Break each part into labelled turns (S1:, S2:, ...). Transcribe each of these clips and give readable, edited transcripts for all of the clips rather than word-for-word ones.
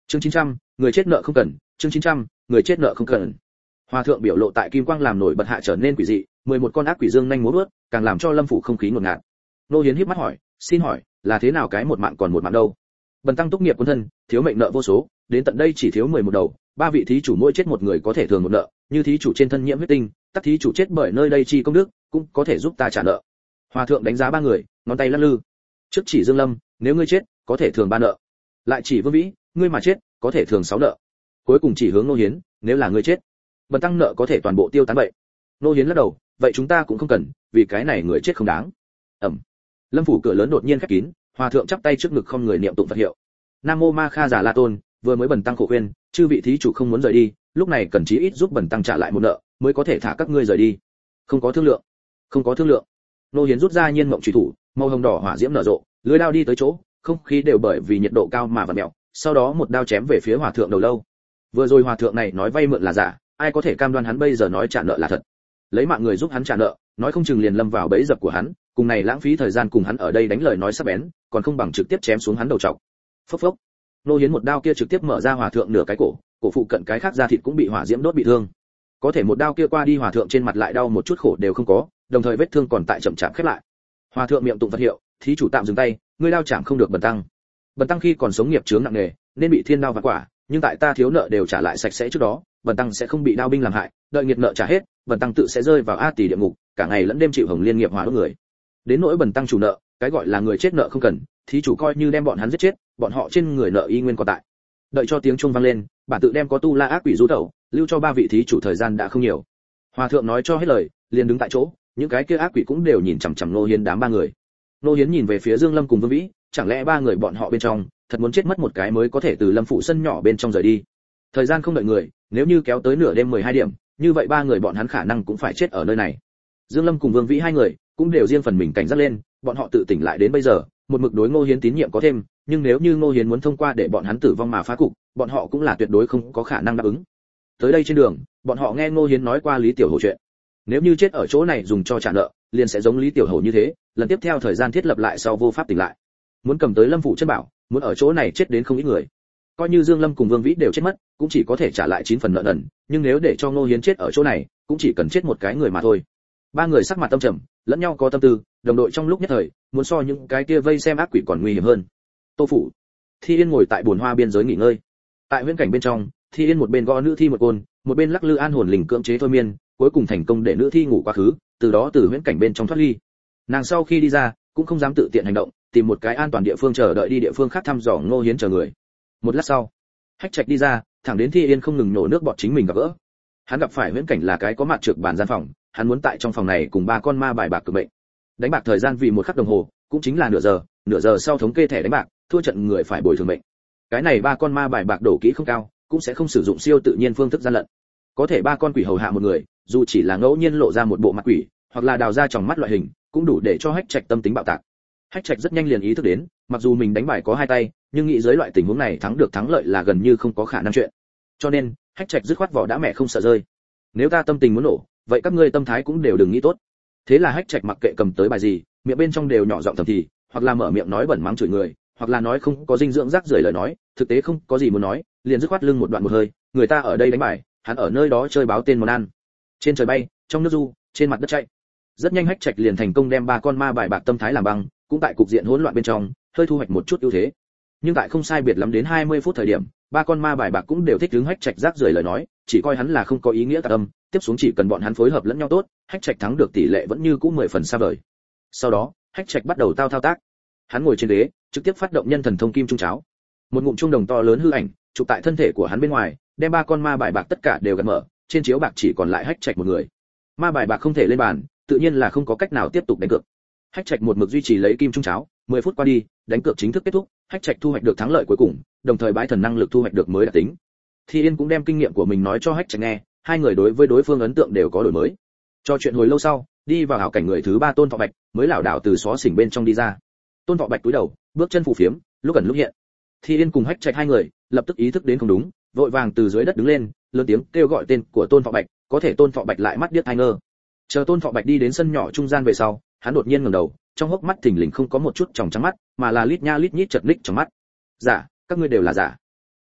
S1: Chương 900, người chết nợ không cần, chương 900, người chết nợ không cần. Hòa thượng biểu lộ tại kim quang làm nổi bật hạ trở nên quỷ dị, 11 con ác quỷ dương nhanh múa vuốt, càng làm cho Lâm phủ không khí ngột ngạt. Nô Hiến híp mắt hỏi, xin hỏi, là thế nào cái một mạng còn một mạng đâu? Bần tăng túc nghiệp quân thân, thiếu mệnh nợ vô số, đến tận đây chỉ thiếu 11 đầu, ba vị thí chủ mỗi chết một người có thể thường một nợ, như thí chủ trên thân nhiễm huyết tinh, tất thí chủ chết bởi nơi đây chi công đức, cũng có thể giúp ta trả nợ. Hòa thượng đánh giá ba người, ngón tay lắc lư. Trước chỉ Dương Lâm, nếu ngươi chết, có thể thường ba nợ. Lại chỉ Vương Vĩ, ngươi mà chết, có thể thường 6 nợ. Cuối cùng chỉ hướng Nô Hiến, nếu là ngươi chết, bần tăng nợ có thể toàn bộ tiêu tán vậy. Nô Hiến lắc đầu, vậy chúng ta cũng không cần, vì cái này người chết không đáng. Lâm phủ cửa lớn đột nhiên khép kín, hòa thượng chắp tay trước ngực không người niệm tụng Phật hiệu. Nam mô Ma Kha Giả La Tôn, vừa mới bần tăng khổ khuyên, chư vị thí chủ không muốn rời đi, lúc này cần chí ít giúp bần tăng trả lại một nợ, mới có thể thả các ngươi rời đi. Không có thương lượng. Không có thương lượng. Nô Hiến rút ra nhiên mộng chủy thủ, màu hồng đỏ hỏa diễm nở rộ, lưỡi đao đi tới chỗ, không khí đều bởi vì nhiệt độ cao mà vặn mèo, sau đó một đao chém về phía hòa thượng đầu lâu. Vừa rồi hòa thượng này nói vay mượn là giả, ai có thể cam đoan hắn bây giờ nói trả nợ là thật? Lấy mạng người giúp hắn trả nợ, nói không chừng liền lâm vào bẫy dập của hắn, cùng này lãng phí thời gian cùng hắn ở đây đánh lời nói sắc bén, còn không bằng trực tiếp chém xuống hắn đầu trọc. Phốc phốc. Nô Hiến một đao kia trực tiếp mở ra hòa thượng nửa cái cổ, cổ phụ cận cái khác da thịt cũng bị hỏa diễm đốt bị thương. Có thể một đao kia qua đi hòa thượng trên mặt lại đau một chút khổ đều không có, đồng thời vết thương còn tại chậm chạp khép lại. Hòa thượng miệng tụng Phật hiệu, thí chủ tạm dừng tay, ngươi đao chạm không được bần tăng. Bần tăng khi còn sống nghiệp chướng nặng nề, nên bị thiên đao vạn quả, nhưng tại ta thiếu nợ đều trả lại sạch sẽ trước đó, bần tăng sẽ không bị đao binh làm hại, đợi nghiệt nợ trả hết, bần tăng tự sẽ rơi vào a tỳ địa ngục, cả ngày lẫn đêm chịu hồng liên nghiệp hỏa đốt người. Đến nỗi bần tăng chủ nợ, cái gọi là người chết nợ không cần, thí chủ coi như đem bọn hắn giết chết, bọn họ trên người nợ y nguyên còn tại. Đợi cho tiếng chuông vang lên, bản tự đem có tu la ác quỷ du tẩu, lưu cho ba vị thí chủ thời gian đã không nhiều. Hòa thượng nói cho hết lời, liền đứng tại chỗ, những cái kia ác quỷ cũng đều nhìn chằm chằm Nô Hiến đám ba người. Nô Hiến nhìn về phía Dương Lâm cùng Vương Vĩ, chẳng lẽ ba người bọn họ bên trong, thật muốn chết mất một cái mới có thể từ Lâm phủ sân nhỏ bên trong rời đi. Thời gian không đợi người, nếu như kéo tới nửa đêm 12 điểm, như vậy ba người bọn hắn khả năng cũng phải chết ở nơi này. Dương Lâm cùng Vương Vĩ hai người cũng đều riêng phần mình cảnh giác lên, bọn họ tự tỉnh lại đến bây giờ, một mực đối Ngô Hiến tín nhiệm có thêm, nhưng nếu như Ngô Hiến muốn thông qua để bọn hắn tử vong mà phá cục, bọn họ cũng là tuyệt đối không có khả năng đáp ứng. Tới đây trên đường, bọn họ nghe Ngô Hiến nói qua Lý Tiểu Hổ chuyện. Nếu như chết ở chỗ này dùng cho trả nợ, liền sẽ giống Lý Tiểu Hổ như thế, lần tiếp theo thời gian thiết lập lại sau vô pháp tỉnh lại. Muốn cầm tới Lâm phủ chân bảo, muốn ở chỗ này chết đến không ít người. Coi như Dương Lâm cùng Vương Vĩ đều chết mất, cũng chỉ có thể trả lại 9 phần nợ nần, nhưng nếu để cho Ngô Hiến chết ở chỗ này, cũng chỉ cần chết một cái người mà thôi. Ba người sắc mặt tâm trầm, lẫn nhau có tâm tư, đồng đội trong lúc nhất thời, muốn so những cái kia vây xem ác quỷ còn nguy hiểm hơn. Tô phủ. Thi Yên ngồi tại buồn hoa biên giới nghỉ ngơi. Tại huyễn cảnh bên trong, Thi Yên một bên gõ nữ thi một côn, một bên lắc lư an hồn linh cưỡng chế thôi miên, cuối cùng thành công để nữ thi ngủ quá khứ, từ đó từ huyễn cảnh bên trong thoát ly. Nàng sau khi đi ra, cũng không dám tự tiện hành động, tìm một cái an toàn địa phương chờ đợi đi địa phương khác thăm dò Ngô Hiến chờ người. Một lát sau, Hách Trạch đi ra, thẳng đến Thi Yên không ngừng nổ nước bọt chính mình gặp gỡ. Hắn gặp phải huyễn cảnh là cái có mặt trược bàn gian phòng, hắn muốn tại trong phòng này cùng ba con ma bài bạc cược mệnh. Đánh bạc thời gian vì 1 khắc đồng hồ, cũng chính là nửa giờ sau thống kê thẻ đánh bạc, thua trận người phải bồi thường mệnh. Cái này ba con ma bài bạc đổ kỹ không cao, cũng sẽ không sử dụng siêu tự nhiên phương thức gian lận. Có thể ba con quỷ hầu hạ một người, dù chỉ là ngẫu nhiên lộ ra một bộ mặt quỷ, hoặc là đào ra tròng mắt loại hình, cũng đủ để cho Hách Trạch tâm tính bạo tạc. Hách Trạch rất nhanh liền ý thức đến, mặc dù mình đánh bài có 2 tay, nhưng nghĩ dưới loại tình huống này thắng được thắng lợi là gần như không có khả năng chuyện. Cho nên, Hách Trạch dứt khoát vỏ đã mẹ không sợ rơi. Nếu ta tâm tình muốn nổ, vậy các ngươi tâm thái cũng đều đừng nghĩ tốt. Thế là Hách Trạch mặc kệ cầm tới bài gì, miệng bên trong đều nhỏ giọng thầm thì, hoặc là mở miệng nói bẩn mắng chửi người, hoặc là nói không có dinh dưỡng rác rưởi lời nói, thực tế không có gì muốn nói, liền dứt khoát lưng một đoạn một hơi, người ta ở đây đánh bài, hắn ở nơi đó chơi báo tên món ăn. Trên trời bay, trong nước du, trên mặt đất chạy. Rất nhanh Hách Trạch liền thành công đem ba con ma bài bạc tâm thái làm băng, cũng tại cục diện hỗn loạn bên trong, hơi thu hoạch một chút ưu thế. Nhưng tại không sai biệt lắm đến 20 phút thời điểm, ba con ma bài bạc cũng đều thích hứng Hách Trạch rác rưởi lời nói, chỉ coi hắn là không có ý nghĩa tạc âm, tiếp xuống chỉ cần bọn hắn phối hợp lẫn nhau tốt, Hách Trạch thắng được tỷ lệ vẫn như cũ 10 phần xa vời. Sau đó, Hách Trạch bắt đầu thao tác. Hắn ngồi trên ghế, trực tiếp phát động nhân thần thông kim trung cháo. Một ngụm trung đồng to lớn hư ảnh, chụp tại thân thể của hắn bên ngoài, đem ba con ma bài bạc tất cả đều gạt mở, trên chiếu bạc chỉ còn lại Hách Trạch một người. Ma bài bạc không thể lên bàn, tự nhiên là không có cách nào tiếp tục đánh cược. Hách Trạch một mực duy trì lấy kim trung cháo, 10 phút qua đi, đánh cược chính thức kết thúc, Hách Trạch thu hoạch được thắng lợi cuối cùng, đồng thời bái thần năng lực thu hoạch được mới đặc tính. Thi Yên cũng đem kinh nghiệm của mình nói cho Hách Trạch nghe, hai người đối với đối phương ấn tượng đều có đổi mới. Cho chuyện hồi lâu sau, đi vào hảo cảnh người thứ 3 Tôn Thọ Bạch, mới lảo đảo từ xó xỉnh bên trong đi ra. Tôn Thọ Bạch cúi đầu, bước chân phù phiếm, lúc ẩn lúc hiện. Thi Yên cùng Hách Trạch hai người, lập tức ý thức đến không đúng, vội vàng từ dưới đất đứng lên, lớn tiếng kêu gọi tên của Tôn Thọ Bạch, có thể Tôn Thọ Bạch lại mắt điếc tai ngơ. Chờ Tôn Thọ Bạch đi đến sân nhỏ trung gian về sau, hắn đột nhiên ngẩng đầu, trong hốc mắt thình lình không có một chút tròng trắng mắt, mà là lít nha lít nhít chật ních trong mắt. Giả, các ngươi đều là giả.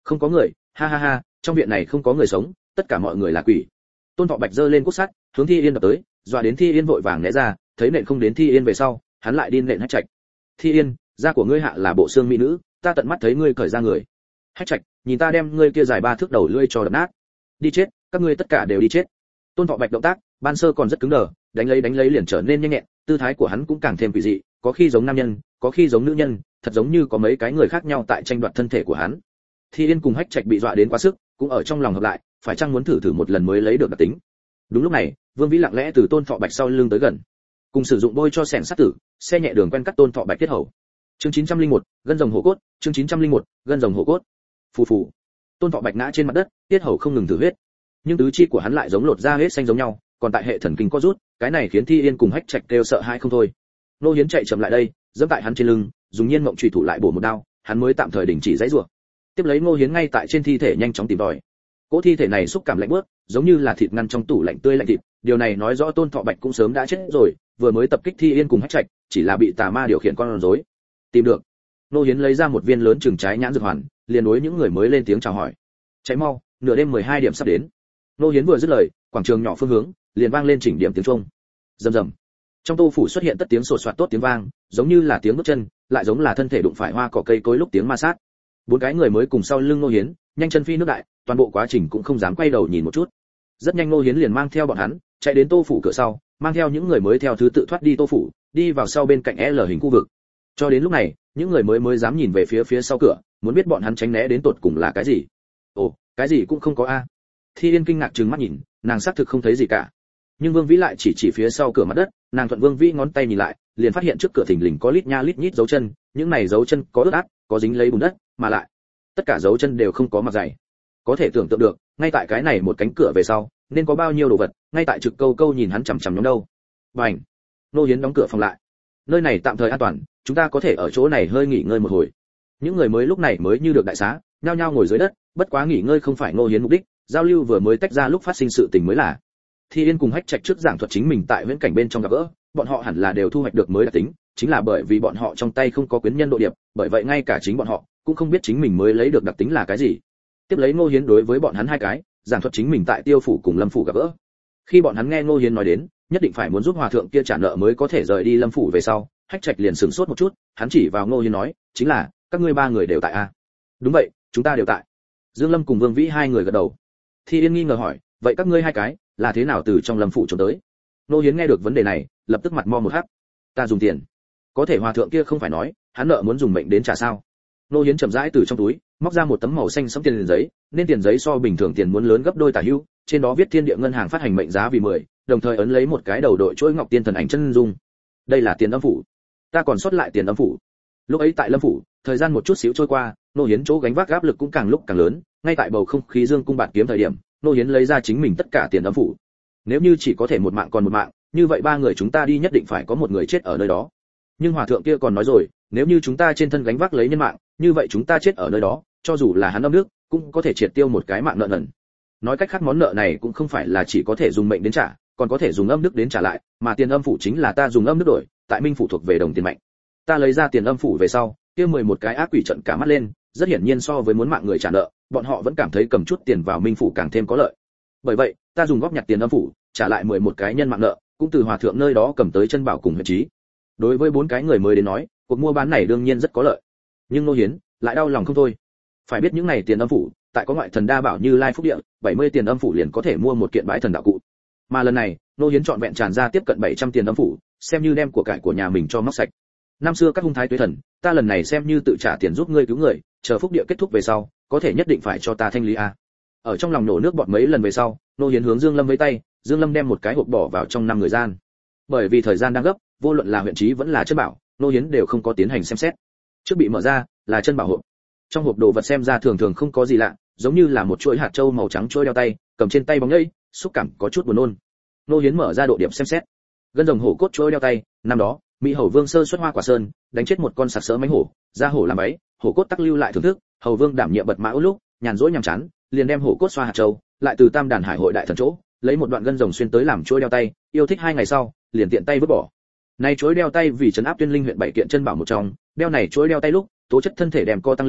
S1: Không có người, ha ha ha, trong viện này không có người sống, tất cả mọi người là quỷ. Tôn Thọ Bạch giơ lên cốt sắt, hướng Thi Yên đập tới, dọa đến Thi Yên vội vàng né ra, thấy nện không đến Thi Yên về sau, hắn lại đi nện Hách Trạch. Thi Yên, da của ngươi hạ là bộ xương mỹ nữ, ta tận mắt thấy ngươi cởi ra người. Hách Trạch, nhìn ta đem ngươi kia dài 3 thước đầu lưỡi cho đập nát. Đi chết, các ngươi tất cả đều đi chết. Tôn Thọ Bạch động tác, ban sơ còn rất cứng đờ, đánh lấy liền trở nên nhanh nhẹn, tư thái của hắn cũng càng thêm quỷ dị, có khi giống nam nhân, có khi giống nữ nhân, thật giống như có mấy cái người khác nhau tại tranh đoạt thân thể của hắn. Thi Yên cùng Hách Trạch bị dọa đến quá sức, cũng ở trong lòng hợp lại, phải chăng muốn thử một lần mới lấy được đặc tính. Đúng lúc này, Vương Vĩ lặng lẽ từ Tôn Thọ Bạch sau lưng tới gần, cùng sử dụng bôi cho sẻn sát tử, xe nhẹ đường quen cắt Tôn Thọ Bạch tiết hầu. Chương 901, gân rồng hổ cốt, chương 901, gân rồng hổ cốt. Phù phù. Tôn Thọ Bạch ngã trên mặt đất, tiết hầu không ngừng thử huyết. Nhưng tứ chi của hắn lại giống lột da hết xanh giống nhau, còn tại hệ thần kinh có rút, cái này khiến Thi Yên cùng Hách Trạch đều sợ hãi không thôi. Nô Hiến chạy chậm lại đây, giẫm tại hắn trên lưng, dùng nhiên mộng chủy thủ lại bổ một đao, hắn mới tạm thời đình chỉ giãy giụa. Tiếp lấy Nô Hiến ngay tại trên thi thể nhanh chóng tìm tòi. Cỗ thi thể này xúc cảm lạnh buốt, giống như là thịt ngăn trong tủ lạnh tươi lạnh thịt, điều này nói rõ Tôn Thọ Bạch cũng sớm đã chết rồi, vừa mới tập kích Thi Yên cùng Hách Trạch, chỉ là bị tà ma điều khiển con rối. Tìm được. Nô Hiến lấy ra một viên lớn chừng trái nhãn dược hoàn, liền đối những người mới lên tiếng chào hỏi. Cháy mau, nửa đêm 12 điểm sắp đến. Nô Hiến vừa dứt lời, quảng trường nhỏ phương hướng liền vang lên chỉnh điểm tiếng chuông. Rầm rầm. Trong tô phủ xuất hiện tất tiếng sột soạt tốt tiếng vang, giống như là tiếng bước chân, lại giống là thân thể đụng phải hoa cỏ cây cối lúc tiếng ma sát. Bốn cái người mới cùng sau lưng Nô Hiến, nhanh chân phi nước đại, toàn bộ quá trình cũng không dám quay đầu nhìn một chút. Rất nhanh Nô Hiến liền mang theo bọn hắn, chạy đến tô phủ cửa sau, mang theo những người mới theo thứ tự thoát đi tô phủ, đi vào sau bên cạnh L hình khu vực. Cho đến lúc này, những người mới dám nhìn về phía sau cửa, muốn biết bọn hắn tránh né đến tột cùng là cái gì. Ồ, cái gì cũng không có a. Thi Yên kinh ngạc trừng mắt nhìn, nàng xác thực không thấy gì cả. Nhưng Vương Vĩ lại chỉ phía sau cửa mặt đất, nàng thuận Vương Vĩ ngón tay nhìn lại, liền phát hiện trước cửa thình lình có lít nha lít nhít dấu chân, những này dấu chân có ướt át, có dính lấy bùn đất, mà lại tất cả dấu chân đều không có mặc giày. Có thể tưởng tượng được, ngay tại cái này một cánh cửa về sau, nên có bao nhiêu đồ vật, ngay tại trực câu nhìn hắn chằm nhóm đâu. Bành! Nô Hiến đóng cửa phòng lại. Nơi này tạm thời an toàn, chúng ta có thể ở chỗ này hơi nghỉ ngơi một hồi. Những người mới lúc này mới như được đại xá, nhao nhao ngồi dưới đất, bất quá nghỉ ngơi không phải Nô Hiến mục đích, giao lưu vừa mới tách ra lúc phát sinh sự tình mới là. Thi Yên cùng Hách Trạch trước giảng thuật chính mình tại viễn cảnh bên trong gặp gỡ, bọn họ hẳn là đều thu hoạch được mới đặc tính, chính là bởi vì bọn họ trong tay không có quyến nhân độ điệp, bởi vậy ngay cả chính bọn họ cũng không biết chính mình mới lấy được đặc tính là cái gì. Tiếp lấy Ngô Hiến đối với bọn hắn hai cái, giảng thuật chính mình tại Tiêu phủ cùng Lâm phủ gặp gỡ. Khi bọn hắn nghe Ngô Hiến nói đến, nhất định phải muốn giúp hòa thượng kia trả nợ mới có thể rời đi Lâm phủ về sau, Hách Trạch liền sửng sốt một chút, hắn chỉ vào Ngô Hiến nói, chính là các ngươi ba người đều tại a? Đúng vậy, chúng ta đều tại. Dương Lâm cùng Vương Vĩ hai người gật đầu. Thi Yên nghi ngờ hỏi, vậy các ngươi hai cái là thế nào từ trong Lâm phủ trốn tới? Ngô Hiến nghe được vấn đề này, lập tức mặt mo một hắc. Ta dùng tiền. Có thể hòa thượng kia không phải nói, hắn nợ muốn dùng mệnh đến trả sao? Ngô Hiến chậm rãi từ trong túi móc ra một tấm màu xanh sẫm tiền giấy, nên tiền giấy so bình thường tiền muốn lớn gấp đôi tả hữu, trên đó viết Thiên Địa ngân hàng phát hành mệnh giá vì 10, đồng thời ấn lấy một cái đầu đội chuỗi ngọc tiên thần ảnh chân dung. Đây là tiền âm phủ. Ta còn sót lại tiền âm phủ. Lúc ấy tại Lâm phủ, thời gian một chút xíu trôi qua, Ngô Hiến chỗ gánh vác áp lực cũng càng lúc càng lớn, ngay tại bầu không khí dương cung bạt kiếm thời điểm, Ngô Hiến lấy ra chính mình tất cả tiền âm phủ. Nếu như chỉ có thể một mạng còn một mạng, như vậy ba người chúng ta đi nhất định phải có một người chết ở nơi đó. Nhưng hòa thượng kia còn nói rồi, nếu như chúng ta trên thân gánh vác lấy nhân mạng, như vậy chúng ta chết ở nơi đó, cho dù là hắn âm nước, cũng có thể triệt tiêu một cái mạng nợ nần. Nói cách khác món nợ này cũng không phải là chỉ có thể dùng mệnh đến trả, còn có thể dùng âm đức đến trả lại, mà tiền âm phủ chính là ta dùng âm đức đổi, tại Minh phủ thuộc về đồng tiền mạnh. Ta lấy ra tiền âm phủ về sau, kia 11 cái ác quỷ trận cả mắt lên, rất hiển nhiên so với muốn mạng người trả nợ, bọn họ vẫn cảm thấy cầm chút tiền vào Minh phủ càng thêm có lợi. Bởi vậy, ta dùng góp nhặt tiền âm phủ, trả lại 11 cái nhân mạng nợ, cũng từ hòa thượng nơi đó cầm tới chân bảo cùng huyết trí. Đối với 4 cái người mới đến nói, cuộc mua bán này đương nhiên rất có lợi. Nhưng Ngô Hiến lại đau lòng không thôi. Phải biết những này tiền âm phủ, tại có ngoại thần đa bảo như Lai Phúc Địa, 70 tiền âm phủ liền có thể mua một kiện bãi thần đạo cụ. Mà lần này, Ngô Hiến chọn vẹn tràn ra tiếp cận 700 tiền âm phủ, xem như đem của cải của nhà mình cho móc sạch. Năm xưa các hung thái tuế thần, ta lần này xem như tự trả tiền giúp ngươi cứu người, chờ Phúc Địa kết thúc về sau, có thể nhất định phải cho ta thanh lý a. Ở trong lòng nổ nước bọt mấy lần về sau, Ngô Hiến hướng Dương Lâm với tay, Dương Lâm đem một cái hộp bỏ vào trong 5 người gian. Bởi vì thời gian đang gấp, vô luận là huyện trí vẫn là chân bảo, Ngô Hiến đều không có tiến hành xem xét. Trước bị mở ra là chân bảo hộp. Trong hộp đồ vật xem ra thường thường không có gì lạ, giống như là một chuỗi hạt châu màu trắng chuỗi đeo tay, cầm trên tay bóng nhây, xúc cảm có chút buồn nôn. Ngô Hiến mở ra độ điểm xem xét. Gân rồng hổ cốt chuỗi đeo tay, năm đó, Mỹ Hầu Vương sơ xuất Hoa Quả Sơn, đánh chết một con sặc sỡ mãnh hổ, ra hổ làm bẫy, hổ cốt tắc lưu lại thưởng thức, Hầu Vương đảm nhiệm bật mã lúc, nhàn rỗi nhàm chán, liền đem hổ cốt xoa hạt châu, lại từ Tam Đàn Hải hội đại thần chỗ, lấy một đoạn gân rồng xuyên tới làm chuỗi đeo tay, yêu thích 2 ngày sau, liền tiện tay vứt bỏ. Này chuỗi đeo tay vì trấn áp Tuyên Linh huyện 7 kiện chân bảo một trong, đeo này chuỗi đeo tay lúc, tố chất thân thể đem co tăng lên,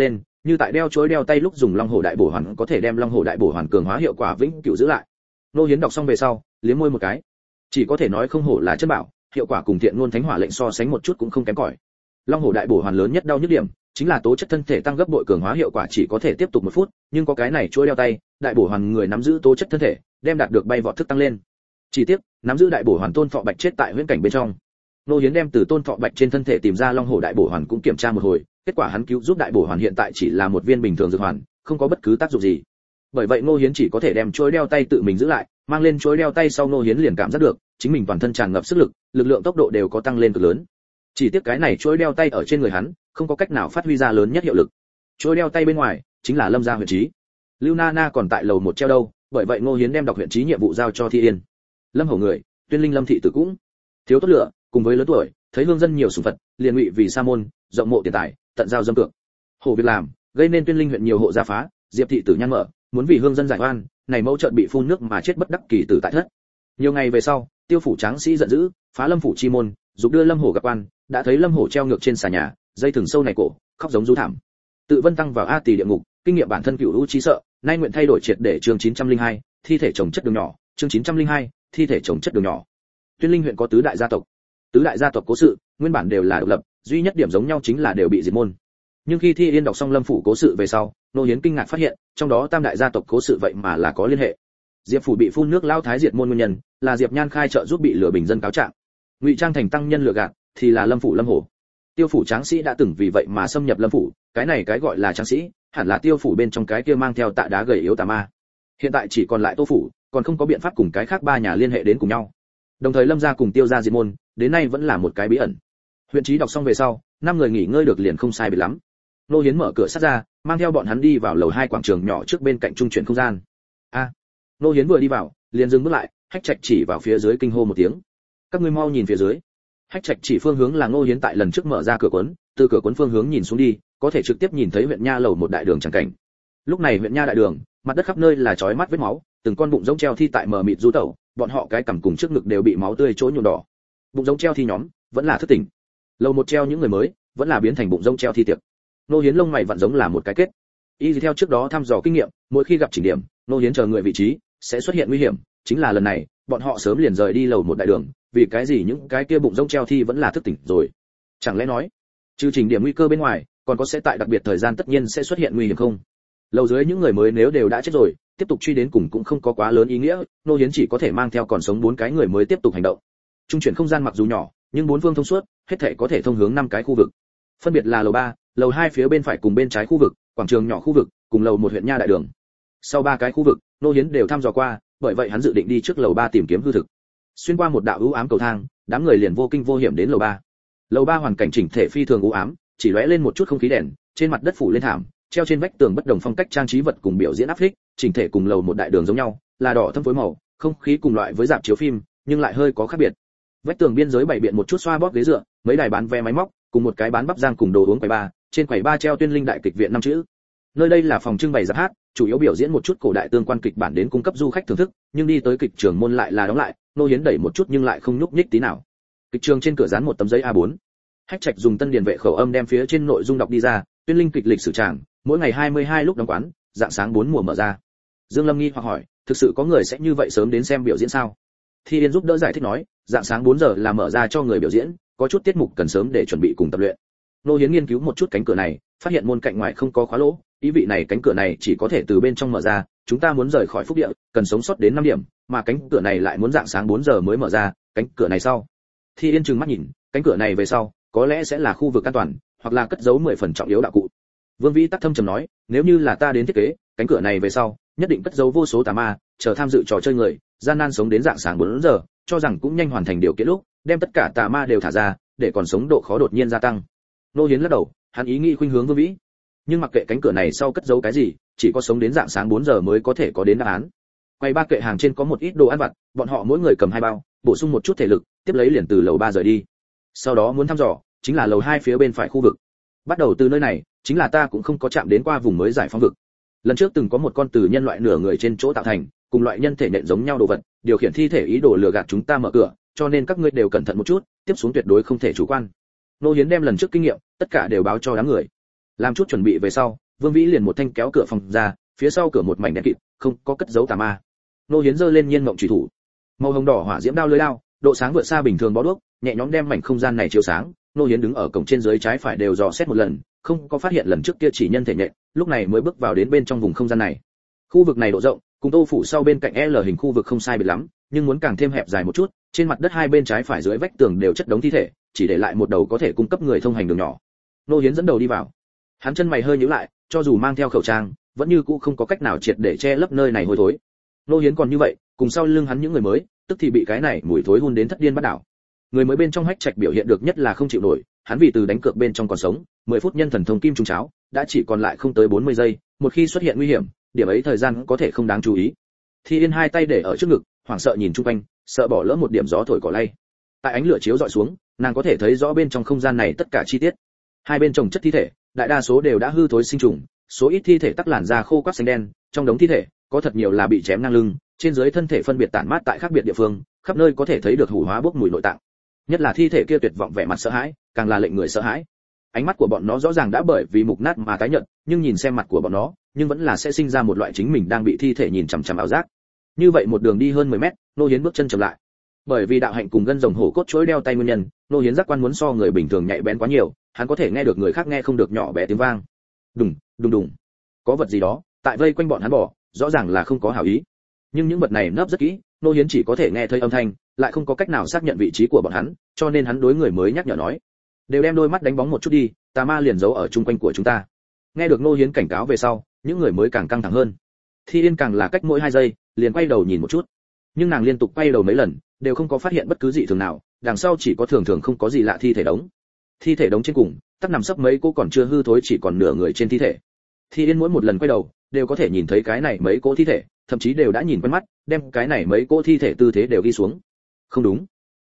S1: như tại đeo chuỗi đeo tay lúc dùng long hổ đại bổ hoàn có thể đem long hổ đại bổ hoàn cường hóa hiệu quả vĩnh cửu giữ lại. Nô Hiến đọc xong về sau, liếm môi một cái. Chỉ có thể nói không hổ là chân bảo, hiệu quả cùng Thiện Ngôn Thánh Hỏa lệnh so sánh một chút cũng không kém cỏi. Long hổ đại bổ hoàn lớn nhất đau nhức điểm chính là tố chất thân thể tăng gấp bội, cường hóa hiệu quả chỉ có thể tiếp tục 1 phút, nhưng có cái này chuỗi đeo tay, đại bổ hoàn người nắm giữ tố chất thân thể, đem đạt được bay vọt thức tăng lên. Chỉ tiếc, nắm giữ đại bổ hoàn Tôn Thọ Bạch chết tại huyễn cảnh bên trong. Nô Hiến đem từ Tôn Thọ Bạch trên thân thể tìm ra long hổ đại bổ hoàn cũng kiểm tra một hồi, kết quả hắn cứu giúp đại bổ hoàn hiện tại chỉ là một viên bình thường dược hoàn, không có bất cứ tác dụng gì. Bởi vậy Nô Hiến chỉ có thể đem chuỗi đeo tay tự mình giữ lại, mang lên chuỗi đeo tay sau Nô Hiến liền cảm giác được, chính mình toàn thân tràn ngập sức lực, lực lượng tốc độ đều có tăng lên cực lớn. Chỉ tiếc cái này chuỗi đeo tay ở trên người hắn, không có cách nào phát huy ra lớn nhất hiệu lực. Chuỗi đeo tay bên ngoài chính là Lâm gia huyện trí. Lưu Nana còn tại lầu 1 treo đâu, bởi vậy Nô Hiến đem đọc huyện trí nhiệm vụ giao cho Thi Yên. Lâm Hổ người, Tuyên Linh Lâm thị tử cũng thiếu tốt lựa, cùng với lớn tuổi, thấy hương dân nhiều sủng Phật, liền ngụy vì sa môn, rộng mộ tiền tài, tận giao dâm cược. Hổ việc làm, gây nên Tuyên Linh huyện nhiều hộ gia phá, Diệp thị tử nhan mở, muốn vì hương dân giải oan, này mẫu trợn bị phun nước mà chết bất đắc kỳ tử tại thất. Nhiều ngày về sau, Tiêu phủ tráng sĩ giận dữ, phá Lâm phủ chi môn, dục đưa Lâm Hổ gặp quan, đã thấy Lâm Hổ treo ngược trên xà nhà, dây thừng sâu này cổ, khóc giống rú thảm. Tự Vân tăng vào A Tỳ địa ngục, kinh nghiệm bản thân cửu u chi sợ, nay nguyện thay đổi triệt để chương 902, thi thể chồng chất đường nhỏ, chương 902, thi thể chồng chất đường nhỏ. Tuyên Linh huyện có tứ đại gia tộc. Tứ đại gia tộc cố sự, nguyên bản đều là độc lập, duy nhất điểm giống nhau chính là đều bị diệt môn. Nhưng khi Thi Yên đọc xong Lâm phủ cố sự về sau, Nô Hiến kinh ngạc phát hiện, trong đó tam đại gia tộc cố sự vậy mà là có liên hệ. Diệp phủ bị phun nước lao thái diệt môn nguyên nhân, là Diệp Nhan khai trợ giúp bị lừa bình dân cáo trạng. Ngụy trang thành tăng nhân lừa gạt, thì là Lâm phủ Lâm Hổ. Tiêu phủ tráng sĩ đã từng vì vậy mà xâm nhập Lâm phủ, cái này cái gọi là tráng sĩ, hẳn là Tiêu phủ bên trong cái kia mang theo tạ đá gầy yếu tà ma. Hiện tại chỉ còn lại Tô phủ, còn không có biện pháp cùng cái khác ba nhà liên hệ đến cùng nhau. Đồng thời Lâm gia cùng Tiêu gia diệt môn, đến nay vẫn là một cái bí ẩn. Huyện trí đọc xong về sau, 5 người nghỉ ngơi được liền không sai biệt lắm. Nô Hiến mở cửa sắt ra, mang theo bọn hắn đi vào lầu 2 quảng trường nhỏ trước bên cạnh trung chuyển không gian. Nô Hiến vừa đi vào, liền dừng bước lại, Hách Trạch chỉ vào phía dưới kinh hô một tiếng. Các ngươi mau nhìn phía dưới. Hách Trạch chỉ phương hướng là Nô Hiến tại lần trước mở ra cửa cuốn, từ cửa cuốn phương hướng nhìn xuống đi, có thể trực tiếp nhìn thấy huyện nha lầu một đại đường chẳng cảnh. Lúc này huyện nha đại đường, mặt đất khắp nơi là chói mắt vết máu, từng con bụng giống treo thi tại mờ mịt du tẩu, bọn họ cái cằm cùng trước ngực đều bị máu tươi chỗ nhuộm đỏ. Bụng giống treo thi nhóm, vẫn là thức tỉnh. Lầu một treo những người mới, vẫn là biến thành bụng giống treo thi tiệc. Nô Hiến lông mày vặn giống là một cái kết. Y theo trước đó thăm dò kinh nghiệm, mỗi khi gặp chỉnh điểm, Nô Hiến chờ người vị trí sẽ xuất hiện nguy hiểm, chính là lần này, bọn họ sớm liền rời đi lầu một đại đường, vì cái gì những cái kia bụng rông treo thi vẫn là thức tỉnh rồi? Chẳng lẽ nói, trừ chỉnh điểm nguy cơ bên ngoài, còn có sẽ tại đặc biệt thời gian tất nhiên sẽ xuất hiện nguy hiểm không? Lầu dưới những người mới nếu đều đã chết rồi, tiếp tục truy đến cùng cũng không có quá lớn ý nghĩa, Nô Hiến chỉ có thể mang theo còn sống 4 cái người mới tiếp tục hành động. Trung chuyển không gian mặc dù nhỏ, nhưng 4 phương thông suốt, hết thảy có thể thông hướng 5 cái khu vực. Phân biệt là lầu 3, lầu 2 phía bên phải cùng bên trái khu vực, quảng trường nhỏ khu vực, cùng lầu 1 huyện nha đại đường. Sau 3 cái khu vực, Nô Hiến đều thăm dò qua, bởi vậy hắn dự định đi trước lầu 3 tìm kiếm hư thực. Xuyên qua một đạo u ám cầu thang, đám người liền vô kinh vô hiểm đến lầu 3. Lầu 3 hoàn cảnh chỉnh thể phi thường u ám, chỉ lóe lên một chút không khí đèn, trên mặt đất phủ lên thảm, treo trên vách tường bất đồng phong cách trang trí vật cùng biểu diễn áp phích, chỉnh thể cùng lầu một đại đường giống nhau, là đỏ thâm phối màu, không khí cùng loại với rạp chiếu phim, nhưng lại hơi có khác biệt. Vách tường biên giới bày biện một chút xoa bóp ghế dựa, mấy đài bán vé máy móc, cùng một cái bán bắp rang cùng đồ uống quầy bar, trên quầy bar treo Tuyên Linh đại kịch viện 5 chữ. Nơi đây là phòng trưng bày giáp hát, chủ yếu biểu diễn một chút cổ đại tương quan kịch bản đến cung cấp du khách thưởng thức, nhưng đi tới kịch trường môn lại là đóng lại, Nô Hiến đẩy một chút nhưng lại không nhúc nhích tí nào. Kịch trường trên cửa dán một tấm giấy A4. Hách Trạch dùng tân điển vệ khẩu âm đem phía trên nội dung đọc đi ra, Tuyên Linh kịch lịch sử tràng, mỗi ngày 22 lúc đóng quán, dạng sáng 4 mùa mở ra. Dương Lâm nghi hoặc hỏi, thực sự có người sẽ như vậy sớm đến xem biểu diễn sao? Thi Yên giúp đỡ giải thích nói, dạng sáng 4 giờ là mở ra cho người biểu diễn, có chút tiết mục cần sớm để chuẩn bị cùng tập luyện. Nô Hiến nghiên cứu một chút cánh cửa này, phát hiện môn cạnh ngoài không có khóa lỗ, ý vị này cánh cửa này chỉ có thể từ bên trong mở ra, chúng ta muốn rời khỏi Phúc Địa, cần sống sót đến 5 điểm, mà cánh cửa này lại muốn dạng sáng 4 giờ mới mở ra, cánh cửa này sau. Thi Yên trừng mắt nhìn, cánh cửa này về sau, có lẽ sẽ là khu vực an toàn, hoặc là cất giấu 10 phần trọng yếu đạo cụ. Vương Vĩ tắc thâm trầm nói, nếu như là ta đến thiết kế, cánh cửa này về sau, nhất định cất giấu vô số tà ma, chờ tham dự trò chơi người, gian nan sống đến dạng sáng 4 giờ, cho rằng cũng nhanh hoàn thành điều kiện lúc, đem tất cả tà ma đều thả ra, để còn sống độ khó đột nhiên gia tăng. Nô Hiến lắc đầu, hắn ý nghĩ khuynh hướng Vương Vĩ. Nhưng mặc kệ cánh cửa này sau cất giấu cái gì, chỉ có sống đến dạng sáng 4 giờ mới có thể có đến đáp án. Quay ba kệ hàng trên có một ít đồ ăn vặt, bọn họ mỗi người cầm 2 bao, bổ sung một chút thể lực, tiếp lấy liền từ lầu 3 rời đi. Sau đó muốn thăm dò, chính là lầu 2 phía bên phải khu vực. Bắt đầu từ nơi này, chính là ta cũng không có chạm đến qua vùng mới giải phóng vực. Lần trước từng có một con từ nhân loại nửa người trên chỗ tạo thành, cùng loại nhân thể nện giống nhau đồ vật, điều khiển thi thể ý đồ lừa gạt chúng ta mở cửa, cho nên các ngươi đều cẩn thận một chút, tiếp xuống tuyệt đối không thể chủ quan. Nô Hiến đem lần trước kinh nghiệm, tất cả đều báo cho đám người. Làm chút chuẩn bị về sau, Vương Vĩ liền một thanh kéo cửa phòng ra, phía sau cửa một mảnh đen kịt, không có cất giấu tà ma. Nô Hiến giơ lên nhiên mộng chủy thủ, màu hồng đỏ hỏa diễm đao lưỡi đao, độ sáng vượt xa bình thường bó đuốc, nhẹ nhõm đem mảnh không gian này chiếu sáng. Nô Hiến đứng ở cổng trên dưới trái phải đều dò xét một lần, không có phát hiện lần trước kia chỉ nhân thể nhện, lúc này mới bước vào đến bên trong vùng không gian này. Khu vực này độ rộng, cùng Tô phủ sau bên cạnh L hình khu vực không sai biệt lắm, nhưng muốn càng thêm hẹp dài một chút, trên mặt đất hai bên trái phải dưới vách tường đều chất đống thi thể, chỉ để lại một đầu có thể cung cấp người thông hành đường nhỏ. Nô Hiến dẫn đầu đi vào. Hắn chân mày hơi nhíu lại, cho dù mang theo khẩu trang, vẫn như cũ không có cách nào triệt để che lấp nơi này hôi thối. Nô Hiến còn như vậy, cùng sau lưng hắn những người mới, tức thì bị cái này mùi thối hun đến thất điên bắt đảo. Người mới bên trong Hách Trạch biểu hiện được nhất là không chịu nổi, hắn vì từ đánh cược bên trong còn sống, 10 phút nhân thần thông kim trùng cháo, đã chỉ còn lại không tới 40 giây, một khi xuất hiện nguy hiểm, điểm ấy thời gian có thể không đáng chú ý. Thi Yên hai tay để ở trước ngực, hoảng sợ nhìn chung quanh, sợ bỏ lỡ một điểm gió thổi cỏ lay. Tại ánh lửa chiếu dọi xuống, nàng có thể thấy rõ bên trong không gian này tất cả chi tiết. Hai bên chồng chất thi thể, đại đa số đều đã hư thối sinh trùng, số ít thi thể tắc làn da khô quắt xanh đen, trong đống thi thể, có thật nhiều là bị chém ngang lưng, trên dưới thân thể phân biệt tản mát tại khác biệt địa phương, khắp nơi có thể thấy được hủ hóa bốc mùi nội tạng. Nhất là thi thể kia tuyệt vọng vẻ mặt sợ hãi, càng là lệnh người sợ hãi. Ánh mắt của bọn nó rõ ràng đã bởi vì mục nát mà tái nhợt, nhưng nhìn xem mặt của bọn nó, nhưng vẫn là sẽ sinh ra một loại chính mình đang bị thi thể nhìn chằm chằm ảo giác. Như vậy một đường đi hơn 10 mét, Nô Hiến bước chân chậm lại. Bởi vì đạo hạnh cùng gân rồng hổ cốt chối đeo tay nguyên nhân, Nô Hiến giác quan muốn so người bình thường nhạy bén quá nhiều, hắn có thể nghe được người khác nghe không được nhỏ bé tiếng vang. Đùng, đùng đùng. Có vật gì đó tại vây quanh bọn hắn bỏ, rõ ràng là không có hảo ý. Nhưng những vật này nấp rất kỹ, Nô Hiến chỉ có thể nghe thấy âm thanh, lại không có cách nào xác nhận vị trí của bọn hắn, cho nên hắn đối người mới nhắc nhở nói: "Đều đem đôi mắt đánh bóng một chút đi, tà ma liền giấu ở chung quanh của chúng ta." Nghe được Nô Hiến cảnh cáo về sau, những người mới càng căng thẳng hơn. Thi Yên càng là cách mỗi 2 giây, liền quay đầu nhìn một chút. Nhưng nàng liên tục quay đầu mấy lần, đều không có phát hiện bất cứ gì thường nào, đằng sau chỉ có thường thường không có gì lạ thi thể đống. Thi thể đống trên cùng, tắc nằm sấp mấy cô còn chưa hư thối chỉ còn nửa người trên thi thể. Thi Yên mỗi một lần quay đầu, đều có thể nhìn thấy cái này mấy cô thi thể, thậm chí đều đã nhìn quen mắt, đem cái này mấy cô thi thể tư thế đều ghi xuống. Không đúng.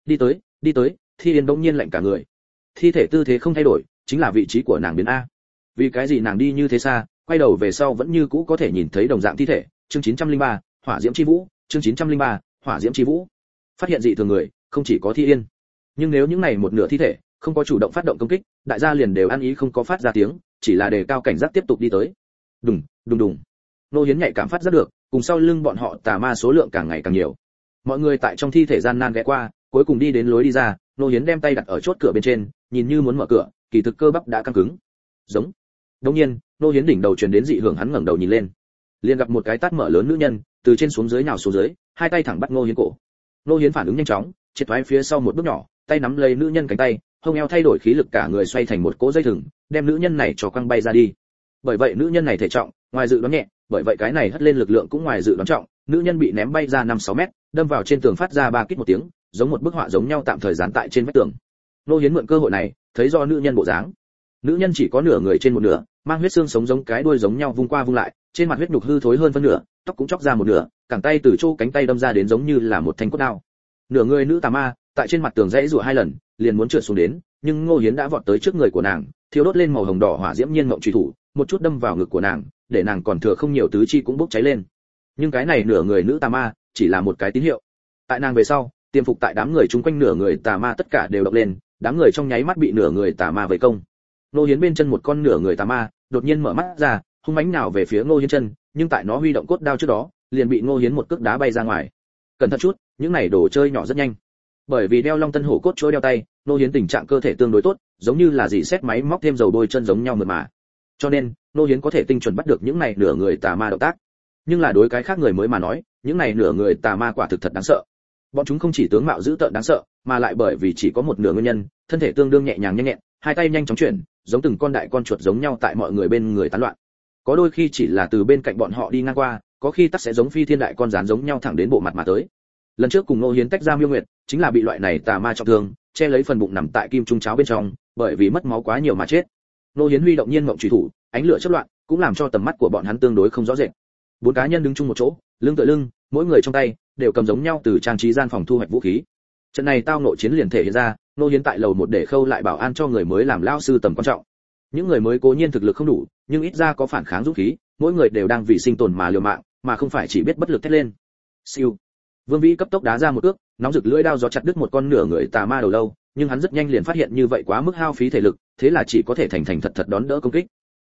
S1: Đi tới, Thi Yên bỗng nhiên lạnh cả người. Thi thể tư thế không thay đổi, chính là vị trí của nàng biến a. Vì cái gì nàng đi như thế xa, quay đầu về sau vẫn như cũ có thể nhìn thấy đồng dạng thi thể. Chương 903, Hỏa Diễm Chi Vũ, chương 903, Hỏa Diễm Chi Vũ. Phát hiện dị thường người, không chỉ có Thi Yên. Nhưng nếu những này một nửa thi thể không có chủ động phát động công kích, đại gia liền đều ăn ý không có phát ra tiếng, chỉ là đề cao cảnh giác tiếp tục đi tới. Đùng, đùng đùng. Nô Hiến nhạy cảm phát giác được, cùng sau lưng bọn họ tà ma số lượng càng ngày càng nhiều. Mọi người tại trong thi thể gian nan ghé qua, cuối cùng đi đến lối đi ra, Nô Hiến đem tay đặt ở chốt cửa bên trên, nhìn như muốn mở cửa, kỳ thực cơ bắp đã căng cứng. Giống. Đột nhiên, Nô Hiến đỉnh đầu truyền đến dị hưởng, hắn ngẩng đầu nhìn lên, liền gặp một cái tát mở lớn nữ nhân, từ trên xuống dưới nhào xuống dưới, hai tay thẳng bắt Nô Hiến cổ. Nô Hiến phản ứng nhanh chóng, triệt thoái phía sau một bước nhỏ, tay nắm lấy nữ nhân cánh tay, hông eo thay đổi khí lực cả người xoay thành một cỗ dây thừng, đem nữ nhân này cho quăng bay ra đi. Bởi vậy nữ nhân này thể trọng ngoài dự đoán nhẹ, bởi vậy cái này hất lên lực lượng cũng ngoài dự đoán trọng, nữ nhân bị ném bay ra 5-6 mét, đâm vào trên tường phát ra 3 kít một tiếng, giống một bức họa giống nhau tạm thời dán tại trên vách tường. Nô Hiến mượn cơ hội này, thấy do nữ nhân bộ dáng. Nữ nhân chỉ có nửa người trên một nửa, mang huyết xương sống giống cái đuôi giống nhau vung qua vung lại, trên mặt huyết nhục hư thối hơn phân nửa, tóc cũng chóc ra một nửa, cẳng tay từ chỗ cánh tay đâm ra đến giống như là một thanh cốt đao. Nửa người nữ tà ma, tại trên mặt tường rẽ rủa 2 lần, liền muốn trượt xuống đến, nhưng Ngô Hiến đã vọt tới trước người của nàng, thiêu đốt lên màu hồng đỏ hỏa diễm nhiên mộng truy thủ, một chút đâm vào ngực của nàng, để nàng còn thừa không nhiều tứ chi cũng bốc cháy lên. Nhưng cái này nửa người nữ tà ma, chỉ là một cái tín hiệu. Tại nàng về sau, tiềm phục tại đám người chung quanh nửa người tà ma tất cả đều động lên, đám người trong nháy mắt bị nửa người tà ma vây công. Ngô Hiến bên chân một con nửa người tà ma, đột nhiên mở mắt ra, hung mãnh nào về phía Ngô Hiến chân, nhưng tại nó huy động cốt đao trước đó, liền bị Ngô Hiến một cước đá bay ra ngoài. Cẩn thận chút, những này đồ chơi nhỏ rất nhanh. Bởi vì đeo Long Tân Hổ cốt trôi đeo tay, Ngô Hiến tình trạng cơ thể tương đối tốt, giống như là dì xét máy móc thêm dầu bôi chân giống nhau mượt mà. Cho nên, Ngô Hiến có thể tinh chuẩn bắt được những này nửa người tà ma động tác. Nhưng là đối cái khác người mới mà nói, những này nửa người tà ma quả thực thật đáng sợ. Bọn chúng không chỉ tướng mạo dữ tợn đáng sợ, mà lại bởi vì chỉ có một nửa nguyên nhân, thân thể tương đương nhẹ nhàng nhanh nhẹn, hai tay nhanh chóng chuyển, giống từng con đại con chuột giống nhau tại mọi người bên người tán loạn. Có đôi khi chỉ là từ bên cạnh bọn họ đi ngang qua, có khi tắc sẽ giống phi thiên đại con rán giống nhau thẳng đến bộ mặt mà tới. Lần trước cùng Ngô Hiến tách ra Miêu Nguyệt, chính là bị loại này tà ma trọng thương, che lấy phần bụng nằm tại kim trung cháo bên trong, bởi vì mất máu quá nhiều mà chết. Ngô Hiến huy động nhiên mộng chủy thủ, ánh lửa chớp loạn, cũng làm cho tầm mắt của bọn hắn tương đối không rõ rệt. 4 cá nhân đứng chung một chỗ, lưng tựa lưng, mỗi người trong tay đều cầm giống nhau từ trang trí gian phòng thu hoạch vũ khí. Trận này tao nội chiến liền thể hiện ra, Ngô Hiến tại lầu 1 để khâu lại bảo an cho người mới làm lao sư tầm quan trọng. Những người mới cố nhiên thực lực không đủ, nhưng ít ra có phản kháng dũng khí, mỗi người đều đang vì sinh tồn mà liều mạng, mà không phải chỉ biết bất lực thét lên. Siêu. Vương Vĩ cấp tốc đá ra một cước, nóng rực lưỡi đao gió chặt đứt một con nửa người tà ma đầu lâu, nhưng hắn rất nhanh liền phát hiện như vậy quá mức hao phí thể lực, thế là chỉ có thể thành thật đón đỡ công kích.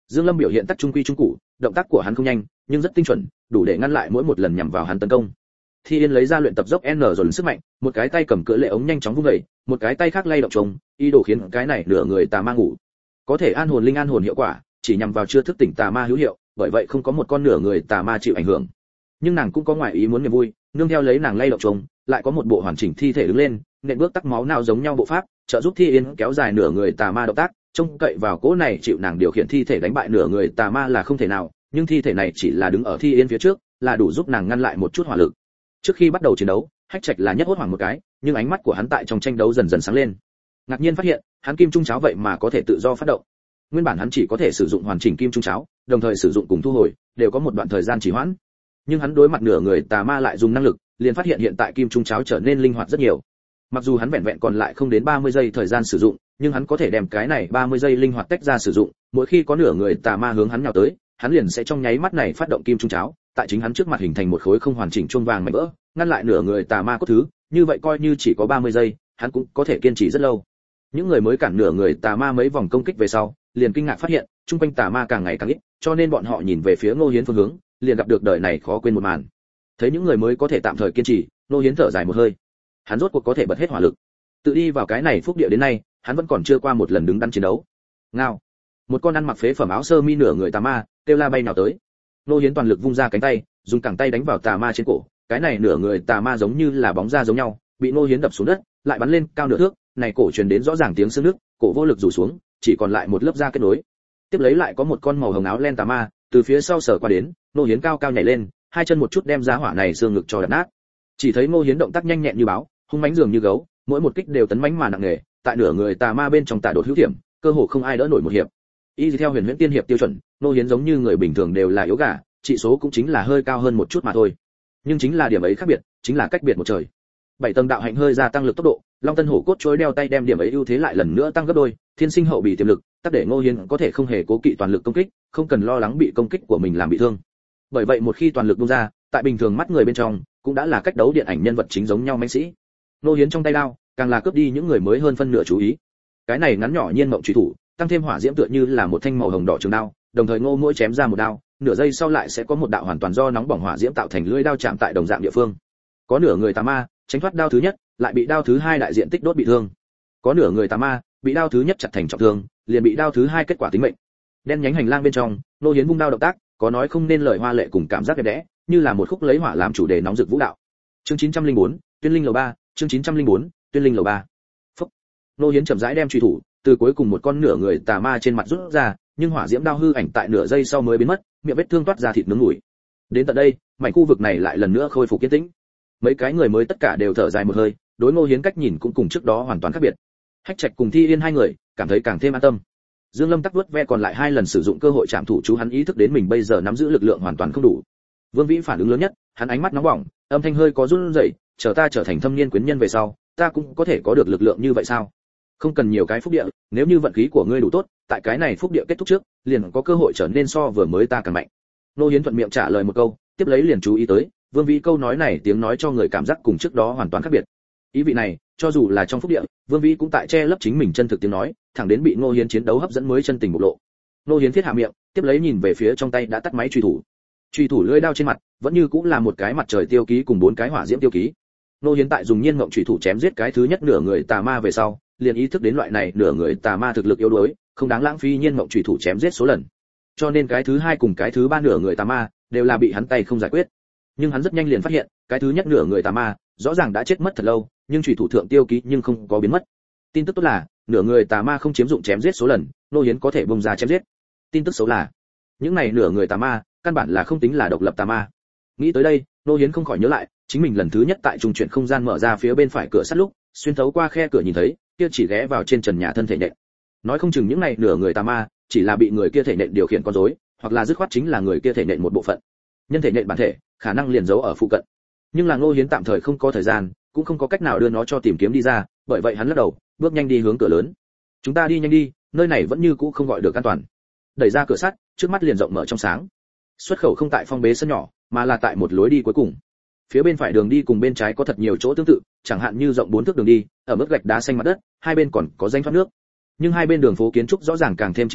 S1: Dương Lâm biểu hiện tắc trung quy trung cụ, động tác của hắn không nhanh, nhưng rất tinh chuẩn, đủ để ngăn lại mỗi một lần nhằm vào hắn tấn công. Thi Yên lấy ra luyện tập dốc N dồn sức mạnh, một cái tay cầm cỡ lệ ống nhanh chóng vung dậy, một cái tay khác lay động trống, ý đồ khiến cái này nửa người tà ma ngủ. Có thể an hồn linh an hồn hiệu quả, chỉ nhằm vào chưa thức tỉnh tà ma hữu hiệu, bởi vậy không có một con nửa người tà ma chịu ảnh hưởng. Nhưng nàng cũng có ngoại ý muốn niềm vui, nương theo lấy nàng lay động trống, lại có một bộ hoàn chỉnh thi thể đứng lên, nện bước tắc máu nào giống nhau bộ pháp, trợ giúp Thi Yên kéo dài nửa người tà ma động tác, trông cậy vào cỗ này chịu nàng điều khiển thi thể đánh bại nửa người tà ma là không thể nào, nhưng thi thể này chỉ là đứng ở Thi Yên phía trước, là đủ giúp nàng ngăn lại một chút hỏa lực. Trước khi bắt đầu chiến đấu, Hách Trạch là nhất hốt hoảng một cái, nhưng ánh mắt của hắn tại trong tranh đấu dần dần sáng lên. Ngạc nhiên phát hiện, hắn kim trung cháo vậy mà có thể tự do phát động. Nguyên bản hắn chỉ có thể sử dụng hoàn chỉnh kim trung cháo, đồng thời sử dụng cùng thu hồi, đều có một đoạn thời gian trì hoãn. Nhưng hắn đối mặt nửa người tà ma lại dùng năng lực, liền phát hiện hiện tại kim trung cháo trở nên linh hoạt rất nhiều. Mặc dù hắn vẹn vẹn còn lại không đến 30 giây thời gian sử dụng, nhưng hắn có thể đem cái này 30 giây linh hoạt tách ra sử dụng, mỗi khi có nửa người tà ma hướng hắn nhào tới, hắn liền sẽ trong nháy mắt này phát động kim trung cháo, tại chính hắn trước mặt hình thành một khối không hoàn chỉnh chuông vàng mảnh vỡ, ngăn lại nửa người tà ma cốt thứ, như vậy coi như chỉ có 30 giây, hắn cũng có thể kiên trì rất lâu. Những người mới cản nửa người tà ma mấy vòng công kích về sau, liền kinh ngạc phát hiện, trung quanh tà ma càng ngày càng ít, cho nên bọn họ nhìn về phía Ngô Hiến phương hướng, liền gặp được đời này khó quên một màn. Thấy những người mới có thể tạm thời kiên trì, Ngô Hiến thở dài một hơi. Hắn rốt cuộc có thể bật hết hỏa lực. Tự đi vào cái này phúc địa đến nay, hắn vẫn còn chưa qua một lần đứng đắn chiến đấu. Ngao. Một con ăn mặc phế phẩm áo sơ mi nửa người tà ma, kêu la bay nào tới. Ngô Hiến toàn lực vung ra cánh tay, dùng cẳng tay đánh vào tà ma trên cổ, cái này nửa người tà ma giống như là bóng da giống nhau, bị Ngô Hiến đập xuống đất, lại bắn lên cao nửa thước, này cổ truyền đến rõ ràng tiếng xương nước, cổ vô lực rủ xuống, chỉ còn lại một lớp da kết nối. Tiếp lấy lại có một con màu hồng áo len tà ma, từ phía sau sờ qua đến, Ngô Hiến cao cao nhảy lên, hai chân một chút đem giá hỏa này xương ngực cho đập nát. Chỉ thấy Ngô Hiến động tác nhanh nhẹn như báo, hung mãnh dường như gấu, mỗi một kích đều tấn mãnh mà nặng nề, tại nửa người tà ma bên trong tà đột hữu điểm, cơ hồ không ai đỡ nổi một hiệp. Y theo Huyền Huyễn Tiên hiệp tiêu chuẩn, Ngô Hiến giống như người bình thường đều là yếu gà, trị số cũng chính là hơi cao hơn một chút mà thôi. Nhưng chính là điểm ấy khác biệt, chính là cách biệt một trời. 7 tầng đạo hạnh hơi gia tăng lực tốc độ, Long Tân Hổ cốt chối đeo tay đem điểm ấy ưu thế lại lần nữa tăng gấp đôi, thiên sinh hậu bì tiềm lực, tất để Ngô Hiến có thể không hề cố kỵ toàn lực công kích, không cần lo lắng bị công kích của mình làm bị thương. Bởi vậy một khi toàn lực bung ra, tại bình thường mắt người bên trong, cũng đã là cách đấu điện ảnh nhân vật chính giống nhau mãnh sĩ. Ngô Hiến trong tay đao, càng là cướp đi những người mới hơn phân nửa chú ý. Cái này ngắn nhỏ nhiên mộng chủy thủ, tăng thêm hỏa diễm tựa như là một thanh màu hồng đỏ trường đao, đồng thời Ngô mỗi chém ra một đao, nửa giây sau lại sẽ có một đạo hoàn toàn do nóng bỏng hỏa diễm tạo thành lưỡi đao chạm tại đồng dạng địa phương. Có nửa người tà ma tránh thoát đao thứ nhất, lại bị đao thứ hai đại diện tích đốt bị thương. Có nửa người tà ma bị đao thứ nhất chặt thành trọng thương, liền bị đao thứ hai kết quả tính mệnh. Đen nhánh hành lang bên trong, Ngô Hiến vung đao động tác, có nói không nên lời hoa lệ cùng cảm giác đẹp đẽ, như là một khúc lấy hỏa làm chủ đề nóng rực vũ đạo. Chương 904, Tuyên Linh lầu 3, chương 904, Tuyên Linh lầu 3. Phốc. Ngô Hiến chậm rãi đem truy thủ từ cuối cùng một con nửa người tà ma trên mặt rút ra, nhưng hỏa diễm đao hư ảnh tại nửa giây sau mới biến mất, miệng vết thương toát ra thịt nướng ngủi. Đến tận đây, mảnh khu vực này lại lần nữa khôi phục yên tĩnh. Mấy cái người mới tất cả đều thở dài một hơi, đối Ngô Hiến cách nhìn cũng cùng trước đó hoàn toàn khác biệt. Hách Trạch cùng Thi Yên hai người cảm thấy càng thêm an tâm. Dương Lâm tắc vuốt ve còn lại hai lần sử dụng cơ hội chạm thủ chú, hắn ý thức đến mình bây giờ nắm giữ lực lượng hoàn toàn không đủ. Vương Vĩ phản ứng lớn nhất, hắn ánh mắt nóng bỏng, âm thanh hơi có run rẩy, chờ ta trở thành thâm niên quyến nhân về sau, ta cũng có thể có được lực lượng như vậy sao? Không cần nhiều cái phúc địa, nếu như vận khí của ngươi đủ tốt, tại cái này phúc địa kết thúc trước, liền có cơ hội trở nên so vừa mới ta càng mạnh. Ngô Hiến thuận miệng trả lời một câu, tiếp lấy liền chú ý tới, Vương Vĩ câu nói này tiếng nói cho người cảm giác cùng trước đó hoàn toàn khác biệt. Ý vị này, cho dù là trong phúc địa, Vương Vĩ cũng tại che lấp chính mình chân thực tiếng nói, thẳng đến bị Ngô Hiến chiến đấu hấp dẫn mới chân tình bộc lộ. Ngô Hiến thiết hạ miệng, tiếp lấy nhìn về phía trong tay đã tắt máy truy thủ. Truy thủ lưỡi đao trên mặt, vẫn như cũng là một cái mặt trời tiêu ký cùng 4 cái hỏa diễm tiêu ký. Ngô Hiến tại dùng nhiên ngộng truy thủ chém giết cái thứ nhất nửa người tà ma về sau, liền ý thức đến loại này nửa người tà ma thực lực yếu đuối, không đáng lãng phí nhiên ngộng truy thủ chém giết số lần. Cho nên cái thứ hai cùng cái thứ ba nửa người tà ma đều là bị hắn tay không giải quyết. Nhưng hắn rất nhanh liền phát hiện, cái thứ nhất nửa người tà ma rõ ràng đã chết mất thật lâu, nhưng truy thủ thượng tiêu ký nhưng không có biến mất. Tin tức tốt là, nửa người tà ma không chiếm dụng chém giết số lần, Ngô Hiến có thể bung ra chém giết. Tin tức xấu là, những này nửa người tà ma căn bản là không tính là độc lập tà ma. Nghĩ tới đây, Ngô Hiến không khỏi nhớ lại, chính mình lần thứ nhất tại trung chuyển không gian mở ra phía bên phải cửa sắt lúc, xuyên thấu qua khe cửa nhìn thấy, kia chỉ ghé vào trên trần nhà thân thể nện. Nói không chừng những này nửa người tà ma chỉ là bị người kia thể nện điều khiển con rối, hoặc là dứt khoát chính là người kia thể nện một bộ phận. Nhân thể nện bản thể, khả năng liền giấu ở phụ cận. Nhưng là Ngô Hiến tạm thời không có thời gian, cũng không có cách nào đưa nó cho tìm kiếm đi ra, bởi vậy hắn lắc đầu, bước nhanh đi hướng cửa lớn. Chúng ta đi nhanh đi, nơi này vẫn như cũ không gọi được an toàn. Đẩy ra cửa sắt, trước mắt liền rộng mở trong sáng. Xuất khẩu không tại phong bế sân nhỏ, mà là tại một lối đi cuối cùng. Phía bên phải đường đi cùng bên trái có thật nhiều chỗ tương tự, chẳng hạn như rộng 4 thước đường đi, ở mức gạch đá xanh mặt đất, hai bên còn có rãnh thoát nước. Nhưng hai bên đường phố kiến trúc rõ ràng càng thêm chỉnh tề,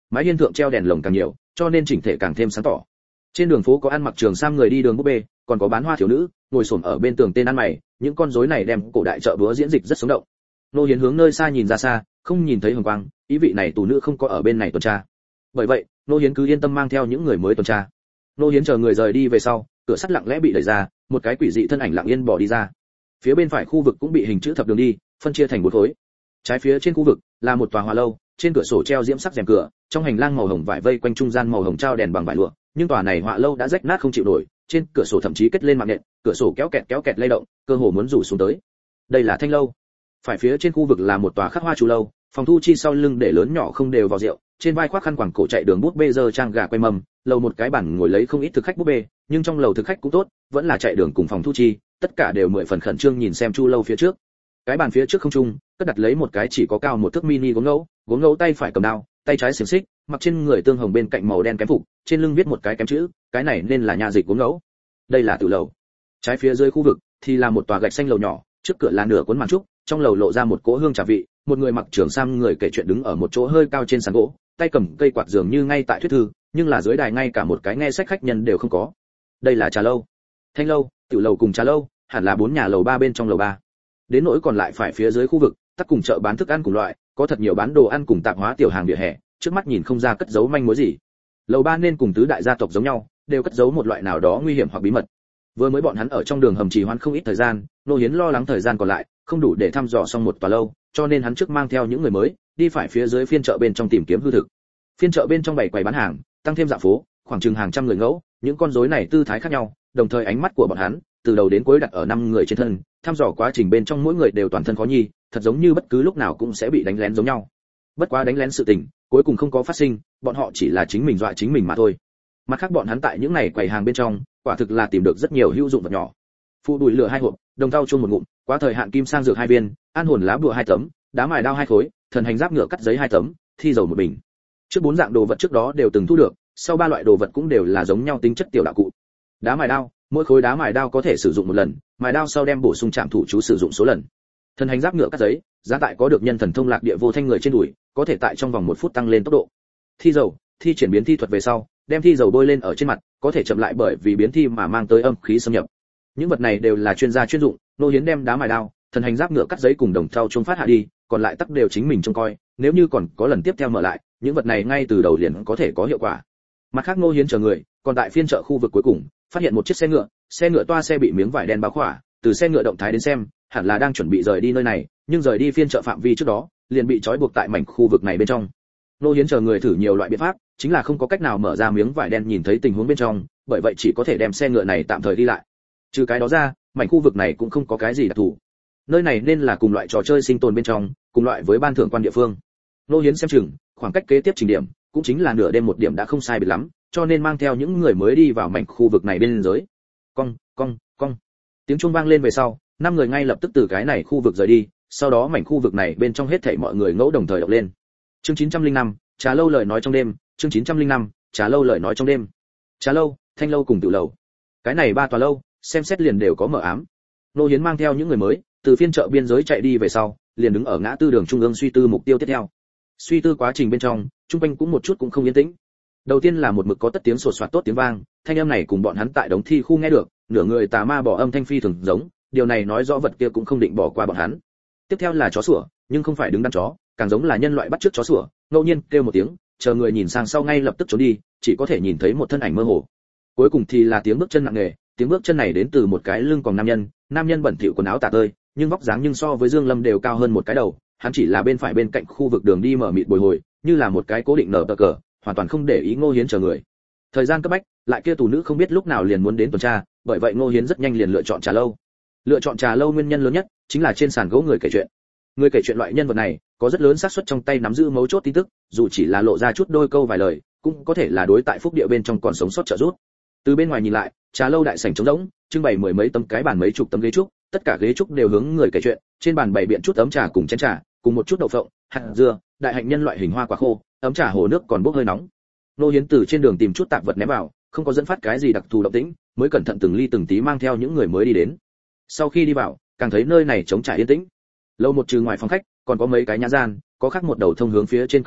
S1: mái hiên thượng treo đèn lồng càng nhiều, cho nên chỉnh thể càng thêm sáng tỏ. Trên đường phố có ăn mặc trường sam người đi đường búp bê, còn có bán hoa thiếu nữ ngồi xổm ở bên tường tên ăn mày, những con rối này đem cổ đại chợ búa diễn dịch rất sống động. Nô Hiến hướng nơi xa nhìn ra xa, không nhìn thấy hồng quang, ý vị này tù nữ không có ở bên này tuần tra. Bởi vậy, Nô Hiến cứ yên tâm mang theo những người mới tuần tra. Nô Hiến chờ người rời đi về sau, cửa sắt lặng lẽ bị đẩy ra, một cái quỷ dị thân ảnh lặng yên bỏ đi ra. Phía bên phải khu vực cũng bị hình chữ thập đường đi, phân chia thành bốn khối. Trái phía trên khu vực là một tòa hoa lâu, trên cửa sổ treo diễm sắc rèm cửa, trong hành lang màu hồng vải vây quanh trung gian màu hồng trao đèn bằng vải lụa, nhưng tòa này hoa lâu đã rách nát không chịu nổi, trên cửa sổ thậm chí kết lên mạng nện, cửa sổ kéo kẹt lay động, cơ hồ muốn rủ xuống tới. Đây là thanh lâu. Phải phía trên khu vực là một tòa khắc hoa chủ lâu, phòng thu chi sau lưng để lớn nhỏ không đều vào rượu, trên vai khoác khăn quàng cổ chạy đường bút bê giờ trang gà quay mâm, lầu một cái bàn ngồi lấy không ít thực khách bút bê, nhưng trong lầu thực khách cũng tốt, vẫn là chạy đường cùng phòng thu chi, tất cả đều 10 phần khẩn trương nhìn xem chu lâu phía trước. Cái bàn phía trước không trung, cất đặt lấy một cái chỉ có cao một thước mini gốm ngẫu tay phải cầm đao, tay trái xiềng xích, mặc trên người tương hồng bên cạnh màu đen kém phục, trên lưng viết một cái kém chữ, cái này nên là nhà dịch gốm ngẫu. Đây là tử lầu. Trái phía dưới khu vực thì là một tòa gạch xanh lầu nhỏ, trước cửa là nửa cuốn màn trúc, trong lầu lộ ra một cỗ hương trà vị, một người mặc trường sam người kể chuyện đứng ở một chỗ hơi cao trên sàn gỗ, tay cầm cây quạt dường như ngay tại thuyết thư, nhưng là dưới đài ngay cả một cái nghe sách khách nhân đều không có. Đây là trà lâu, thanh lâu, tiểu lầu cùng trà lâu, hẳn là 4 nhà lầu 3 bên trong lầu 3. Đến nỗi còn lại phải phía dưới khu vực, tất cùng chợ bán thức ăn cùng loại, có thật nhiều bán đồ ăn cùng tạp hóa tiểu hàng vỉa hè, trước mắt nhìn không ra cất giấu manh mối gì. Lầu 3 nên cùng tứ đại gia tộc giống nhau, đều cất giấu một loại nào đó nguy hiểm hoặc bí mật. Vừa mới bọn hắn ở trong đường hầm trì hoãn không ít thời gian, Nô Hiến lo lắng thời gian còn lại không đủ để thăm dò xong một tòa lâu, cho nên hắn trước mang theo những người mới đi phải phía dưới phiên chợ bên trong tìm kiếm hư thực. Phiên chợ bên trong bày quầy bán hàng, tăng thêm dạo phố, khoảng chừng hàng trăm người ngẫu, những con rối này tư thái khác nhau, đồng thời ánh mắt của bọn hắn từ đầu đến cuối đặt ở 5 người trên thân, thăm dò quá trình bên trong mỗi người đều toàn thân khó nhi, thật giống như bất cứ lúc nào cũng sẽ bị đánh lén giống nhau. Bất quá đánh lén sự tình, cuối cùng không có phát sinh, bọn họ chỉ là chính mình dọa chính mình mà thôi. Mặt khác bọn hắn tại những này quầy hàng bên trong, quả thực là tìm được rất nhiều hữu dụng vật nhỏ. Phụ đùi lửa 2 hộp, đồng thau chung 1 ngụm, quá thời hạn kim sang dược 2 viên, an hồn lá bùa 2 tấm, đá mài đao 2 khối, thần hành giáp ngựa cắt giấy 2 tấm, thi dầu 1 bình. Trước 4 dạng đồ vật trước đó đều từng thu được, sau 3 loại đồ vật cũng đều là giống nhau tính chất tiểu đạo cụ. Đá mài đao, mỗi khối đá mài đao có thể sử dụng 1 lần, mài đao sau đem bổ sung trảm thủ chú sử dụng số lần. Thần hành giáp ngựa cắt giấy, giá tại có được nhân thần thông lạc địa vô thanh người trên đùi, có thể tại trong vòng 1 phút tăng lên tốc độ. Thi dầu, thi triển biến thi thuật về sau, đem thi dầu bôi lên ở trên mặt, có thể chậm lại bởi vì biến thi mà mang tới âm khí xâm nhập. Những vật này đều là chuyên gia chuyên dụng, Nô Hiến đem đá mài đao, thần hành giáp ngựa cắt giấy cùng đồng thau trung phát hạ đi, còn lại tắc đều chính mình trông coi, nếu như còn có lần tiếp theo mở lại, những vật này ngay từ đầu liền có thể có hiệu quả. Mặt khác Nô Hiến chờ người, còn tại phiên chợ khu vực cuối cùng, phát hiện một chiếc xe ngựa toa xe bị miếng vải đen bao khỏa, từ xe ngựa động thái đến xem, hẳn là đang chuẩn bị rời đi nơi này, nhưng rời đi phiên chợ phạm vi trước đó, liền bị trói buộc tại mảnh khu vực này bên trong. Nô Hiến chờ người thử nhiều loại biện pháp, chính là không có cách nào mở ra miếng vải đen nhìn thấy tình huống bên trong, bởi vậy chỉ có thể đem xe ngựa này tạm thời đi lại. Trừ cái đó ra, mảnh khu vực này cũng không có cái gì đặc thù. Nơi này nên là cùng loại trò chơi sinh tồn bên trong, cùng loại với ban thưởng quan địa phương. Nô Hiến xem chừng, khoảng cách kế tiếp trình điểm, cũng chính là nửa đêm 1 điểm đã không sai biệt lắm, cho nên mang theo những người mới đi vào mảnh khu vực này bên dưới. Cong. Tiếng chuông vang lên về sau, 5 người ngay lập tức từ cái này khu vực rời đi, sau đó mảnh khu vực này bên trong hết thảy mọi người ngẫu đồng thời động lên. Chương 905, trà lâu lời nói trong đêm, chương 905, trà lâu lời nói trong đêm. Trà lâu, thanh lâu cùng tiểu lầu. Cái này 3 tòa lâu, xem xét liền đều có mở ám. Nô Hiến mang theo những người mới, từ phiên chợ biên giới chạy đi về sau, liền đứng ở ngã tư đường trung ương suy tư mục tiêu tiếp theo. Suy tư quá trình bên trong, trung quanh cũng một chút cũng không yên tĩnh. Đầu tiên là một mực có tất tiếng sột soạt tốt tiếng vang, thanh âm này cùng bọn hắn tại đống thi khu nghe được, nửa người tà ma bỏ âm thanh phi thường giống, điều này nói rõ vật kia cũng không định bỏ qua bọn hắn. Tiếp theo là chó sủa, nhưng không phải đứng đắn chó, càng giống là nhân loại bắt chước chó sủa, ngẫu nhiên kêu một tiếng, chờ người nhìn sang sau ngay lập tức trốn đi, chỉ có thể nhìn thấy một thân ảnh mơ hồ. Cuối cùng thì là tiếng bước chân nặng nề, tiếng bước chân này đến từ một cái lưng còn nam nhân bẩn thỉu quần áo tả tơi, nhưng vóc dáng nhưng so với Dương Lâm đều cao hơn một cái đầu, hắn chỉ là bên phải bên cạnh khu vực đường đi mở mịt bồi hồi, như là một cái cố định nở cờ, hoàn toàn không để ý Ngô Hiến chờ người. Thời gian cấp bách, lại kia tù nữ không biết lúc nào liền muốn đến tuần tra, bởi vậy Ngô Hiến rất nhanh liền lựa chọn trà lâu. Lựa chọn trà lâu nguyên nhân lớn nhất chính là trên sàn gỗ người kể chuyện. Người kể chuyện loại nhân vật này có rất lớn xác suất trong tay nắm giữ mấu chốt tin tức, dù chỉ là lộ ra chút đôi câu vài lời, cũng có thể là đối tại phúc địa bên trong còn sống sót trợ giúp. Từ bên ngoài nhìn lại, trà lâu đại sảnh trống rỗng, trưng bày 10 mấy tấm cái bàn mấy chục tấm ghế trúc, tất cả ghế trúc đều hướng người kể chuyện, trên bàn bày biện chút ấm trà cùng chén trà, cùng một chút đậu phộng, hạt dưa, đại hạnh nhân loại hình hoa quả khô, ấm trà hồ nước còn bốc hơi nóng. Nô Hiến từ trên đường tìm chút tạp vật ném vào, không có dẫn phát cái gì đặc thù động tĩnh, mới cẩn thận từng ly từng tí mang theo những người mới đi đến. Sau khi đi vào, càng thấy nơi này trống trải yên tĩnh. Lâu một trừ ngoài phòng khách, còn có mấy cái nhã gian, có khác một đầu thông hướng phía trên cầu thang,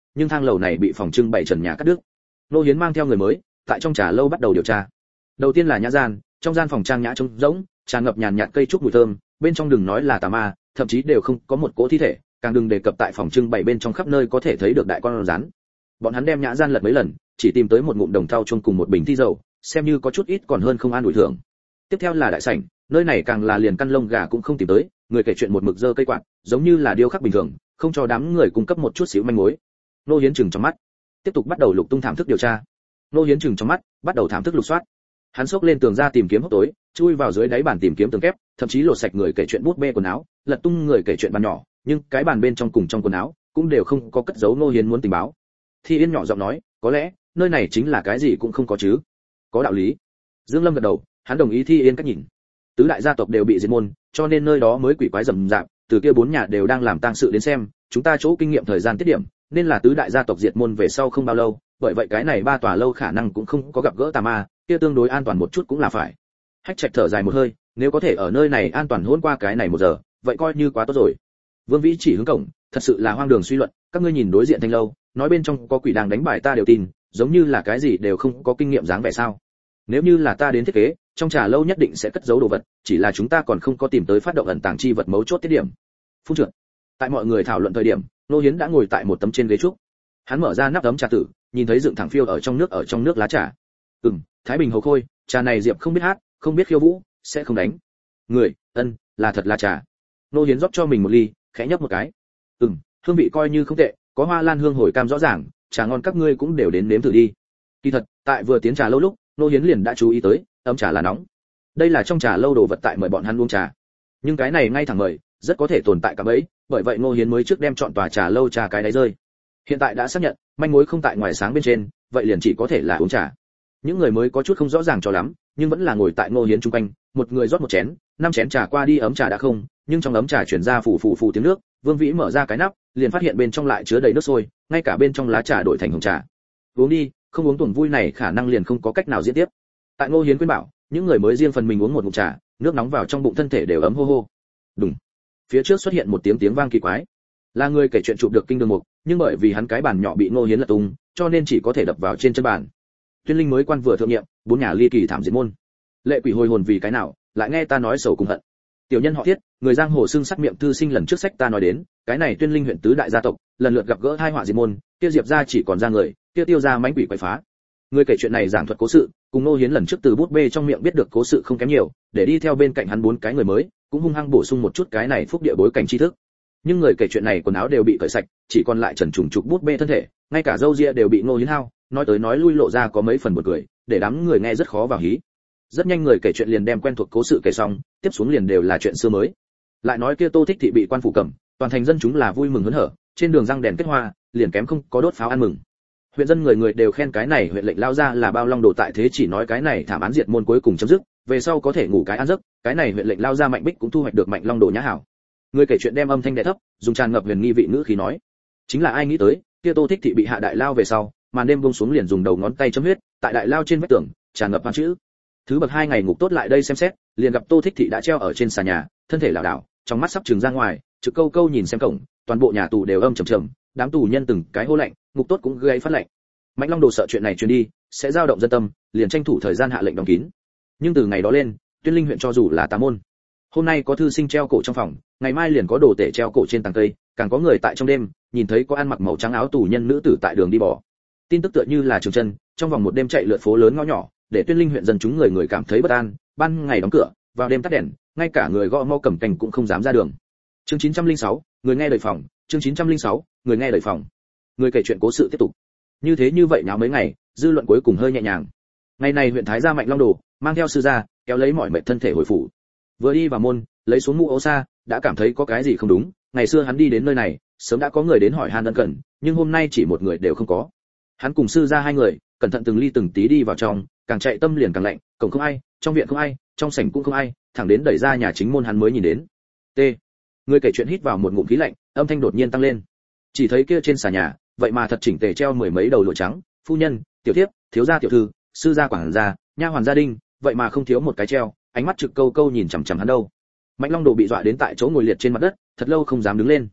S1: nhưng thang lầu này bị phòng trưng bày trần nhà cắt đứt. Nô Hiến mang theo người mới tại trong trà lâu bắt đầu điều tra. Đầu tiên là nhã gian, trong gian phòng trang nhã trống rỗng, tràn ngập nhàn nhạt cây trúc mùi thơm, bên trong đừng nói là tà ma, thậm chí đều không có một cỗ thi thể, càng đừng đề cập tại phòng trưng bày bên trong khắp nơi có thể thấy được đại con rắn. Bọn hắn đem nhã gian lật mấy lần, chỉ tìm tới một ngụm đồng thau chung cùng một bình thi dầu, xem như có chút ít còn hơn không an ủi thưởng. Tiếp theo là đại sảnh, nơi này càng là liền căn lông gà cũng không tìm tới, người kể chuyện một mực giơ cây quạt, giống như là điêu khắc bình thường, không cho đám người cung cấp một chút xíu manh mối. Nô Hiến chừng trong mắt, tiếp tục bắt đầu lục tung thảm thức điều tra. Nô Hiến chừng trong mắt, bắt đầu thảm thức lục soát. Hắn xốc lên tường ra tìm kiếm hốc tối, chui vào dưới đáy bàn tìm kiếm tường kép, thậm chí lột sạch người kể chuyện bút bê quần áo, lật tung người kể chuyện bàn nhỏ, nhưng cái bàn bên trong cùng trong quần áo cũng đều không có cất giấu Nô Hiến muốn tình báo. Thi Yên nhỏ giọng nói, có lẽ nơi này chính là cái gì cũng không có chứ. Có đạo lý. Dương Lâm gật đầu, hắn đồng ý Thi Yên cách nhìn. Tứ đại gia tộc đều bị diệt môn, cho nên nơi đó mới quỷ quái rầm rạp, từ kia 4 nhà đều đang làm tang sự đến xem, chúng ta chỗ kinh nghiệm thời gian tiết điểm, nên là tứ đại gia tộc diệt môn về sau không bao lâu, bởi vậy cái này 3 tòa lâu khả năng cũng không có gặp gỡ tà ma, kia tương đối an toàn một chút cũng là phải. Hách Trạch thở dài một hơi, nếu có thể ở nơi này an toàn hôn qua cái này 1 giờ, vậy coi như quá tốt rồi. Vương Vĩ chỉ hướng cổng, thật sự là hoang đường suy luận, các ngươi nhìn đối diện thanh lâu, nói bên trong có quỷ đang đánh bài ta đều tin, giống như là cái gì đều không có kinh nghiệm dáng vẻ sao? Nếu như là ta đến thiết kế, trong trà lâu nhất định sẽ cất giấu đồ vật, chỉ là chúng ta còn không có tìm tới phát động ẩn tàng chi vật mấu chốt tiết điểm. Phun trượt. Tại mọi người thảo luận thời điểm, Nô Hiến đã ngồi tại một tấm trên ghế trúc. Hắn mở ra nắp ấm trà tử, nhìn thấy dựng thẳng phiêu ở trong nước lá trà. Thái bình hầu khôi, trà này Diệp không biết hát, không biết khiêu vũ, sẽ không đánh. Người, là thật là trà. Nô Hiến rót cho mình một ly, khẽ nhấp một cái. Hương vị coi như không tệ, có hoa lan hương hồi cam rõ ràng, trà ngon các ngươi cũng đều đến nếm thử đi. Kỳ thật, tại vừa tiến trà lâu lúc, Nô Hiến liền đã chú ý tới, ấm trà là nóng. Đây là trong trà lâu đồ vật tại mời bọn hắn uống trà. Nhưng cái này ngay thẳng mời, rất có thể tồn tại cả bẫy, bởi vậy Nô Hiến mới trước đem chọn tòa trà lâu trà cái đáy rơi. Hiện tại đã xác nhận, manh mối không tại ngoài sáng bên trên, vậy liền chỉ có thể là uống trà. Những người mới có chút không rõ ràng cho lắm, nhưng vẫn là ngồi tại Nô Hiến chung quanh, một người rót một chén, 5 chén trà qua đi ấm trà đã không, nhưng trong ấm trà truyền ra phù tiếng nước, Vương Vĩ mở ra cái nắp, liền phát hiện bên trong lại chứa đầy nước sôi, ngay cả bên trong lá trà đổi thành hồng trà. Uống đi, không uống tuần vui này khả năng liền không có cách nào diễn tiếp. Tại Ngô Hiến khuyên bảo, những người mới riêng phần mình uống một ngụm trà, nước nóng vào trong bụng thân thể đều ấm hô hô. Đùng. Phía trước xuất hiện một tiếng vang kỳ quái. Là người kể chuyện chụp được kinh đường mục, nhưng bởi vì hắn cái bàn nhỏ bị Ngô Hiến lật tung, cho nên chỉ có thể đập vào trên chân bàn. Tuyên linh mới quan vừa thượng nhiệm, 4 nhà ly kỳ thảm diệt môn. Lệ quỷ hồi hồn vì cái nào, lại nghe ta nói sầu cùng hận. Tiểu nhân họ Thiết, người giang hồ xưng sắc miệng thư sinh lần trước sách ta nói đến, cái này Tuyên linh huyện tứ đại gia tộc, lần lượt gặp gỡ hai họa diệt môn, kia Diệp gia chỉ còn ra người, kia Tiêu gia mãnh quỷ quậy phá. Người kể chuyện này giảng thuật cố sự, cùng Ngô Hiến lần trước từ bút bê trong miệng biết được cố sự không kém nhiều, để đi theo bên cạnh hắn 4 cái người mới, cũng hung hăng bổ sung một chút cái này phúc địa bối cảnh tri thức. Nhưng người kể chuyện này quần áo đều bị cởi sạch, chỉ còn lại trần trùng trục bút bê thân thể, ngay cả râu ria đều bị Ngô Hiến hao, nói tới nói lui lộ ra có mấy phần buồn cười, để đám người nghe rất khó vào hí. Rất nhanh người kể chuyện liền đem quen thuộc cố sự kể xong, tiếp xuống liền đều là chuyện xưa mới. Lại nói kia Tô Thích thị bị quan phủ cầm, toàn thành dân chúng là vui mừng hớn hở, trên đường răng đèn kết hoa, liền kém không có đốt pháo ăn mừng. Huyện dân người người đều khen cái này huyện lệnh lao ra là bao long đồ tại thế, chỉ nói cái này thảm án diệt môn cuối cùng chấm dứt, về sau có thể ngủ cái ăn giấc, cái này huyện lệnh lao ra Mạnh Bích cũng thu hoạch được Mạnh Long đồ nhã hảo. Người kể chuyện đem âm thanh đè thấp, dùng tràn ngập huyền nghi vị ngữ khí nói, chính là ai nghĩ tới, kia Tô Thích thị bị hạ đại lao về sau, màn đêm buông xuống liền dùng đầu ngón tay chấm huyết, tại đại lao trên vách tường tràn ngập văn chữ. Thứ bậc 2 ngày ngục tốt lại đây xem xét, liền gặp Tô Thích thị đã treo ở trên xà nhà, thân thể lảo đảo, trong mắt sắp trừng ra ngoài, trực câu câu nhìn xem cổng, toàn bộ nhà tù đều âm trầm trầm, đám tù nhân từng cái hô lạnh, ngục tốt cũng gây phát lạnh. Mạnh Long đồ sợ chuyện này truyền đi, sẽ dao động dân tâm, liền tranh thủ thời gian hạ lệnh đóng kín. Nhưng từ ngày đó lên, Tuyên Linh huyện cho dù là tà môn, hôm nay có thư sinh treo cổ trong phòng, ngày mai liền có đồ tể treo cổ trên tầng cây, càng có người tại trong đêm nhìn thấy có ăn mặc màu trắng áo tù nhân nữ tử tại đường đi bỏ. Tin tức tựa như là trường chân, trong vòng một đêm chạy lượn phố lớn ngõ nhỏ, để Tuyên Linh huyện dân chúng người người cảm thấy bất an, ban ngày đóng cửa, vào đêm tắt đèn, ngay cả người gõ mõ cầm cành cũng không dám ra đường. Chương 906, người nghe đời phòng, chương 906, người nghe đời phòng. Người kể chuyện cố sự tiếp tục. Như vậy nháo mấy ngày, dư luận cuối cùng hơi nhẹ nhàng. Ngày này huyện thái gia Mạnh Long đồ mang theo sư gia, kéo lấy mọi mệt thân thể hồi phủ. Vừa đi vào môn, lấy xuống mũ áo xa, đã cảm thấy có cái gì không đúng. Ngày xưa hắn đi đến nơi này, sớm đã có người đến hỏi han ân cần, nhưng hôm nay chỉ một người đều không có. Hắn cùng sư gia 2 người, cẩn thận từng ly từng tí đi vào trong, càng chạy tâm liền càng lạnh, cổng không ai, trong viện không ai, trong sảnh cũng không ai, thẳng đến đẩy ra nhà chính môn hắn mới nhìn đến. T. Người kể chuyện hít vào một ngụm khí lạnh, âm thanh đột nhiên tăng lên. Chỉ thấy kia trên xà nhà, vậy mà thật chỉnh tề treo 10 mấy đầu lụa trắng, phu nhân, tiểu thiếp, thiếu gia tiểu thư, sư gia quản gia, nha hoàn gia đình, vậy mà không thiếu một cái treo, ánh mắt trực câu câu nhìn chằm chằm hắn đâu. Mạnh Long đồ bị dọa đến tại chỗ ngồi liệt trên mặt đất, thật lâu không dám đứng lên.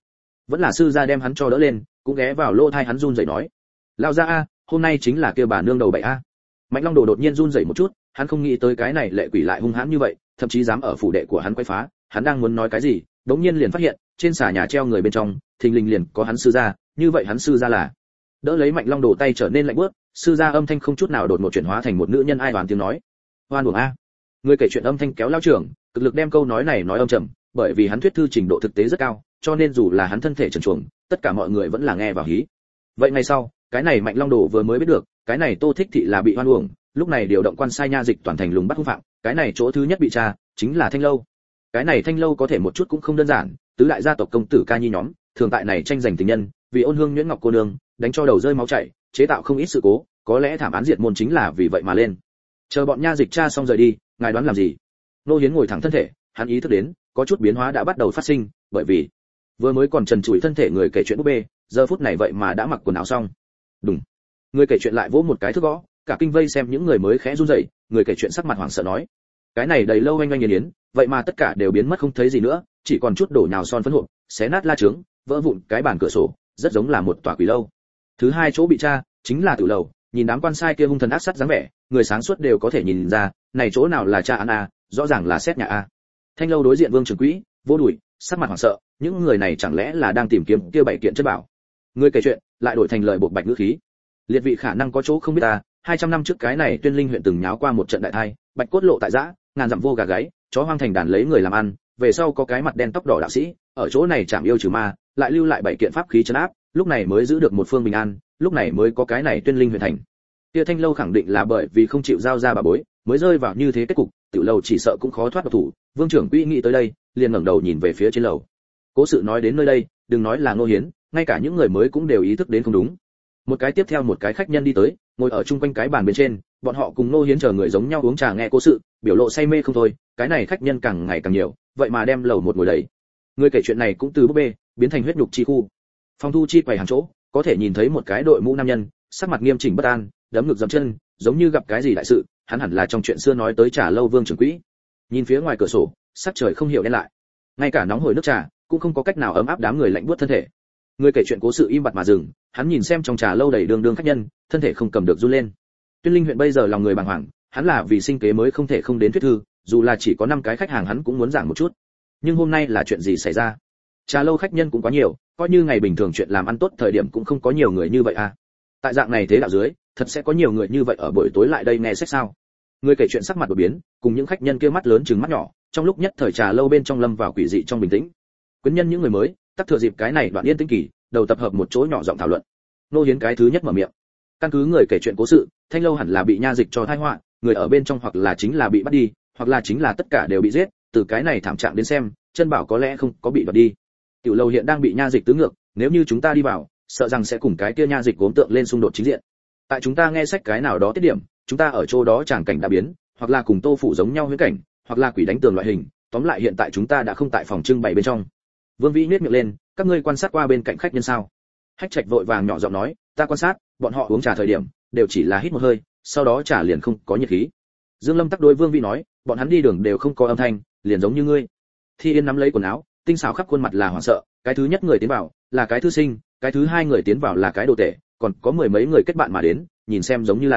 S1: vẫn là sư gia đem hắn cho đỡ lên, cũng ghé vào lỗ tai hắn run rẩy nói: "Lao ra a, hôm nay chính là kia bà nương đầu bậy a." Mạnh Long Đồ đột nhiên run rẩy một chút, hắn không nghĩ tới cái này lệ quỷ lại hung hãn như vậy, thậm chí dám ở phủ đệ của hắn quấy phá, hắn đang muốn nói cái gì, đống nhiên liền phát hiện, trên xà nhà treo người bên trong, thình lình liền có hắn sư gia, như vậy hắn sư gia là. Đỡ lấy Mạnh Long Đồ tay trở nên lạnh bước, sư gia âm thanh không chút nào đột ngột chuyển hóa thành một nữ nhân ai đoán tiếng nói: "Hoan uổng a." Người kể chuyện âm thanh kéo lao trưởng, cực lực đem câu nói này nói âm trầm, bởi vì hắn thuyết thư trình độ thực tế rất cao, cho nên dù là hắn thân thể trần truồng, tất cả mọi người vẫn là nghe vào hí. Vậy ngày sau, cái này Mạnh Long Đồ vừa mới biết được, cái này Tô Thích Thị là bị hoan uổng, lúc này điều động quan sai nha dịch toàn thành lùng bắt hung phạm, cái này chỗ thứ nhất bị tra chính là Thanh lâu. Cái này Thanh lâu có thể một chút cũng không đơn giản, tứ đại gia tộc công tử ca nhi nhóm, thường tại này tranh giành tình nhân, vì ôn hương nhuyễn ngọc cô nương, đánh cho đầu rơi máu chảy, chế tạo không ít sự cố, có lẽ thảm án diệt môn chính là vì vậy mà lên. Chờ bọn nha dịch tra xong rời đi, ngài đoán làm gì? Nô Hiến ngồi thẳng thân thể, hắn ý thức đến, có chút biến hóa đã bắt đầu phát sinh, bởi vì vừa mới còn trần trụi thân thể người kể chuyện búp bê, giờ phút này vậy mà đã mặc quần áo xong. Đúng. Người kể chuyện lại vỗ một cái thước gõ, cả kinh vây xem những người mới khẽ run rẩy, người kể chuyện sắc mặt hoảng sợ nói: "Cái này đầy lâu oanh oanh yến, vậy mà tất cả đều biến mất không thấy gì nữa, chỉ còn chút đổ nhào son phấn hộp, xé nát la trướng, vỡ vụn cái bàn cửa sổ, rất giống là một tòa quỷ lâu." Thứ hai chỗ bị tra chính là tử lầu, nhìn đám quan sai kia hung thần ác sát dáng vẻ, người sáng suốt đều có thể nhìn ra, này chỗ nào là tra án a, rõ ràng là xét nhà a. Thanh lâu đối diện Vương Trường Quỹ, vô đuổi, sắc mặt hoảng sợ, những người này chẳng lẽ là đang tìm kiếm kia bảy kiện chất bảo. Người kể chuyện lại đổi thành lời buộc bạch ngữ khí: "Liệt vị khả năng có chỗ không biết ta, 200 năm trước cái này Tuyên Linh huyện từng nháo qua một trận đại thai, bạch cốt lộ tại giã, ngàn dặm vô gà gáy, chó hoang thành đàn lấy người làm ăn, về sau có cái mặt đen tóc đỏ đạo sĩ, ở chỗ này chạm yêu trừ ma, lại lưu lại bảy kiện pháp khí trấn áp, lúc này mới giữ được một phương bình an, lúc này mới có cái này Tuyên Linh huyện thành." Kia Thanh lâu khẳng định là bởi vì không chịu giao ra bà bối, mới rơi vào như thế kết cục, tiểu lâu chỉ sợ cũng khó thoát độc thủ. Vương trưởng quỹ nghĩ tới đây, liền ngẩng đầu nhìn về phía trên lầu. Cố sự nói đến nơi đây, đừng nói là Ngô Hiến, ngay cả những người mới cũng đều ý thức đến không đúng. Một cái tiếp theo một cái khách nhân đi tới, ngồi ở chung quanh cái bàn bên trên, bọn họ cùng Ngô Hiến chờ người giống nhau uống trà nghe cố sự, biểu lộ say mê không thôi. Cái này khách nhân càng ngày càng nhiều, vậy mà đem lầu một ngồi đầy. Người kể chuyện này cũng từ búp bê biến thành huyết nhục chi khu. Phòng thu chi quầy hàng chỗ, có thể nhìn thấy một cái đội mũ nam nhân, sắc mặt nghiêm chỉnh bất an, đấm ngực dậm chân, giống như gặp cái gì đại sự, hắn hẳn là trong chuyện xưa nói tới trà lâu Vương trưởng quỹ. Nhìn phía ngoài cửa sổ, sắc trời không hiểu đen lại, ngay cả nóng hổi nước trà cũng không có cách nào ấm áp đám người lạnh buốt thân thể. Người kể chuyện cố sự im bặt mà dừng, hắn nhìn xem trong trà lâu đầy đường đường khách nhân, thân thể không cầm được run lên. Tuyên Linh huyện bây giờ lòng người bàng hoàng, hắn là vì sinh kế mới không thể không đến thuyết thư, dù là chỉ có 5 cái khách hàng hắn cũng muốn giảng một chút. Nhưng hôm nay là chuyện gì xảy ra? Trà lâu khách nhân cũng quá nhiều, coi như ngày bình thường chuyện làm ăn tốt thời điểm cũng không có nhiều người như vậy à. Tại dạng này thế đạo dưới, thật sẽ có nhiều người như vậy ở buổi tối lại đây nghe sách sao? Người kể chuyện sắc mặt đột biến, cùng những khách nhân kia mắt lớn trừng mắt nhỏ, trong lúc nhất thời trà lâu bên trong lâm vào quỷ dị trong bình tĩnh. Quyến nhân những người mới, tắt thừa dịp cái này đoạn yên tĩnh kỳ, đầu tập hợp một chỗ nhỏ giọng thảo luận. Nô Hiến cái thứ nhất mở miệng. Căn cứ người kể chuyện cố sự, Thanh lâu hẳn là bị nha dịch cho tai họa, người ở bên trong hoặc là chính là bị bắt đi, hoặc là chính là tất cả đều bị giết, từ cái này thảm trạng đến xem, chân bảo có lẽ không có bị đoạt đi. Tiểu lâu hiện đang bị nha dịch tứ ngược, nếu như chúng ta đi vào, sợ rằng sẽ cùng cái kia nha dịch gốm tượng lên xung đột chính diện. Tại chúng ta nghe sách cái nào đó tiết điểm, chúng ta ở chỗ đó tràng cảnh đã biến, hoặc là cùng Tô phủ giống nhau huyễn cảnh, hoặc là quỷ đánh tường loại hình, tóm lại hiện tại chúng ta đã không tại phòng trưng bày bên trong. Vương Vĩ nhếch miệng lên, các ngươi quan sát qua bên cạnh khách nhân sao? Hách Trạch vội vàng nhỏ giọng nói, ta quan sát, bọn họ uống trà thời điểm đều chỉ là hít một hơi, sau đó trà liền không có nhiệt khí. Dương Lâm tắc đối Vương Vĩ nói, bọn hắn đi đường đều không có âm thanh, liền giống như ngươi. Thi Yên nắm lấy quần áo, tinh xảo khắp khuôn mặt là hoảng sợ, cái thứ nhất người tiến vào là cái thư sinh, cái thứ hai người tiến vào là cái đồ tể, còn có 10 mấy người kết bạn mà đến, nhìn xem giống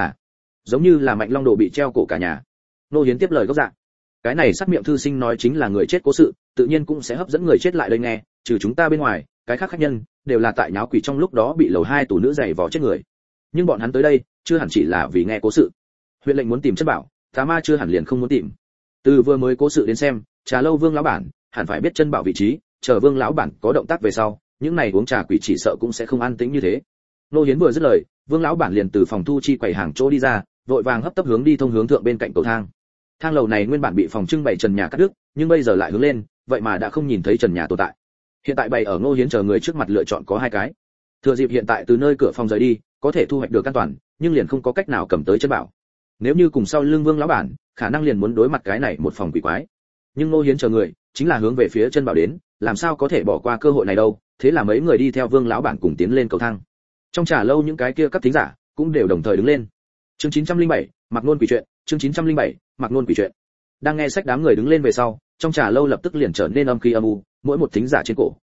S1: như là Mạnh Long Đồ bị treo cổ cả nhà. Nô Hiến tiếp lời gốc dạng. Cái này sắc miệng thư sinh nói chính là người chết cố sự, tự nhiên cũng sẽ hấp dẫn người chết lại đây nghe, trừ chúng ta bên ngoài, cái khác khách nhân đều là tại nháo quỷ trong lúc đó bị lầu 2 tù nữ giày vò chết người. Nhưng bọn hắn tới đây, chưa hẳn chỉ là vì nghe cố sự. Huyện lệnh muốn tìm chất bảo, tà ma chưa hẳn liền không muốn tìm. Từ vừa mới cố sự đến xem, trà lâu Vương lão bản hẳn phải biết chân bảo vị trí, chờ Vương lão bản có động tác về sau, những này uống trà quỷ chỉ sợ cũng sẽ không an tĩnh như thế. Nô Hiến vừa dứt lời, Vương lão bản liền từ phòng thu chi quầy hàng chỗ đi ra, vội vàng hấp tấp hướng đi thông hướng thượng bên cạnh cầu thang. Thang lầu này nguyên bản bị phòng trưng bày trần nhà cắt đứt, nhưng bây giờ lại hướng lên, vậy mà đã không nhìn thấy trần nhà tồn tại. Hiện tại bày ở Ngô Hiến chờ người trước mặt lựa chọn có 2 cái. Thừa dịp hiện tại từ nơi cửa phòng rời đi, có thể thu hoạch được an toàn, nhưng liền không có cách nào cầm tới chân bảo. Nếu như cùng sau lưng Vương lão bản, khả năng liền muốn đối mặt cái này một phòng quỷ quái. Nhưng Ngô Hiến chờ người chính là hướng về phía chân bảo đến, làm sao có thể bỏ qua cơ hội này đâu? Thế là mấy người đi theo Vương lão bản cùng tiến lên cầu thang. Trong trà lâu những cái kia các thính giả cũng đều đồng thời đứng lên. Chương 907, Mặc Nôn quỷ chuyện, chương 907, Mặc Nôn quỷ chuyện. Đang nghe sách đám người đứng lên về sau, trong trà lâu lập tức liền trở nên âm khí âm u, mỗi một thính giả trên cổ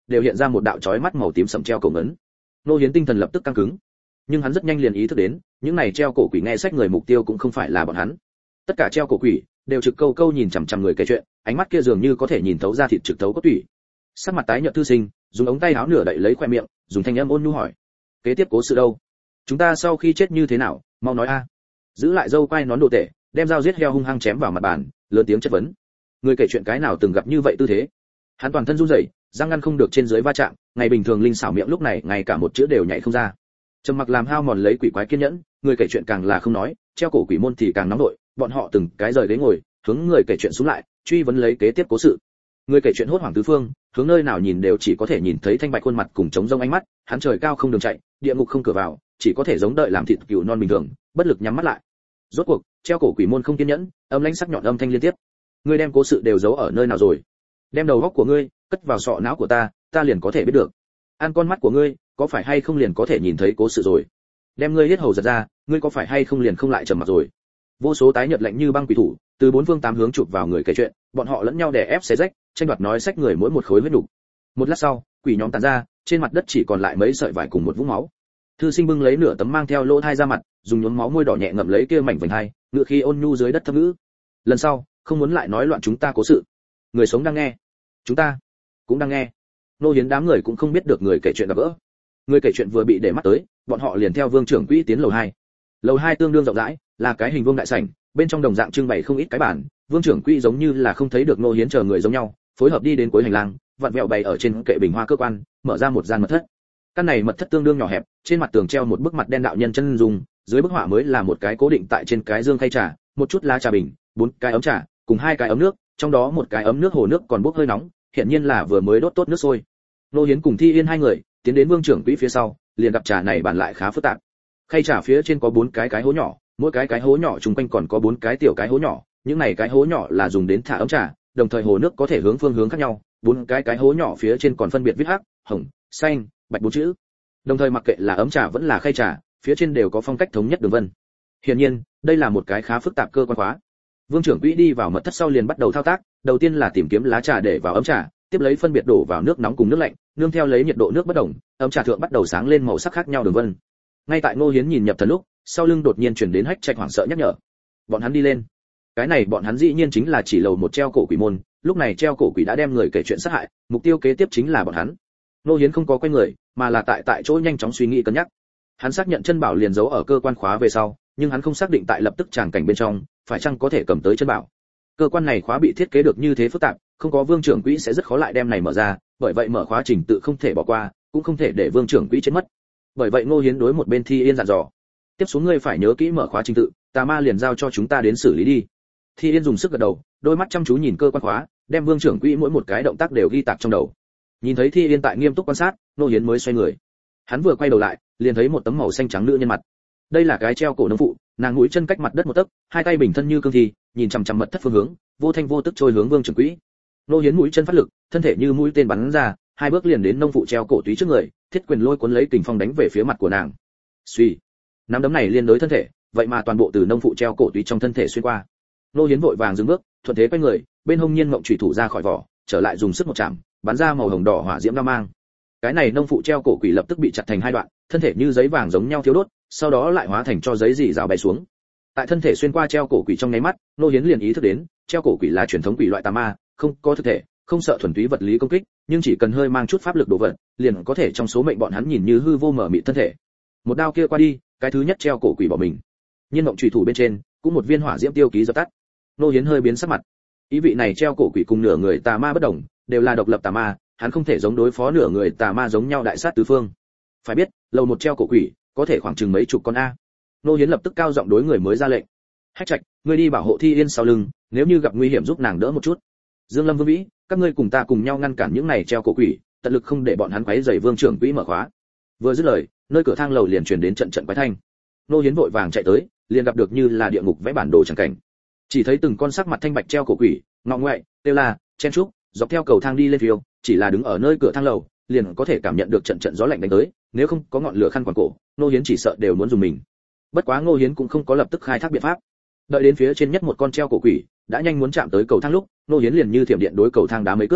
S1: đều hiện ra một đạo chói mắt màu tím sẫm treo cổ ngấn. Nô Hiến tinh thần lập tức căng cứng, nhưng hắn rất nhanh liền ý thức đến, những này treo cổ quỷ nghe sách người mục tiêu cũng không phải là bọn hắn. Tất cả treo cổ quỷ đều trực câu câu nhìn chằm chằm người kể chuyện, ánh mắt kia dường như có thể nhìn thấu ra thịt trực thấu cốt tủy. Sắc mặt tái nhợt thư sinh, dùng ống tay áo nửa đậy lấy khoe miệng, dùng thanh âm ôn nhu hỏi: kế tiếp cố sự đâu? Chúng ta sau khi chết như thế nào, mau nói a. Giữ lại dâu quai nón đồ tể, đem dao giết heo hung hăng chém vào mặt bàn, lớn tiếng chất vấn. Người kể chuyện cái nào từng gặp như vậy tư thế? Hắn toàn thân run rẩy, răng ngăn không được trên dưới va chạm, ngày bình thường linh xảo miệng lúc này ngay cả một chữ đều nhảy không ra. Trầm mặc làm hao mòn lấy quỷ quái kiên nhẫn, người kể chuyện càng là không nói, treo cổ quỷ môn thì càng nóng nội, bọn họ từng cái rời ghế ngồi, hướng người kể chuyện xuống lại, truy vấn lấy kế tiếp cố sự. Người kể chuyện hốt hoảng tứ phương, hướng nơi nào nhìn đều chỉ có thể nhìn thấy thanh bạch khuôn mặt cùng trống rông ánh mắt, hắn trời cao không đường chạy, địa ngục không cửa vào, chỉ có thể giống đợi làm thịt cừu non bình thường, bất lực nhắm mắt lại. Rốt cuộc, treo cổ quỷ môn không kiên nhẫn, âm lãnh sắc nhọn âm thanh liên tiếp. Ngươi đem cố sự đều giấu ở nơi nào rồi? Đem đầu góc của ngươi cất vào sọ não của ta liền có thể biết được. Ăn con mắt của ngươi, có phải hay không liền có thể nhìn thấy cố sự rồi? Đem ngươi hết hầu giật ra, ngươi có phải hay không liền không lại trầm mặc rồi? Vô số tái nhợt lạnh như băng quỷ thủ, từ bốn phương tám hướng chụp vào người kể chuyện, bọn họ lẫn nhau đè ép xé rách, tranh đoạt nói sách người mỗi một khối huyết đủ. Một lát sau, quỷ nhóm tàn ra, trên mặt đất chỉ còn lại mấy sợi vải cùng một vũng máu. Thư sinh bưng lấy nửa tấm mang theo lỗ thai ra mặt, dùng nhuốm máu môi đỏ nhẹ ngậm lấy kia mảnh vành hai, ngựa khi ôn nhu dưới đất thâm ngữ. Lần sau, không muốn lại nói loạn chúng ta cố sự. Người sống đang nghe, chúng ta cũng đang nghe. Nô Hiến đám người cũng không biết được người kể chuyện gặp gỡ. Người kể chuyện vừa bị để mắt tới, bọn họ liền theo Vương trưởng quỹ tiến lầu 2. Lầu 2 tương đương rộng rãi, là cái hình vuông đại sảnh, bên trong đồng dạng trưng bày không ít cái bàn. Vương trưởng quỹ giống như là không thấy được Nô Hiến chờ người giống nhau, phối hợp đi đến cuối hành lang, vặn vẹo bày ở trên kệ bình hoa cơ quan, mở ra một gian mật thất. Căn này mật thất tương đương nhỏ hẹp, trên mặt tường treo một bức mặt đen đạo nhân chân dung, dưới bức họa mới là một cái cố định tại trên cái dương khay trà, một chút lá trà bình, 4 cái ấm trà, cùng 2 cái ấm nước, trong đó một cái ấm nước hồ nước còn bốc hơi nóng, hiện nhiên là vừa mới đốt tốt nước sôi. Nô Hiến cùng Thi Yên hai người tiến đến Vương trưởng quỹ phía sau, liền gặp trà này bản lại khá phức tạp. Khay trà phía trên có 4 cái hố nhỏ, mỗi cái hố nhỏ xung quanh còn có 4 cái tiểu cái hố nhỏ, những này cái hố nhỏ là dùng đến thả ấm trà, đồng thời hồ nước có thể hướng phương hướng khác nhau, 4 cái hố nhỏ phía trên còn phân biệt viết hắc, hồng, xanh, bạch 4 chữ. Đồng thời mặc kệ là ấm trà vẫn là khay trà, phía trên đều có phong cách thống nhất đường vân. Hiển nhiên, đây là một cái khá phức tạp cơ quan khóa. Vương trưởng quỹ đi vào mật thất sau liền bắt đầu thao tác, đầu tiên là tìm kiếm lá trà để vào ấm trà, tiếp lấy phân biệt đổ vào nước nóng cùng nước lạnh, nương theo lấy nhiệt độ nước bất đồng, ấm trà thượng bắt đầu sáng lên màu sắc khác nhau đường vân. Ngay tại Ngô Hiến nhìn nhập thần lúc, sau lưng đột nhiên truyền đến Hách Trạch hoảng sợ nhắc nhở. Bọn hắn đi lên. Cái này bọn hắn dĩ nhiên chính là chỉ lầu một treo cổ quỷ môn, lúc này treo cổ quỷ đã đem người kể chuyện sát hại, mục tiêu kế tiếp chính là bọn hắn. Ngô Hiến không có quay người, mà là tại chỗ nhanh chóng suy nghĩ cân nhắc. Hắn xác nhận chân bảo liền giấu ở cơ quan khóa về sau, nhưng hắn không xác định tại lập tức tràng cảnh bên trong, phải chăng có thể cầm tới chân bảo. Cơ quan này khóa bị thiết kế được như thế phức tạp, không có Vương trưởng quỹ sẽ rất khó lại đem này mở ra, bởi vậy mở khóa trình tự không thể bỏ qua, cũng không thể để Vương trưởng quỹ chết mất. Bởi vậy Ngô Hiến đối một bên Thi Yên dặn dò, tiếp xuống ngươi phải nhớ kỹ mở khóa trình tự, tà ma liền giao cho chúng ta đến xử lý đi. Thi Yên dùng sức gật đầu, đôi mắt chăm chú nhìn cơ quan khóa, đem Vương trưởng quỹ mỗi một cái động tác đều ghi tạc trong đầu. Nhìn thấy Thi Yên tại nghiêm túc quan sát, Ngô Hiến mới xoay người. Hắn vừa quay đầu lại, liền thấy một tấm màu xanh trắng nữ nhân mặt. Đây là cái treo cổ nông phụ, nàng mũi chân cách mặt đất một tấc, hai tay bình thân như cương thi, nhìn chằm chằm mật thất phương hướng, vô thanh vô tức trôi hướng Vương trưởng quỹ. Ngô Hiến mũi chân phát lực, thân thể như mũi tên bắn ra, 2 bước liền đến nông phụ treo cổ túy trước người, thiết quyền lôi cuốn lấy kình phong đánh về phía mặt của nàng. Suy, nắm đấm này liên đối thân thể, vậy mà toàn bộ từ nông phụ treo cổ túy trong thân thể xuyên qua. Ngô Hiến vội vàng dừng bước, thuận thế quay người, bên hông nhiên mộng chủy thủ ra khỏi vỏ, trở lại dùng sức một chạm, bắn ra màu hồng đỏ hỏa diễm đao mang. Cái này nông phụ treo cổ quỷ lập tức bị chặt thành 2 đoạn, thân thể như giấy vàng giống nhau thiêu đốt, sau đó lại hóa thành cho giấy dị rào bay xuống. Tại thân thể xuyên qua treo cổ quỷ trong nháy mắt, Ngô Hiến liền ý thức đến, treo cổ quỷ là truyền thống quỷ loại tà ma, không có thực thể, không sợ thuần túy vật lý công kích, nhưng chỉ cần hơi mang chút pháp lực đồ vật, liền có thể trong số mệnh bọn hắn nhìn như hư vô mở mịt thân thể. Một đao kia qua đi, cái thứ nhất treo cổ quỷ bỏ mình. Nhiên mộng chủy thủ bên trên, cũng một viên hỏa diễm tiêu ký dập tắt. Ngô Hiến hơi biến sắc mặt. Ý vị này treo cổ quỷ cùng nửa người tà ma bất đồng, đều là độc lập tà ma, hắn không thể giống đối phó nửa người tà ma giống nhau đại sát tứ phương. Phải biết, lầu một treo cổ quỷ, có thể khoảng chừng mấy chục con a. Ngô Hiến lập tức cao giọng đối người mới ra lệnh. Hách Trạch, ngươi đi bảo hộ Thi Yên sau lưng, nếu như gặp nguy hiểm giúp nàng đỡ một chút. Dương Lâm, Vương Vĩ, các ngươi cùng ta cùng nhau ngăn cản những này treo cổ quỷ, tận lực không để bọn hắn quấy rầy Vương trưởng quỹ mở khóa. Vừa dứt lời, nơi cửa thang lầu liền truyền đến trận trận quái thanh. Ngô Hiến vội vàng chạy tới, liền gặp được như là địa ngục vẽ bản đồ chẳng cảnh. Chỉ thấy từng con sắc mặt thanh bạch treo cổ quỷ, ngọ ngoại, tiêu la, chen trúc, dọc theo cầu thang đi lên phiêu, chỉ là đứng ở nơi cửa thang lầu, liền có thể cảm nhận được trận trận gió lạnh đánh tới, nếu không có ngọn lửa khăn quàng cổ, Ngô Hiến chỉ sợ đều muốn dùng mình. Bất quá Ngô Hiến cũng không có lập tức khai thác biện pháp. Đợi đến phía trên nhất một con treo cổ quỷ, đã nhanh muốn chạm tới cầu thang lúc, Ngô Hiến liền như thiểm điện đối cầu thang đá mấy cước.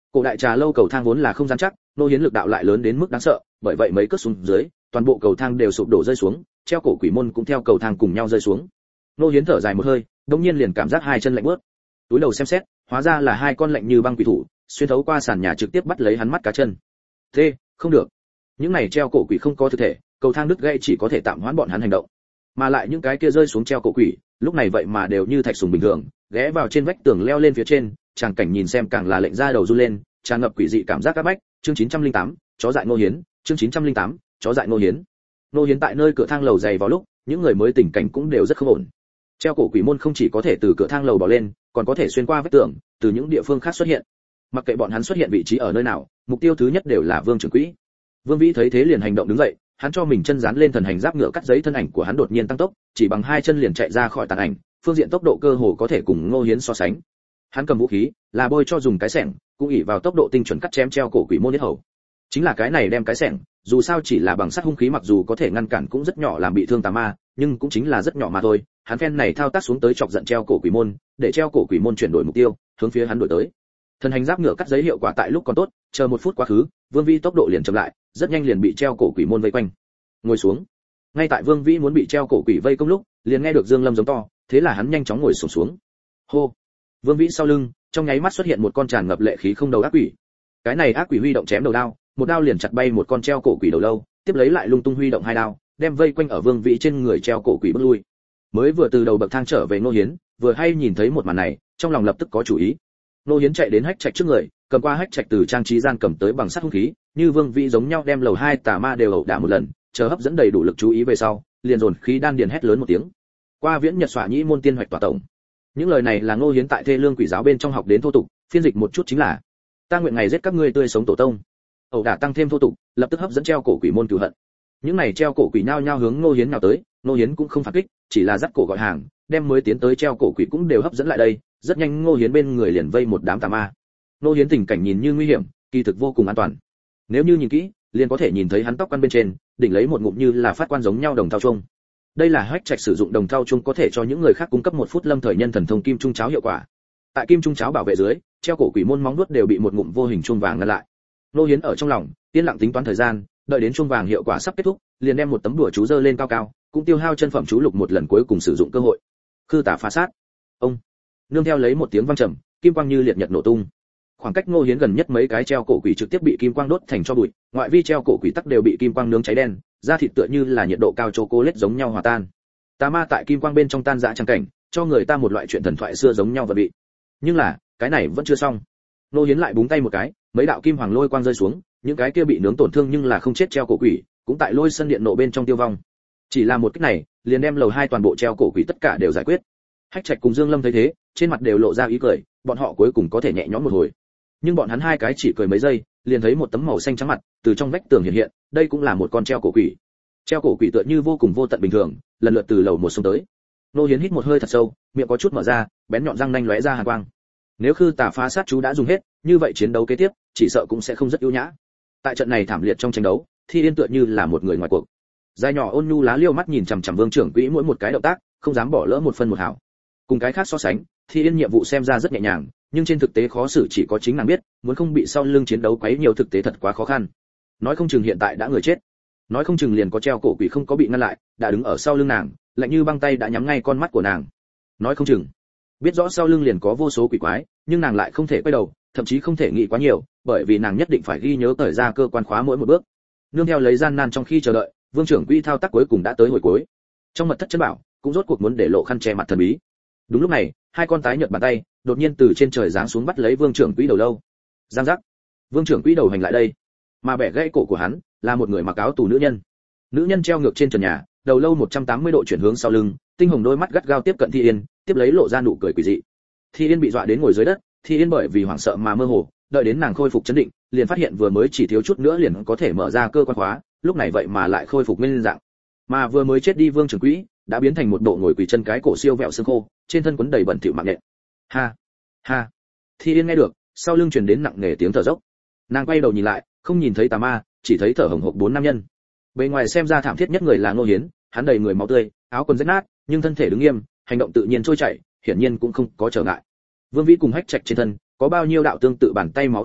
S1: Cổ đại trà lâu cầu thang vốn là không rắn chắc, Ngô Hiến lực đạo lại lớn đến mức đáng sợ, bởi vậy mấy cước xuống dưới, toàn bộ cầu thang đều sụp đổ rơi xuống, treo cổ quỷ môn cũng theo cầu thang cùng nhau rơi xuống. Ngô Hiến thở dài một hơi, đột nhiên liền cảm giác hai chân lạnh buốt. Túi đầu xem xét, hóa ra là hai con lạnh như băng quỷ thủ, xuyên thấu qua sàn nhà trực tiếp bắt lấy hắn mắt cá chân. Thế, không được. Những này treo cổ quỷ không có thực thể, cầu thang đứt gãy chỉ có thể tạm hoãn bọn hắn hành động. Mà lại những cái kia rơi xuống treo cổ quỷ, lúc này vậy mà đều như thạch sùng bình thường, ghé vào trên vách tường leo lên phía trên, tràng cảnh nhìn xem càng là lệnh da đầu run lên, tràn ngập quỷ dị cảm giác áp bách. Chương 908, chó dại Ngô Hiến, chương 908, chó dại Ngô Hiến. Ngô Hiến tại nơi cửa thang lầu dày vào lúc, những người mới tình cảnh cũng đều rất không ổn. Treo cổ quỷ môn không chỉ có thể từ cửa thang lầu bò lên, còn có thể xuyên qua vách tường, từ những địa phương khác xuất hiện. Mặc kệ bọn hắn xuất hiện vị trí ở nơi nào, mục tiêu thứ nhất đều là Vương trưởng quỹ. Vương Vĩ thấy thế liền hành động đứng dậy, hắn cho mình chân dán lên thần hành giáp ngựa cắt giấy, thân ảnh của hắn đột nhiên tăng tốc, chỉ bằng hai chân liền chạy ra khỏi tàn ảnh, phương diện tốc độ cơ hồ có thể cùng Ngô Hiến so sánh. Hắn cầm vũ khí, là bôi cho dùng cái xẻng, cũng ỷ vào tốc độ tinh chuẩn cắt chém treo cổ quỷ môn nhất hầu. Chính là cái này đem cái xẻng, dù sao chỉ là bằng sắt hung khí, mặc dù có thể ngăn cản cũng rất nhỏ làm bị thương tà ma, nhưng cũng chính là rất nhỏ mà thôi. Hắn phen này thao tác xuống tới chọc giận treo cổ quỷ môn, để treo cổ quỷ môn chuyển đổi mục tiêu, hướng phía hắn đuổi tới. Thần hành giáp ngựa cắt giấy hiệu quả tại lúc còn tốt, chờ một phút quá khứ, Vương Vĩ tốc độ liền chậm lại, rất nhanh liền bị treo cổ quỷ môn vây quanh. Ngồi xuống. Ngay tại Vương Vĩ muốn bị treo cổ quỷ vây công lúc, liền nghe được Dương Lâm giống to, thế là hắn nhanh chóng ngồi xổm xuống. Hô. Vương Vĩ sau lưng, trong nháy mắt xuất hiện một con tràn ngập lệ khí không đầu ác quỷ. Cái này ác quỷ huy động chém đầu đao, một đao liền chặt bay một con treo cổ quỷ đầu lâu, tiếp lấy lại lung tung huy động hai đao, đem vây quanh ở Vương Vĩ trên người treo cổ quỷ bước lui. Mới vừa từ đầu bậc thang trở về Ngô Hiến, vừa hay nhìn thấy một màn này, trong lòng lập tức có chủ ý. Ngô Hiến chạy đến hách trạch trước người, cầm qua hách trạch từ trang trí gian cầm tới bằng sắt hung khí, như Vương Vĩ giống nhau đem lầu hai tà ma đều ẩu đả một lần, chờ hấp dẫn đầy đủ lực chú ý về sau, liền dồn khí đan điền hét lớn một tiếng. Qua viễn nhật xỏa nhĩ môn tiên hoạch tỏa tổng. Những lời này là Ngô Hiến tại Thê Lương Quỷ giáo bên trong học đến thô tục, phiên dịch một chút chính là: ta nguyện ngày giết các ngươi tươi sống tổ tông. Ẩu đả tăng thêm thô tục, lập tức hấp dẫn treo cổ quỷ môn cửu hận. Những này treo cổ quỷ nhao nhao hướng Ngô Hiến nào tới, Ngô Hiến cũng không phản kích, chỉ là dắt cổ gọi hàng, đem mới tiến tới treo cổ quỷ cũng đều hấp dẫn lại đây, rất nhanh Ngô Hiến bên người liền vây một đám tà ma. Ngô Hiến tình cảnh nhìn như nguy hiểm, kỳ thực vô cùng an toàn. Nếu như nhìn kỹ, liền có thể nhìn thấy hắn tóc căn bên trên, đỉnh lấy một ngụm như là phát quan giống nhau đồng thau chung. Đây là hách trạch sử dụng đồng thau chung có thể cho những người khác cung cấp một phút lâm thời nhân thần thông kim trung cháo hiệu quả. Tại kim trung cháo bảo vệ dưới, treo cổ quỷ môn móng vuốt đều bị một ngụm vô hình chuông vàng ngăn lại. Ngô Hiến ở trong lòng, yên lặng tính toán thời gian, đợi đến chuông vàng hiệu quả sắp kết thúc, liền đem một tấm đùa chú giơ lên cao cao, cũng tiêu hao chân phẩm chú lục một lần cuối cùng sử dụng cơ hội. Khư tả phá sát. Ông. Nương theo lấy một tiếng vang trầm, kim quang như liệt nhật nổ tung. Khoảng cách Ngô Hiến gần nhất mấy cái treo cổ quỷ trực tiếp bị kim quang đốt thành tro bụi, ngoại vi treo cổ quỷ tắc đều bị kim quang nướng cháy đen, da thịt tựa như là nhiệt độ cao chocolate giống nhau hòa tan. Tà ma tại kim quang bên trong tan rã chẳng cảnh, cho người ta một loại chuyện thần thoại xưa giống nhau vật vị. Nhưng là, cái này vẫn chưa xong. Ngô Hiến lại búng tay một cái, mấy đạo kim hoàng lôi quang rơi xuống, những cái kia bị nướng tổn thương nhưng là không chết treo cổ quỷ, cũng tại lôi sân điện nộ bên trong tiêu vong. Chỉ là một cách này, liền đem lầu hai toàn bộ treo cổ quỷ tất cả đều giải quyết. Hách Trạch cùng Dương Lâm thấy thế, trên mặt đều lộ ra ý cười, bọn họ cuối cùng có thể nhẹ nhõm một hồi. Nhưng bọn hắn hai cái chỉ cười mấy giây, liền thấy một tấm màu xanh trắng mặt từ trong vách tường hiện hiện, đây cũng là một con treo cổ quỷ. Treo cổ quỷ tựa như vô cùng vô tận bình thường, lần lượt từ lầu một xông tới. Ngô Hiến hít một hơi thật sâu, miệng có chút mở ra, bén nhọn răng nanh lóe ra hàn quang. Nếu khư tà phá sát chú đã dùng hết, như vậy chiến đấu kế tiếp, chỉ sợ cũng sẽ không rất ưu nhã. Tại trận này thảm liệt trong tranh đấu, Thi Yên tựa như là một người ngoài cuộc. Dài nhỏ ôn nhu lá liêu mắt nhìn chằm chằm Vương trưởng quỹ mỗi một cái động tác, không dám bỏ lỡ một phân một hào. Cùng cái khác so sánh, Thi Yên nhiệm vụ xem ra rất nhẹ nhàng, nhưng trên thực tế khó xử chỉ có chính nàng biết, muốn không bị sau lưng chiến đấu quấy nhiều thực tế thật quá khó khăn. Nói không chừng hiện tại đã người chết, nói không chừng liền có treo cổ quỷ không có bị ngăn lại, đã đứng ở sau lưng nàng, lạnh như băng tay đã nhắm ngay con mắt của nàng. Nói không chừng, biết rõ sau lưng liền có vô số quỷ quái, nhưng nàng lại không thể quay đầu, thậm chí không thể nghĩ quá nhiều, bởi vì nàng nhất định phải ghi nhớ cởi ra cơ quan khóa mỗi một bước. Nương theo lấy gian nan trong khi chờ đợi, Vương trưởng quỹ thao tác cuối cùng đã tới hồi cuối. Trong mật thất chân bảo, cũng rốt cuộc muốn để lộ khăn che mặt thần bí. Đúng lúc này, hai con tái nhợt bàn tay đột nhiên từ trên trời giáng xuống bắt lấy Vương trưởng quỹ đầu lâu. Giang giác. Vương trưởng quỹ đầu hành lại đây, mà bẻ gãy cổ của hắn là một người mặc áo tù nữ nhân. Nữ nhân treo ngược trên trần nhà, đầu lâu 180 độ chuyển hướng sau lưng, tinh hồng đôi mắt gắt gao tiếp cận Thi Yên, tiếp lấy lộ ra nụ cười quỷ dị. Thi Yên bị dọa đến ngồi dưới đất, Thi Yên bởi vì hoảng sợ mà mơ hồ, đợi đến nàng khôi phục chấn định, liền phát hiện vừa mới chỉ thiếu chút nữa liền có thể mở ra cơ quan khóa, lúc này vậy mà lại khôi phục nguyên dạng. Mà vừa mới chết đi Vương trưởng quỹ đã biến thành một bộ ngồi quỳ chân cái cổ siêu vẹo xương khô, trên thân quấn đầy bẩn thỉu mạng nhện. Ha, ha. Thi Yên nghe được, sau lưng truyền đến nặng nề tiếng thở dốc. Nàng quay đầu nhìn lại, không nhìn thấy tà ma, chỉ thấy thở hổn hộc bốn nam nhân. Bề ngoài xem ra thảm thiết nhất người là Ngô Hiến, hắn đầy người máu tươi, áo quần rách nát, nhưng thân thể đứng nghiêm, hành động tự nhiên trôi chảy, hiển nhiên cũng không có trở ngại. Vương Vĩ cùng Hách Trạch trên thân có bao nhiêu đạo tương tự bàn tay máu ứ động,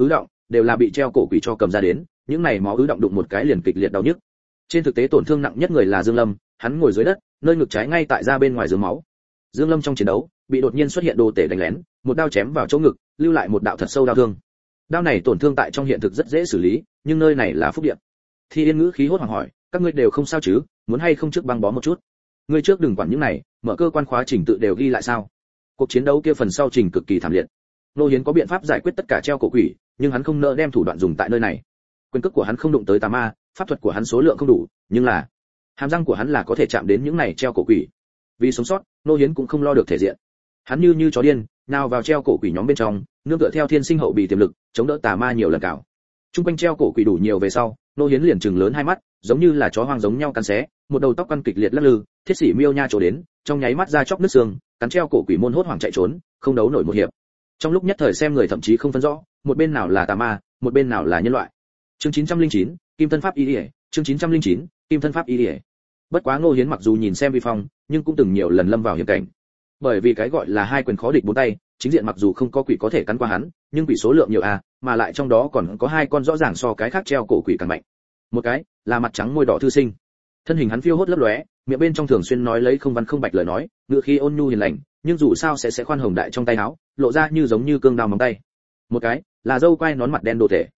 S1: đều là bị treo cổ quỷ cho cầm ra đến, những này máu ứ động đụng một cái liền kịch liệt đau nhức. Trên thực tế tổn thương nặng nhất người là Dương Lâm, hắn ngồi dưới đất, nơi ngực trái ngay tại da bên ngoài dướng máu. Dương Lâm trong chiến đấu bị đột nhiên xuất hiện đồ tể đánh lén, một đao chém vào chỗ ngực, lưu lại một đạo thật sâu đau thương. Đao này tổn thương tại trong hiện thực rất dễ xử lý, nhưng nơi này là phúc địa. Thi Yên ngữ khí hốt hoảng hỏi, các ngươi đều không sao chứ, muốn hay không trước băng bó một chút? Ngươi trước đừng quản những này, mở cơ quan khóa trình tự đều ghi lại sao? Cuộc chiến đấu kia phần sau trình cực kỳ thảm liệt. Nô Hiến có biện pháp giải quyết tất cả treo cổ quỷ, nhưng hắn không nỡ đem thủ đoạn dùng tại nơi này. Quyền cước của hắn không đụng tới tà ma, pháp thuật của hắn số lượng không đủ, nhưng là hàm răng của hắn là có thể chạm đến những này treo cổ quỷ. Vì sống sót, Nô Hiến cũng không lo được thể diện. Hắn như chó điên, nào vào treo cổ quỷ nhóm bên trong, nương tựa theo thiên sinh hậu bị tiềm lực, chống đỡ tà ma nhiều lần cào. Trung quanh treo cổ quỷ đủ nhiều về sau, Nô Hiến liền trừng lớn hai mắt, giống như là chó hoang giống nhau cắn xé, một đầu tóc căn kịch liệt lắc lư, thiết sĩ miêu nha trổ đến, trong nháy mắt ra chóc nứt xương, cắn treo cổ quỷ môn hốt hoảng chạy trốn, không đấu nổi một hiệp. Trong lúc nhất thời xem người thậm chí không phân rõ, một bên nào là tà ma, một bên nào là nhân loại. Chương 909, Kim thân pháp y liễu, chương 909, Kim thân pháp y liễu. Bất quá Ngô Hiến mặc dù nhìn xem vi phong, nhưng cũng từng nhiều lần lâm vào hiểm cảnh. Bởi vì cái gọi là hai quyền khó địch bốn tay, chính diện mặc dù không có quỷ có thể cắn qua hắn, nhưng quỷ số lượng nhiều mà lại trong đó còn có hai con rõ ràng so cái khác treo cổ quỷ càng mạnh. Một cái là mặt trắng môi đỏ thư sinh, thân hình hắn phiêu hốt lấp lóe, miệng bên trong thường xuyên nói lấy không văn không bạch lời nói, ngữ khí ôn nhu hiền lành, nhưng dù sao sẽ khoan hồng đại trong tay áo, lộ ra như giống như cương đao móng tay. Một cái là dâu quai nón mặt đen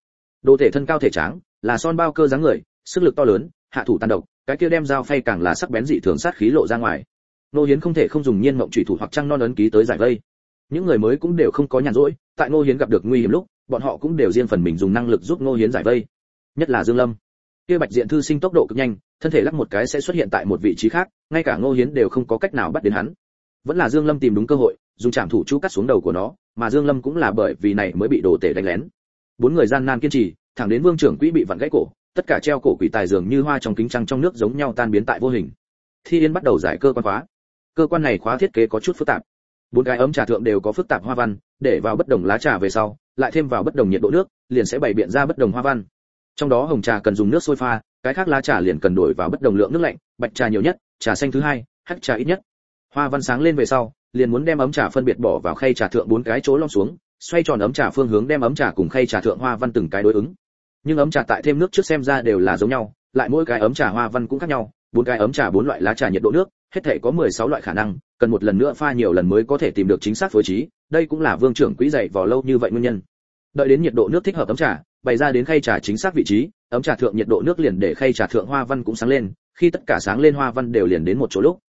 S1: đồ thể thân cao thể tráng, là son bao cơ dáng người, sức lực to lớn, hạ thủ tàn độc, cái kia đem dao phay càng là sắc bén dị thường sát khí lộ ra ngoài. Nô Hiến không thể không dùng nhiên mộng chủy thủ hoặc trăng non ấn ký tới giải vây. Những người mới cũng đều không có nhàn rỗi, tại Nô Hiến gặp được nguy hiểm lúc, bọn họ cũng đều riêng phần mình dùng năng lực giúp Nô Hiến giải vây. Nhất là Dương Lâm, kia bạch diện thư sinh tốc độ cực nhanh, thân thể lắc một cái sẽ xuất hiện tại một vị trí khác, ngay cả Nô Hiến đều không có cách nào bắt đến hắn. Vẫn là Dương Lâm tìm đúng cơ hội, dùng trảm thủ chú cắt xuống đầu của nó, mà Dương Lâm cũng là bởi vì này mới bị đồ tể đánh lén. Bốn người gian nan kiên trì, thẳng đến Vương trưởng quỹ bị vặn gãy cổ, tất cả treo cổ quỷ tài dường như hoa trong kính trăng trong nước giống nhau tan biến tại vô hình. Thi Yên bắt đầu giải cơ quan khóa. Cơ quan này khóa thiết kế có chút phức tạp. Bốn cái ấm trà thượng đều có phức tạp hoa văn, để vào bất đồng lá trà về sau, lại thêm vào bất đồng nhiệt độ nước, liền sẽ bày biện ra bất đồng hoa văn. Trong đó hồng trà cần dùng nước sôi pha, cái khác lá trà liền cần đổi vào bất đồng lượng nước lạnh, bạch trà nhiều nhất, trà xanh thứ hai, hắc trà ít nhất. Hoa văn sáng lên về sau, liền muốn đem ấm trà phân biệt bỏ vào khay trà thượng bốn cái chỗ lõm xuống, xoay tròn ấm trà phương hướng đem ấm trà cùng khay trà thượng hoa văn từng cái đối ứng. Nhưng ấm trà tại thêm nước trước xem ra đều là giống nhau, lại mỗi cái ấm trà hoa văn cũng khác nhau, bốn cái ấm trà bốn loại lá trà nhiệt độ nước, hết thảy có 16 loại khả năng, cần một lần nữa pha nhiều lần mới có thể tìm được chính xác phối trí, đây cũng là Vương trưởng quỹ dạy vò lâu như vậy nguyên nhân. Đợi đến nhiệt độ nước thích hợp ấm trà, bày ra đến khay trà chính xác vị trí, ấm trà thượng nhiệt độ nước liền để khay trà thượng hoa văn cũng sáng lên, khi tất cả sáng lên hoa văn đều liền đến một chỗ lúc.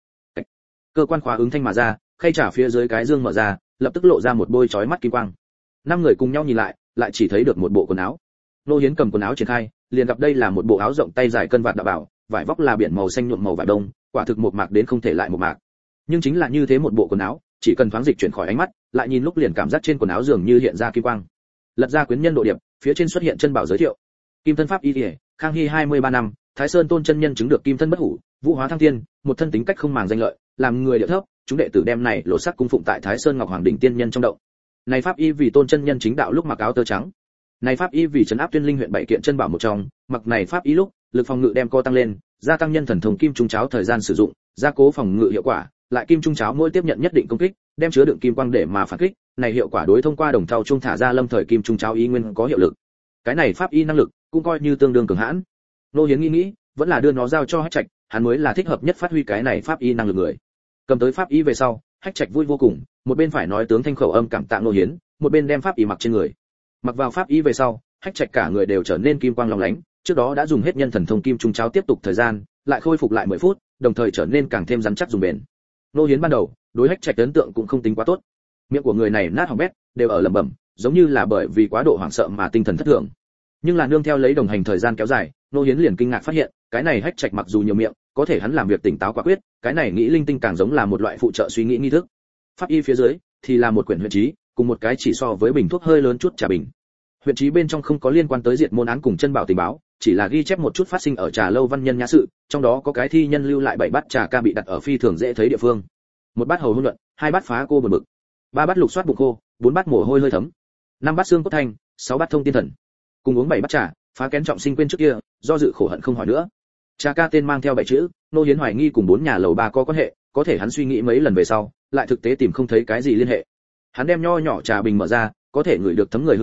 S1: Cơ quan khóa ứng thanh mà ra, khay trà phía dưới cái dương mở ra, lập tức lộ ra một bôi chói mắt kim quang. Năm người cùng nhau nhìn lại, lại chỉ thấy được một bộ quần áo. Nô Hiến cầm quần áo triển khai, liền gặp đây là một bộ áo rộng tay dài cân vạt đạo bảo, vải vóc là biển màu xanh nhuộm màu vải đông, quả thực một mạc đến không thể lại một mạc. Nhưng chính là như thế một bộ quần áo, chỉ cần thoáng dịch chuyển khỏi ánh mắt, lại nhìn lúc liền cảm giác trên quần áo dường như hiện ra kim quang. Lật ra quyến nhân độ điệp, phía trên xuất hiện chân bảo giới thiệu. Kim thân pháp y liễu, Khang Hy 23 năm, Thái Sơn Tôn chân nhân chứng được kim thân bất hủ, vũ hóa thăng thiên, một thân tính cách không màng danh lợi, làm người địa thấp, chúng đệ tử đem này lộ sắc cung phụng tại Thái Sơn Ngọc Hoàng đỉnh tiên nhân trong động. Này pháp y vì Tôn chân nhân chính đạo lúc mặc áo tơ trắng. Này pháp y vì trấn áp Tuyên Linh huyện bảy kiện chân bảo một trong, mặc này pháp y lúc, lực phòng ngự đem co tăng lên, gia tăng nhân thần thông kim trung cháo thời gian sử dụng, gia cố phòng ngự hiệu quả, lại kim trung cháo mỗi tiếp nhận nhất định công kích, đem chứa đựng kim quang để mà phản kích, này hiệu quả đối thông qua đồng thau trung thả ra lâm thời kim trung cháo ý nguyên có hiệu lực. Cái này pháp y năng lực cũng coi như tương đương cường hãn. Nô Hiến nghĩ, vẫn là đưa nó giao cho Hách Trạch, hắn mới là thích hợp nhất phát huy cái này pháp y năng lực người. Cầm tới pháp y về sau, Hách Trạch vui vô cùng, một bên phải nói tướng thanh khẩu âm cảm tạ Nô Hiến, một bên đem pháp y mặc trên người. Mặc vào pháp y về sau, Hách Trạch cả người đều trở nên kim quang long lánh, trước đó đã dùng hết nhân thần thông kim trung cháo tiếp tục thời gian, lại khôi phục lại 10 phút, đồng thời trở nên càng thêm rắn chắc dùng bền. Nô Hiến ban đầu, đối Hách Trạch ấn tượng cũng không tính quá tốt. Miệng của người này nát hỏng bét, đều ở lẩm bẩm, giống như là bởi vì quá độ hoảng sợ mà tinh thần thất thường. Nhưng là nương theo lấy đồng hành thời gian kéo dài, Nô Hiến liền kinh ngạc phát hiện, cái này Hách Trạch mặc dù nhiều miệng, có thể hắn làm việc tỉnh táo quả quyết, cái này nghĩ linh tinh càng giống là một loại phụ trợ suy nghĩ nghi thức. Pháp y phía dưới thì là một quyển huyện chí, cùng một cái chỉ so với bình thuốc hơi lớn chút trà bình. Huyện chí bên trong không có liên quan tới diệt môn án cùng chân bảo tình báo, chỉ là ghi chép một chút phát sinh ở trà lâu văn nhân nhã sự, trong đó có cái thi nhân lưu lại 7 bát trà ca bị đặt ở phi thường dễ thấy địa phương. 1 bát hầu hôn luận, 2 bát phá cô buồn bực, 3 bát lục soát bụng khô, 4 bát mồ hôi hơi thấm, 5 bát xương cốt thanh, 6 bát thông tiên thần. Cùng uống 7 bát trà, phá kén trọng sinh quên trước kia, do dự khổ hận không hỏi nữa. Trà ca tên mang theo 7 chữ, Nô Hiến hoài nghi cùng 4 nhà lầu 3 có quan hệ, có thể hắn suy nghĩ mấy lần về sau, lại thực tế tìm không thấy cái gì liên hệ. Hắn đem nho nhỏ trà bình mở ra, có thể ngửi được thấm người hương trà,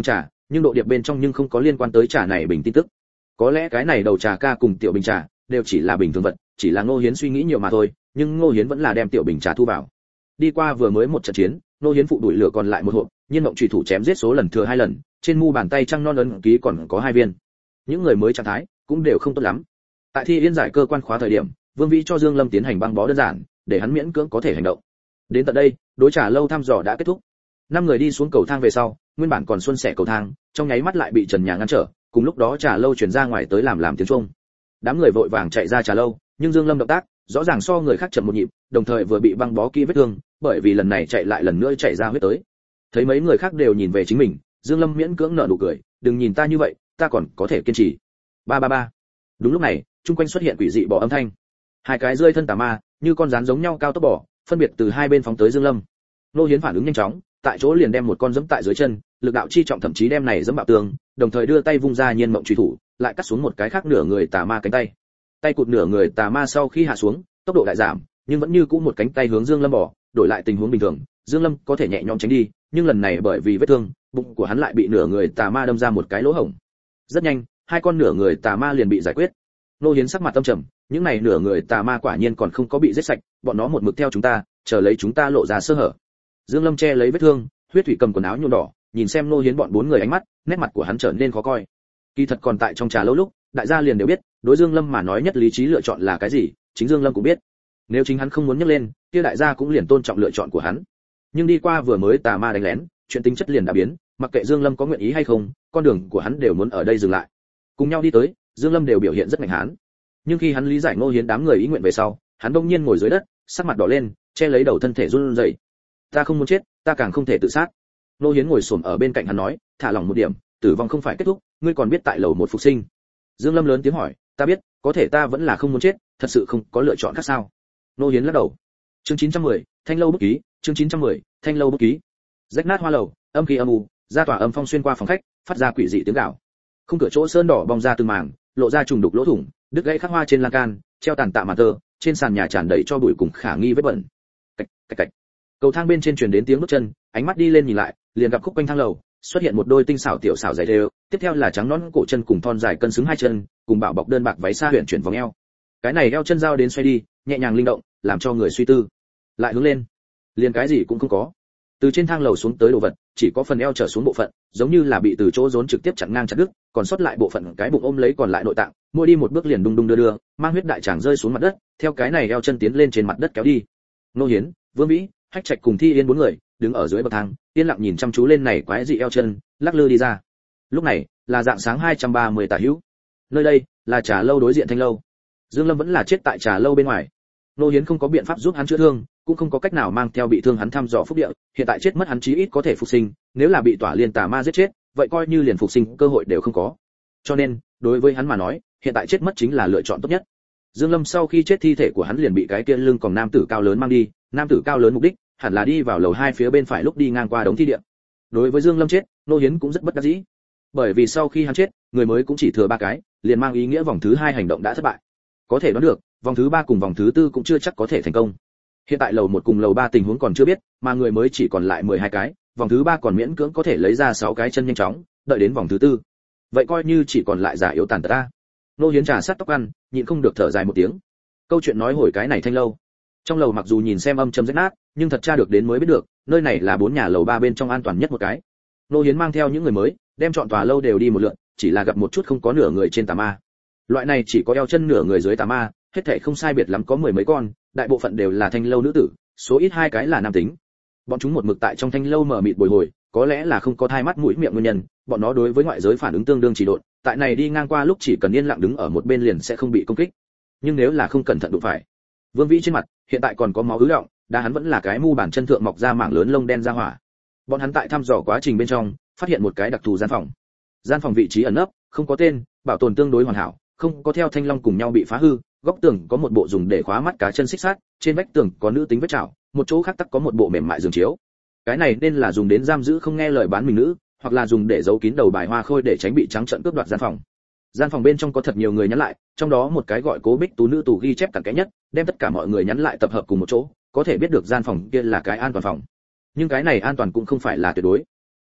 S1: nhưng độ điệp bên trong nhưng không có liên quan tới trà này bình tin tức. Có lẽ cái này đầu trà ca cùng tiểu bình trà đều chỉ là bình thường vật, chỉ là Ngô Hiến suy nghĩ nhiều mà thôi, nhưng Ngô Hiến vẫn là đem tiểu bình trà thu vào. Đi qua vừa mới một trận chiến, Ngô Hiến phụ đuổi lửa còn lại một hộp, nhiên mộng chủy thủ chém giết số lần thừa 2 lần, trên mu bàn tay trăng non ấn ký còn có 2 viên. Những người mới trạng thái cũng đều không tốt lắm. Tại Thi Yên giải cơ quan khóa thời điểm, Vương Vĩ cho Dương Lâm tiến hành băng bó đơn giản, để hắn miễn cưỡng có thể hành động. Đến tận đây, đối trà lâu thăm dò đã kết thúc. 5 người đi xuống cầu thang về sau, nguyên bản còn xuân sẻ cầu thang, trong nháy mắt lại bị trần nhà ngăn trở, cùng lúc đó trà lâu truyền ra ngoài tới làm tiếng chuông. Đám người vội vàng chạy ra trà lâu, nhưng Dương Lâm động tác rõ ràng so người khác chậm một nhịp, đồng thời vừa bị băng bó kỹ vết thương, bởi vì lần này chạy lại lần nữa chạy ra huyết tới. Thấy mấy người khác đều nhìn về chính mình, Dương Lâm miễn cưỡng nở nụ cười, đừng nhìn ta như vậy, ta còn có thể kiên trì. Ba ba ba. Đúng lúc này, chung quanh xuất hiện quỷ dị bò âm thanh. 2 cái rơi thân tà ma, như con rắn giống nhau cao tốc bò, phân biệt từ hai bên phóng tới Dương Lâm. Nô Hiến phản ứng nhanh chóng, tại chỗ liền đem một con giẫm tại dưới chân, lực đạo chi trọng thậm chí đem này giẫm bạo tường, đồng thời đưa tay vung ra nhiên mộng truy thủ, lại cắt xuống một cái khác nửa người tà ma cánh tay. Tay cụt nửa người tà ma sau khi hạ xuống, tốc độ đại giảm, nhưng vẫn như cũ một cánh tay hướng Dương Lâm bỏ, đổi lại tình huống bình thường, Dương Lâm có thể nhẹ nhõm tránh đi, nhưng lần này bởi vì vết thương, bụng của hắn lại bị nửa người tà ma đâm ra một cái lỗ hổng. Rất nhanh, 2 con nửa người tà ma liền bị giải quyết. Nô Hiến sắc mặt tâm trầm, những này nửa người tà ma quả nhiên còn không có bị giết sạch, bọn nó một mực theo chúng ta, chờ lấy chúng ta lộ ra sơ hở. Dương Lâm che lấy vết thương, huyết thủy cầm quần áo nhuộm đỏ, nhìn xem Nô Hiến bọn 4 người ánh mắt, nét mặt của hắn trở nên khó coi. Kỳ thật còn tại trong trà lâu lúc, đại gia liền đều biết, đối Dương Lâm mà nói nhất lý trí lựa chọn là cái gì, chính Dương Lâm cũng biết. Nếu chính hắn không muốn nhắc lên, kia đại gia cũng liền tôn trọng lựa chọn của hắn. Nhưng đi qua vừa mới tà ma đánh lén, chuyện tính chất liền đã biến, mặc kệ Dương Lâm có nguyện ý hay không, con đường của hắn đều muốn ở đây dừng lại. Cùng nhau đi tới, Dương Lâm đều biểu hiện rất mạnh hán. Nhưng khi hắn lý giải Ngô Hiến đám người ý nguyện về sau, hắn bỗng nhiên ngồi dưới đất, sắc mặt đỏ lên, che lấy đầu thân thể run rẩy. Ta không muốn chết, ta càng không thể tự sát. Ngô Hiến ngồi xổm ở bên cạnh hắn nói, thả lỏng một điểm, tử vong không phải kết thúc, ngươi còn biết tại lầu một phục sinh. Dương Lâm lớn tiếng hỏi, ta biết, có thể ta vẫn là không muốn chết, thật sự không có lựa chọn khác sao? Ngô Hiến lắc đầu. Chương 910, Thanh lâu bút ký, chương 910, Thanh lâu bút ký. Rách nát hoa lầu, âm khí âm u, ra tỏa âm phong xuyên qua phòng khách, phát ra quỷ dị tiếng gào. Khung cửa chỗ sơn đỏ bong ra từng mảng, lộ ra trùng đục lỗ thủng, đứt gãy khắc hoa trên lan can, treo tàn tạ màn tơ, trên sàn nhà tràn đầy cho bụi cùng khả nghi vết bẩn. Cạch cạch cạch. Cầu thang bên trên truyền đến tiếng bước chân, ánh mắt đi lên nhìn lại, liền gặp khúc quanh thang lầu, xuất hiện một đôi tinh xảo tiểu xảo giày đều, tiếp theo là trắng nõn cổ chân cùng thon dài cân xứng 2 chân, cùng bảo bọc đơn bạc váy xa huyền chuyển vòng eo. Cái này eo chân giao đến xoay đi, nhẹ nhàng linh động, làm cho người suy tư. Lại hướng lên, liền cái gì cũng không có. Từ trên thang lầu xuống tới đồ vật, chỉ có phần eo trở xuống bộ phận, giống như là bị từ chỗ rốn trực tiếp chặn ngang chặt đứt, còn sót lại bộ phận cái bụng ôm lấy còn lại nội tạng, mỗi đi một bước liền đung đung đưa đưa, mang huyết đại tràng rơi xuống mặt đất, theo cái này eo chân tiến lên trên mặt đất kéo đi. Nô Hiến, Vương Vĩ, Hách Trạch cùng Thi Yên 4 người, đứng ở dưới bậc thang, yên lặng nhìn chăm chú lên này quái dị eo chân, lắc lư đi ra. Lúc này, là dạng sáng 230 tả hữu. Nơi đây là trà lâu đối diện Thanh lâu. Dương Lâm vẫn là chết tại trà lâu bên ngoài. Nô Hiến không có biện pháp giúp hắn chữa thương, cũng không có cách nào mang theo bị thương hắn thăm dò phúc địa, hiện tại chết mất hắn chí ít có thể phục sinh, nếu là bị tỏa liên tà ma giết chết, vậy coi như liền phục sinh cơ hội đều không có. Cho nên, đối với hắn mà nói, hiện tại chết mất chính là lựa chọn tốt nhất. Dương Lâm sau khi chết thi thể của hắn liền bị cái kia lưng còng nam tử cao lớn mang đi, nam tử cao lớn mục đích hẳn là đi vào lầu 2 phía bên phải lúc đi ngang qua đống thi địa. Đối với Dương Lâm chết, Nô Hiến cũng rất bất đắc dĩ. Bởi vì sau khi hắn chết, người mới cũng chỉ thừa 3 cái, liền mang ý nghĩa vòng thứ 2 hành động đã thất bại. Có thể đoán được, vòng thứ 3 cùng vòng thứ 4 cũng chưa chắc có thể thành công. Hiện tại lầu 1 cùng lầu 3 tình huống còn chưa biết, mà người mới chỉ còn lại 12 cái, vòng thứ 3 còn miễn cưỡng có thể lấy ra 6 cái chân nhanh chóng, đợi đến vòng thứ 4. Vậy coi như chỉ còn lại giả yếu tàn tật ta. Nô Hiến trà sát tóc ăn, nhịn không được thở dài một tiếng. Câu chuyện nói hồi cái này Thanh lâu. Trong lầu mặc dù nhìn xem âm trầm rách nát, nhưng thật tra được đến mới biết được, nơi này là 4 nhà lầu 3 bên trong an toàn nhất một cái. Nô Hiến mang theo những người mới, đem chọn tòa lâu đều đi một lượt, chỉ là gặp một chút không có nửa người trên tà ma. Loại này chỉ có eo chân nửa người dưới tà ma, hết thảy không sai biệt lắm có 10 mấy con, đại bộ phận đều là Thanh lâu nữ tử, số ít 2 cái là nam tính. Bọn chúng một mực tại trong Thanh lâu mở mịt bồi hồi, có lẽ là không có thai mắt mũi miệng nguyên nhân, bọn nó đối với ngoại giới phản ứng tương đương chỉ độn, tại này đi ngang qua lúc chỉ cần yên lặng đứng ở một bên liền sẽ không bị công kích. Nhưng nếu là không cẩn thận đụng phải, Vương Vĩ trên mặt hiện tại còn có máu ứ đọng, đa hắn vẫn là cái mu bàn chân thượng mọc ra mảng lớn lông đen ra hỏa. Bọn hắn tại thăm dò quá trình bên trong, phát hiện một cái đặc thù gian phòng. Gian phòng vị trí ẩn nấp, không có tên, bảo tồn tương đối hoàn hảo, không có theo thanh long cùng nhau bị phá hư, góc tường có một bộ dùng để khóa mắt cá chân xích sắt, trên vách tường có nữ tính vết chảo, một chỗ khác tắc có một bộ mềm mại giường chiếu. Cái này nên là dùng đến giam giữ không nghe lời bán mình nữ, hoặc là dùng để giấu kín đầu bài hoa khôi để tránh bị trắng trợn cướp đoạt gian phòng. Gian phòng bên trong có thật nhiều người nhắn lại, trong đó một cái gọi Cố Bích Tú nữ tù ghi chép cặn kẽ nhất, đem tất cả mọi người nhắn lại tập hợp cùng một chỗ, có thể biết được gian phòng kia là cái an toàn phòng. Nhưng cái này an toàn cũng không phải là tuyệt đối.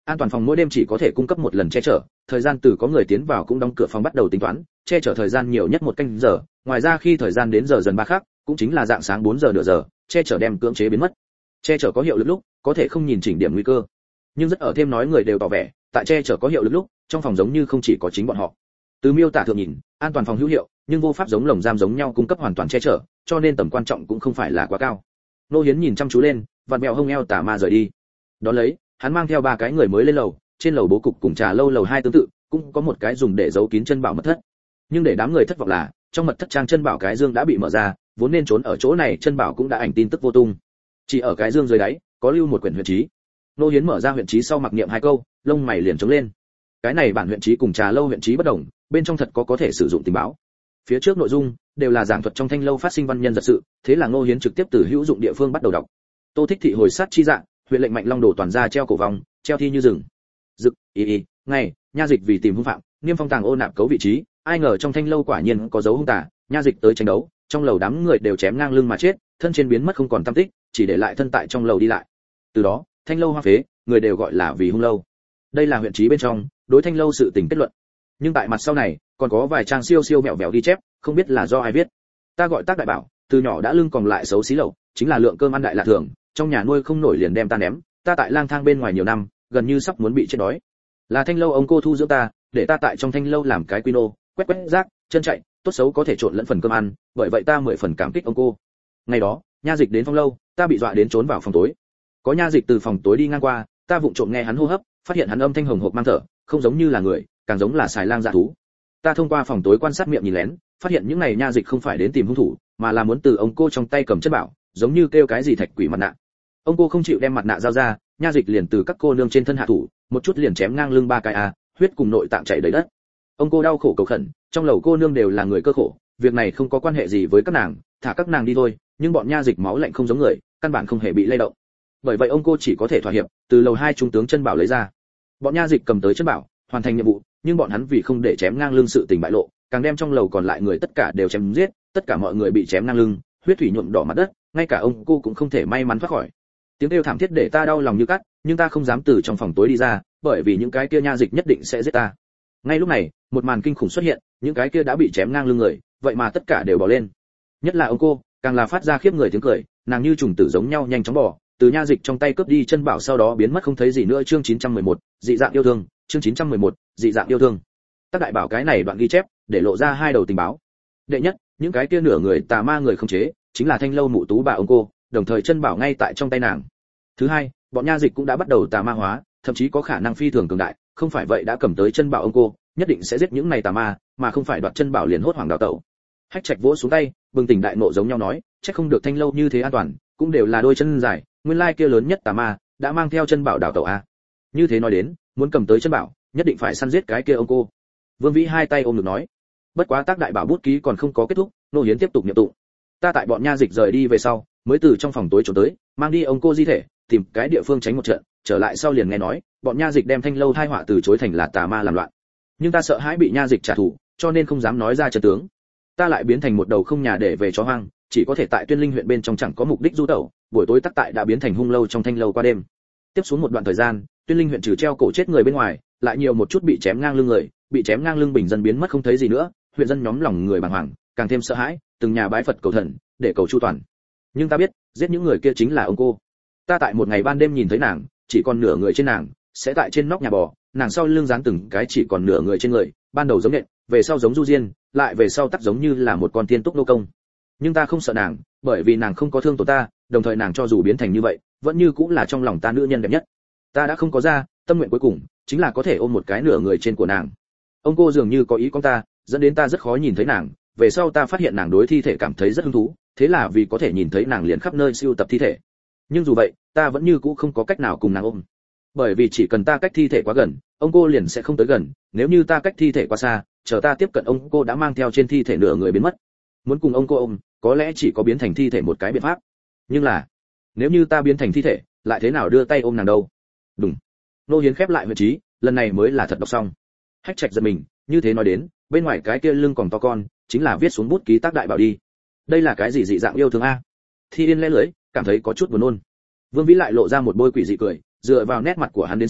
S1: An toàn phòng mỗi đêm chỉ có thể cung cấp một lần che chở, thời gian từ có người tiến vào cũng đóng cửa phòng bắt đầu tính toán, che chở thời gian nhiều nhất 1 canh giờ, ngoài ra khi thời gian đến giờ dần 3 khác, cũng chính là dạng sáng 4 giờ nửa giờ, che chở đem cưỡng chế biến mất. Che chở có hiệu lực lúc, có thể không nhìn chỉnh điểm nguy cơ. Nhưng rất ở thêm nói người đều tỏ vẻ, tại che chở có hiệu lực lúc, trong phòng giống như không chỉ có chính bọn họ. Từ miêu tả thượng nhìn, an toàn phòng hữu hiệu, nhưng vô pháp giống lồng giam giống nhau cung cấp hoàn toàn che chở, cho nên tầm quan trọng cũng không phải là quá cao. Nô Hiến nhìn chăm chú lên, vặn mèo hông eo tà ma rời đi. Đó lấy, hắn mang theo 3 cái người mới lên lầu, trên lầu bố cục cùng trà lâu lầu 2 tương tự, cũng có một cái dùng để giấu kín chân bảo mật thất. Nhưng để đám người thất vọng là, trong mật thất trang chân bảo cái dương đã bị mở ra, vốn nên trốn ở chỗ này chân bảo cũng đã ảnh tin tức vô tung. Chỉ ở cái dương dưới đáy, có lưu một quyển huyền chí. Nô Hiến mở ra huyền chí sau mặc niệm 2 câu, lông mày liền trống lên. Cái này bản huyền chí cùng trà lâu huyền chí bất đồng, bên trong thật có thể sử dụng tình báo. Phía trước nội dung đều là giảng thuật trong thanh lâu phát sinh văn nhân giật sự, thế là Nô Hiến trực tiếp từ hữu dụng địa phương bắt đầu đọc. Tô Thích thị hồi sát chi dạng, huyện lệnh Mạnh Long đổ toàn ra treo cổ vòng, treo thi như rừng. Dực, ngày, nha dịch vì tìm hung phạm, niêm phong tàng ô nạp cấu vị trí, ai ngờ trong thanh lâu quả nhiên có dấu hung tà, nha dịch tới tranh đấu, trong lầu đám người đều chém ngang lưng mà chết, thân trên biến mất không còn tăm tích, chỉ để lại thân tại trong lầu đi lại. Từ đó, thanh lâu hoang phế, người đều gọi là vì hung lâu. Đây là huyện trí bên trong, đối thanh lâu sự tình kết luận. Nhưng tại mặt sau này, còn có vài trang siêu siêu mẹo mẹo ghi chép, không biết là do ai viết. Ta gọi Tác Đại Bảo, từ nhỏ đã lưng còn lại xấu xí lậu, chính là lượng cơm ăn đại là thường, trong nhà nuôi không nổi liền đem ta ném, ta tại lang thang bên ngoài nhiều năm, gần như sắp muốn bị chết đói. Là thanh lâu ông cô thu dưỡng ta, để ta tại trong thanh lâu làm cái quy nô, quét rác, chân chạy, tốt xấu có thể trộn lẫn phần cơm ăn, bởi vậy ta 10 phần cảm kích ông cô. Ngày đó, nha dịch đến phong lâu, ta bị dọa đến trốn vào phòng tối. Có nha dịch từ phòng tối đi ngang qua, ta vụng trộm nghe hắn hô hấp, phát hiện hắn âm thanh hồng hộc mang thở, không giống như là người, càng giống là xài lang dã thú. Ta thông qua phòng tối quan sát miệng nhìn lén, phát hiện những này nha dịch không phải đến tìm hung thủ, mà là muốn từ ông cô trong tay cầm chất bảo, giống như kêu cái gì thạch quỷ mặt nạ. Ông cô không chịu đem mặt nạ giao ra, nha dịch liền từ các cô nương trên thân hạ thủ, một chút liền chém ngang lưng 3 cái huyết cùng nội tạng chảy đầy đất. Ông cô đau khổ cầu khẩn, trong lầu cô nương đều là người cơ khổ, việc này không có quan hệ gì với các nàng, thả các nàng đi thôi, nhưng bọn nha dịch máu lạnh không giống người, căn bản không hề bị lay động. Bởi vậy ông cô chỉ có thể thỏa hiệp, từ lầu 2 trung tướng chân bảo lấy ra. Bọn nha dịch cầm tới chân bảo, hoàn thành nhiệm vụ, nhưng bọn hắn vì không để chém ngang lưng sự tình bại lộ, càng đem trong lầu còn lại người tất cả đều chém giết, tất cả mọi người bị chém ngang lưng, huyết thủy nhuộm đỏ mặt đất, ngay cả ông cô cũng không thể may mắn thoát khỏi. Tiếng kêu thảm thiết để ta đau lòng như cắt, nhưng ta không dám từ trong phòng tối đi ra, bởi vì những cái kia nha dịch nhất định sẽ giết ta. Ngay lúc này, một màn kinh khủng xuất hiện, những cái kia đã bị chém ngang lưng người, vậy mà tất cả đều bò lên. Nhất là ông cô, càng là phát ra khiếp người tiếng cười, nàng như trùng tử giống nhau nhanh chóng bò, từ nha dịch trong tay cướp đi chân bảo sau đó biến mất không thấy gì nữa. Chương 911, dị dạng yêu thương, chương 911, dị dạng yêu thương. Tác Đại Bảo cái này đoạn ghi chép, để lộ ra 2 đầu tình báo. Đệ nhất, những cái kia nửa người tà ma người không chế, chính là thanh lâu mụ tú bà ông cô, đồng thời chân bảo ngay tại trong tay nàng. Thứ hai, bọn nha dịch cũng đã bắt đầu tà ma hóa, thậm chí có khả năng phi thường cường đại, không phải vậy đã cầm tới chân bảo ông cô, nhất định sẽ giết những này tà ma, mà không phải đoạt chân bảo liền hốt hoảng đào tẩu. Hách Trạch vỗ xuống tay, bừng tỉnh đại ngộ giống nhau nói, chắc không được thanh lâu như thế an toàn, cũng đều là đôi chân dài, nguyên lai kia lớn nhất tà ma đã mang theo chân bảo đào tẩu a. Như thế nói đến, muốn cầm tới chân bảo, nhất định phải săn giết cái kia ông cô. Vương Vĩ 2 tay ôm ngực nói. Bất quá Tác Đại Bảo bút ký còn không có kết thúc, Nô Hiến tiếp tục niệm tụng. Ta tại bọn nha dịch rời đi về sau, mới từ trong phòng tối trốn tới, mang đi ông cô di thể, tìm cái địa phương tránh một trận, trở lại sau liền nghe nói, bọn nha dịch đem thanh lâu thai họa từ chối thành là tà ma làm loạn. Nhưng ta sợ hãi bị nha dịch trả thù, cho nên không dám nói ra chân tướng. Ta lại biến thành một đầu không nhà để về chó hoang, chỉ có thể tại Tuyên Linh huyện bên trong chẳng có mục đích du tẩu, buổi tối tắc tại đã biến thành hung lâu trong thanh lâu qua đêm. Tiếp xuống một đoạn thời gian, Tuyên Linh huyện trừ treo cổ chết người bên ngoài, lại nhiều một chút bị chém ngang lưng người, bị chém ngang lưng bình dân biến mất không thấy gì nữa, huyện dân nhóm lòng người bàng hoàng, càng thêm sợ hãi, từng nhà bái Phật cầu thần, để cầu chu toàn. Nhưng ta biết, giết những người kia chính là ông cô. Ta tại một ngày ban đêm nhìn thấy nàng, chỉ còn nửa người trên nàng, sẽ tại trên nóc nhà bò, nàng sau lưng dán từng cái chỉ còn nửa người trên người, ban đầu giống nện, về sau giống du diên, lại về sau tắc giống như là một con tiên túc nô công. Nhưng ta không sợ nàng, bởi vì nàng không có thương tổn ta, đồng thời nàng cho dù biến thành như vậy, vẫn như cũng là trong lòng ta nữ nhân đẹp nhất. Ta đã không có ra, tâm nguyện cuối cùng chính là có thể ôm một cái nửa người trên của nàng. Ông cô dường như có ý con ta, dẫn đến ta rất khó nhìn thấy nàng, về sau ta phát hiện nàng đối thi thể cảm thấy rất hứng thú, thế là vì có thể nhìn thấy nàng liền khắp nơi siêu tập thi thể. Nhưng dù vậy, ta vẫn như cũ không có cách nào cùng nàng ôm. Bởi vì chỉ cần ta cách thi thể quá gần, ông cô liền sẽ không tới gần, nếu như ta cách thi thể quá xa, chờ ta tiếp cận ông cô đã mang theo trên thi thể nửa người biến mất. Muốn cùng ông cô ôm, có lẽ chỉ có biến thành thi thể một cái biện pháp. Nhưng là, nếu như ta biến thành thi thể, lại thế nào đưa tay ôm nàng đâu? Đúng. Nô Hiến khép lại vị trí, lần này mới là thật đọc xong. Hách Trạch giật mình, như thế nói đến, bên ngoài cái kia lưng còn to con, chính là viết xuống bút ký Tác Đại Bảo đi. Đây là cái gì dị dạng yêu thương a? Thi Yên lẽ lưỡi, cảm thấy có chút buồn nôn. Vương Vĩ lại lộ ra một bôi quỷ dị cười, dựa vào nét mặt của hắn đến xem,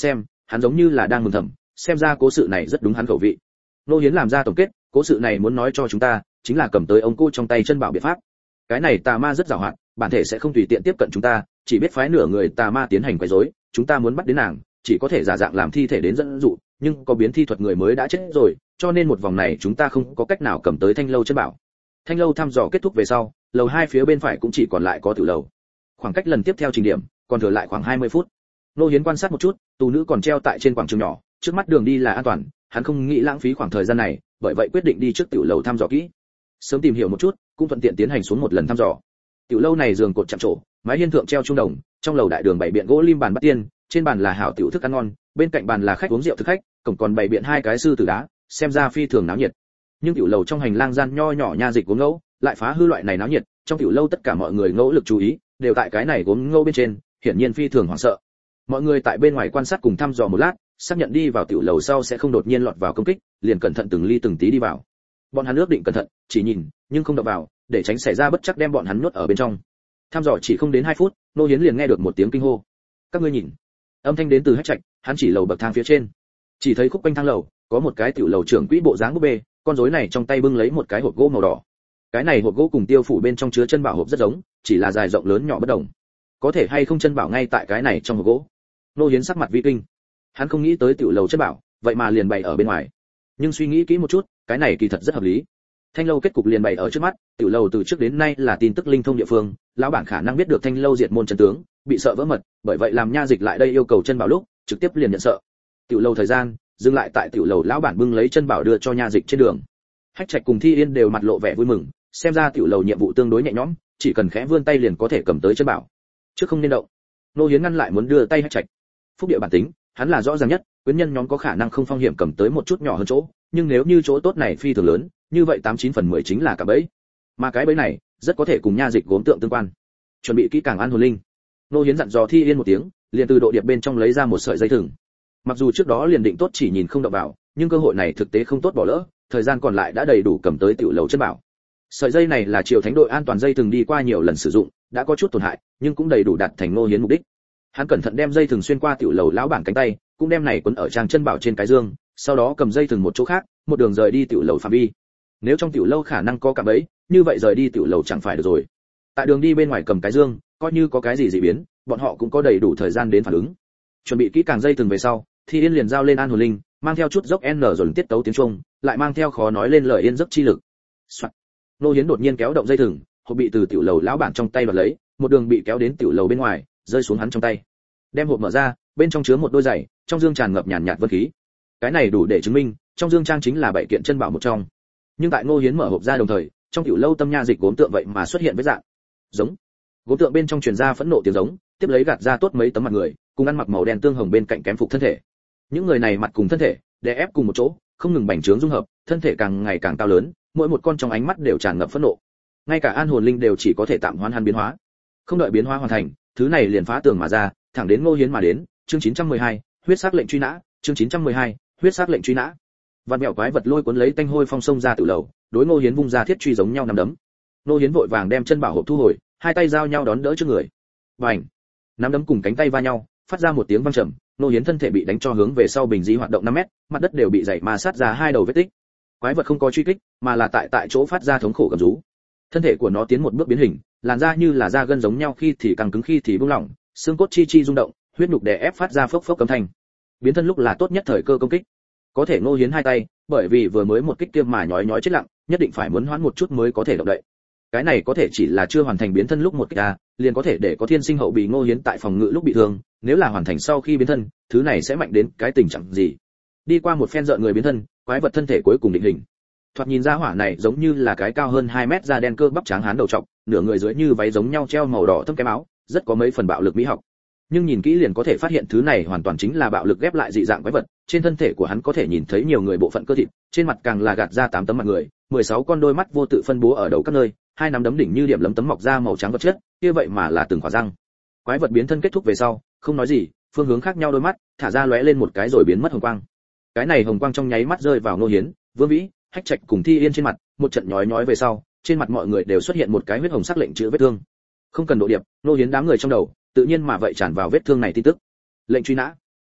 S1: hắn giống như là đang mừng thầm, xem ra cố sự này rất đúng hắn khẩu vị. Nô Hiến làm ra tổng kết, cố sự này muốn nói cho chúng ta, chính là cầm tới ông cô trong tay chân bảo biện pháp. Cái này tà ma rất giàu hoạt, bản thể sẽ không tùy tiện tiếp cận chúng ta, chỉ biết phái nửa người tà ma tiến hành quấy rối, chúng ta muốn bắt đến nàng, chỉ có thể giả dạng làm thi thể đến dẫn dụ, nhưng có biến thi thuật người mới đã chết rồi, cho nên một vòng này chúng ta không có cách nào cầm tới thanh lâu chân bảo. Thanh lâu thăm dò kết thúc về sau, lầu 2 phía bên phải cũng chỉ còn lại có tiểu lầu. Khoảng cách lần tiếp theo trình điểm, còn thừa lại khoảng 20 phút. Nô Hiến quan sát một chút, tù nữ còn treo tại trên quảng trường nhỏ, trước mắt đường đi là an toàn, hắn không nghĩ lãng phí khoảng thời gian này, bởi vậy quyết định đi trước tiểu lầu thăm dò kỹ. Sớm tìm hiểu một chút, cũng thuận tiện tiến hành xuống một lần thăm dò. Tiểu lâu này giường cột chạm trổ, mái hiên thượng treo trung đồng, trong lầu đại đường bày biện gỗ lim bàn bát tiên, trên bàn là hảo tiểu thức ăn ngon, bên cạnh bàn là khách uống rượu thực khách, cổng còn bày biện hai cái sư tử đá, xem ra phi thường náo nhiệt. Nhưng tiểu lầu trong hành lang gian nho nhỏ nha dịch gốm ngẫu, lại phá hư loại này náo nhiệt, trong tiểu lâu tất cả mọi người ngẫu lực chú ý, đều tại cái này gốm ngẫu bên trên, hiển nhiên phi thường hoảng sợ. Mọi người tại bên ngoài quan sát cùng thăm dò một lát, xác nhận đi vào tiểu lầu sau sẽ không đột nhiên lọt vào công kích, liền cẩn thận từng ly từng tí đi vào. Bọn hắn ước định cẩn thận, chỉ nhìn, nhưng không động vào, để tránh xảy ra bất chắc đem bọn hắn nuốt ở bên trong. Thăm dò chỉ không đến 2 phút, Nô Hiến liền nghe được một tiếng kinh hô. Các ngươi nhìn. Âm thanh đến từ Hách Trạch, hắn chỉ lầu bậc thang phía trên. Chỉ thấy khúc quanh thang lầu, có một cái tiểu lầu trưởng quỹ bộ dáng búp bê, con rối này trong tay bưng lấy một cái hộp gỗ màu đỏ. Cái này hộp gỗ cùng tiêu phủ bên trong chứa chân bảo hộp rất giống, chỉ là dài rộng lớn nhỏ bất đồng. Có thể hay không chân bảo ngay tại cái này trong hộp gỗ. Nô Hiến sắc mặt vi kinh. Hắn không nghĩ tới tiểu lầu chân bảo, vậy mà liền bày ở bên ngoài. Nhưng suy nghĩ kỹ một chút, cái này kỳ thật rất hợp lý. Thanh lâu kết cục liền bày ở trước mắt, tiểu lầu từ trước đến nay là tin tức linh thông địa phương, lão bản khả năng biết được thanh lâu diệt môn chân tướng, bị sợ vỡ mật, bởi vậy làm nha dịch lại đây yêu cầu chân bảo lúc, trực tiếp liền nhận sợ. Tiểu lầu thời gian, dừng lại tại tiểu lầu lão bản bưng lấy chân bảo đưa cho nha dịch trên đường. Hách Trạch cùng Thi Yên đều mặt lộ vẻ vui mừng, xem ra tiểu lầu nhiệm vụ tương đối nhẹ nhõm, chỉ cần khẽ vươn tay liền có thể cầm tới chân bảo. Trước không nên động. Nô Hiến ngăn lại muốn đưa tay Hách Trạch. Phúc địa bản tính, hắn là rõ ràng nhất, quyến nhân nhóm có khả năng không phong hiểm cầm tới một chút nhỏ hơn chỗ, nhưng nếu như chỗ tốt này phi thường lớn, như vậy 89 phần 10 chính là cả bẫy. Mà cái bẫy này, rất có thể cùng nha dịch gốm tượng tương quan. Chuẩn bị kỹ càng an hồn linh. Nô Hiến dặn dò Thi Yên một tiếng, liền từ độ điệp bên trong lấy ra một sợi dây thừng. Mặc dù trước đó liền định tốt chỉ nhìn không động vào, nhưng cơ hội này thực tế không tốt bỏ lỡ, thời gian còn lại đã đầy đủ cầm tới tiểu lầu chân bảo. Sợi dây này là Triều Thánh đội an toàn dây thừng đi qua nhiều lần sử dụng, đã có chút tổn hại, nhưng cũng đầy đủ đạt thành Nô Hiến mục đích. Hắn cẩn thận đem dây thừng xuyên qua tiểu lầu lão bản cánh tay, cũng đem này quấn ở trang chân bảo trên cái dương, sau đó cầm dây thừng một chỗ khác, một đường rời đi tiểu lầu phạm vi. Nếu trong tiểu lâu khả năng có cả bẫy, như vậy rời đi tiểu lầu chẳng phải được rồi. Tại đường đi bên ngoài cầm cái dương, coi như có cái gì dị biến, bọn họ cũng có đầy đủ thời gian đến phản ứng. Chuẩn bị kỹ càng dây thừng về sau, Thi Yên liền giao lên an hồn linh, mang theo chút dốc n rồi tiết tấu tiếng Trung, lại mang theo khó nói lên lời yên giấc chi lực. Soạn. Nô Hiến đột nhiên kéo động dây thừng, hộp bị từ tiểu lầu lão bản trong tay đoạt lấy, một đường bị kéo đến tiểu lầu bên ngoài, rơi xuống hắn trong tay. Đem hộp mở ra, bên trong chứa một đôi giày, trong dương tràn ngập nhàn nhạt vân khí. Cái này đủ để chứng minh, trong dương trang chính là 7 kiện chân bảo một trong. Nhưng tại Ngô Hiến mở hộp ra đồng thời, trong tiểu lâu tâm nha dịch gốm tượng vậy mà xuất hiện với dạng giống. Gốm tượng bên trong truyền ra phẫn nộ tiếng giống, tiếp lấy gạt ra tốt mấy tấm mặt người, cùng ăn mặc màu đen tương hồng bên cạnh kém phục thân thể. Những người này mặt cùng thân thể đè ép cùng một chỗ, không ngừng bành trướng dung hợp, thân thể càng ngày càng cao lớn, mỗi một con trong ánh mắt đều tràn ngập phẫn nộ. Ngay cả an hồn linh đều chỉ có thể tạm hoãn hắn biến hóa. Không đợi biến hóa hoàn thành, thứ này liền phá tường mà ra, thẳng đến Ngô Hiến mà đến. Chương 912, huyết sắc lệnh truy nã. Chương 912, huyết sắc lệnh truy nã. Vạn mẹo quái vật lôi cuốn lấy tanh hôi phong sông ra tự lầu, đối Ngô Hiến vung ra thiết truy giống nhau nắm đấm. Ngô Hiến vội vàng đem chân bảo hộp thu hồi, hai tay giao nhau đón đỡ trước người. Bành! Nắm đấm cùng cánh tay va nhau, phát ra một tiếng vang trầm, Ngô Hiến thân thể bị đánh cho hướng về sau bình di hoạt động 5 mét, mặt đất đều bị dày ma sát ra 2 đầu vết tích. Quái vật không có truy kích, mà là tại chỗ phát ra thống khổ gầm rú. Thân thể của nó tiến một bước biến hình, làn da như là da gân giống nhau, khi thì căng cứng khi thì bung lỏng, xương cốt chi chi rung động, huyết nhục đè ép phát ra phốc phốc cấm thanh. Biến thân lúc là tốt nhất thời cơ công kích. Có thể Ngô Hiến hai tay, bởi vì vừa mới một kích kia mà nhói nhói chết lặng, nhất định phải muốn hoãn một chút mới có thể động đậy. Cái này có thể chỉ là chưa hoàn thành biến thân lúc một kích liền có thể để có thiên sinh hậu bị Ngô Hiến tại phòng ngự lúc bị thương, nếu là hoàn thành sau khi biến thân, thứ này sẽ mạnh đến cái tình trạng gì. Đi qua một phen rợn người biến thân, quái vật thân thể cuối cùng định hình. Thoạt nhìn ra hỏa này giống như là cái cao hơn 2 mét da đen cơ bắp tráng hán đầu trọc, nửa người dưới như váy giống nhau treo màu đỏ thâm cái áo, rất có mấy phần bạo lực mỹ học. Nhưng nhìn kỹ liền có thể phát hiện thứ này hoàn toàn chính là bạo lực ghép lại dị dạng quái vật, trên thân thể của hắn có thể nhìn thấy nhiều người bộ phận cơ thịt, trên mặt càng là gạt ra 8 tấm mặt người, 16 con đôi mắt vô tự phân bố ở đầu các nơi, hai nắm đấm đỉnh như điểm lấm tấm mọc ra màu trắng vật chất, kia vậy mà là từng khỏa răng. Quái vật biến thân kết thúc về sau, không nói gì, phương hướng khác nhau đôi mắt, thả ra lóe lên một cái rồi biến mất hồng quang. Cái này hồng quang trong nháy mắt rơi vào Ngô Hiến, Vương Vĩ, Hách Trạch cùng Thi Yên trên mặt, một trận nhói nhói về sau, trên mặt mọi người đều xuất hiện một cái huyết hồng sắc lệnh chữ vết thương. Không cần độ điệp, Ngô Hiến đám người trong đầu, tự nhiên mà vậy tràn vào vết thương này tin tức. Lệnh truy nã.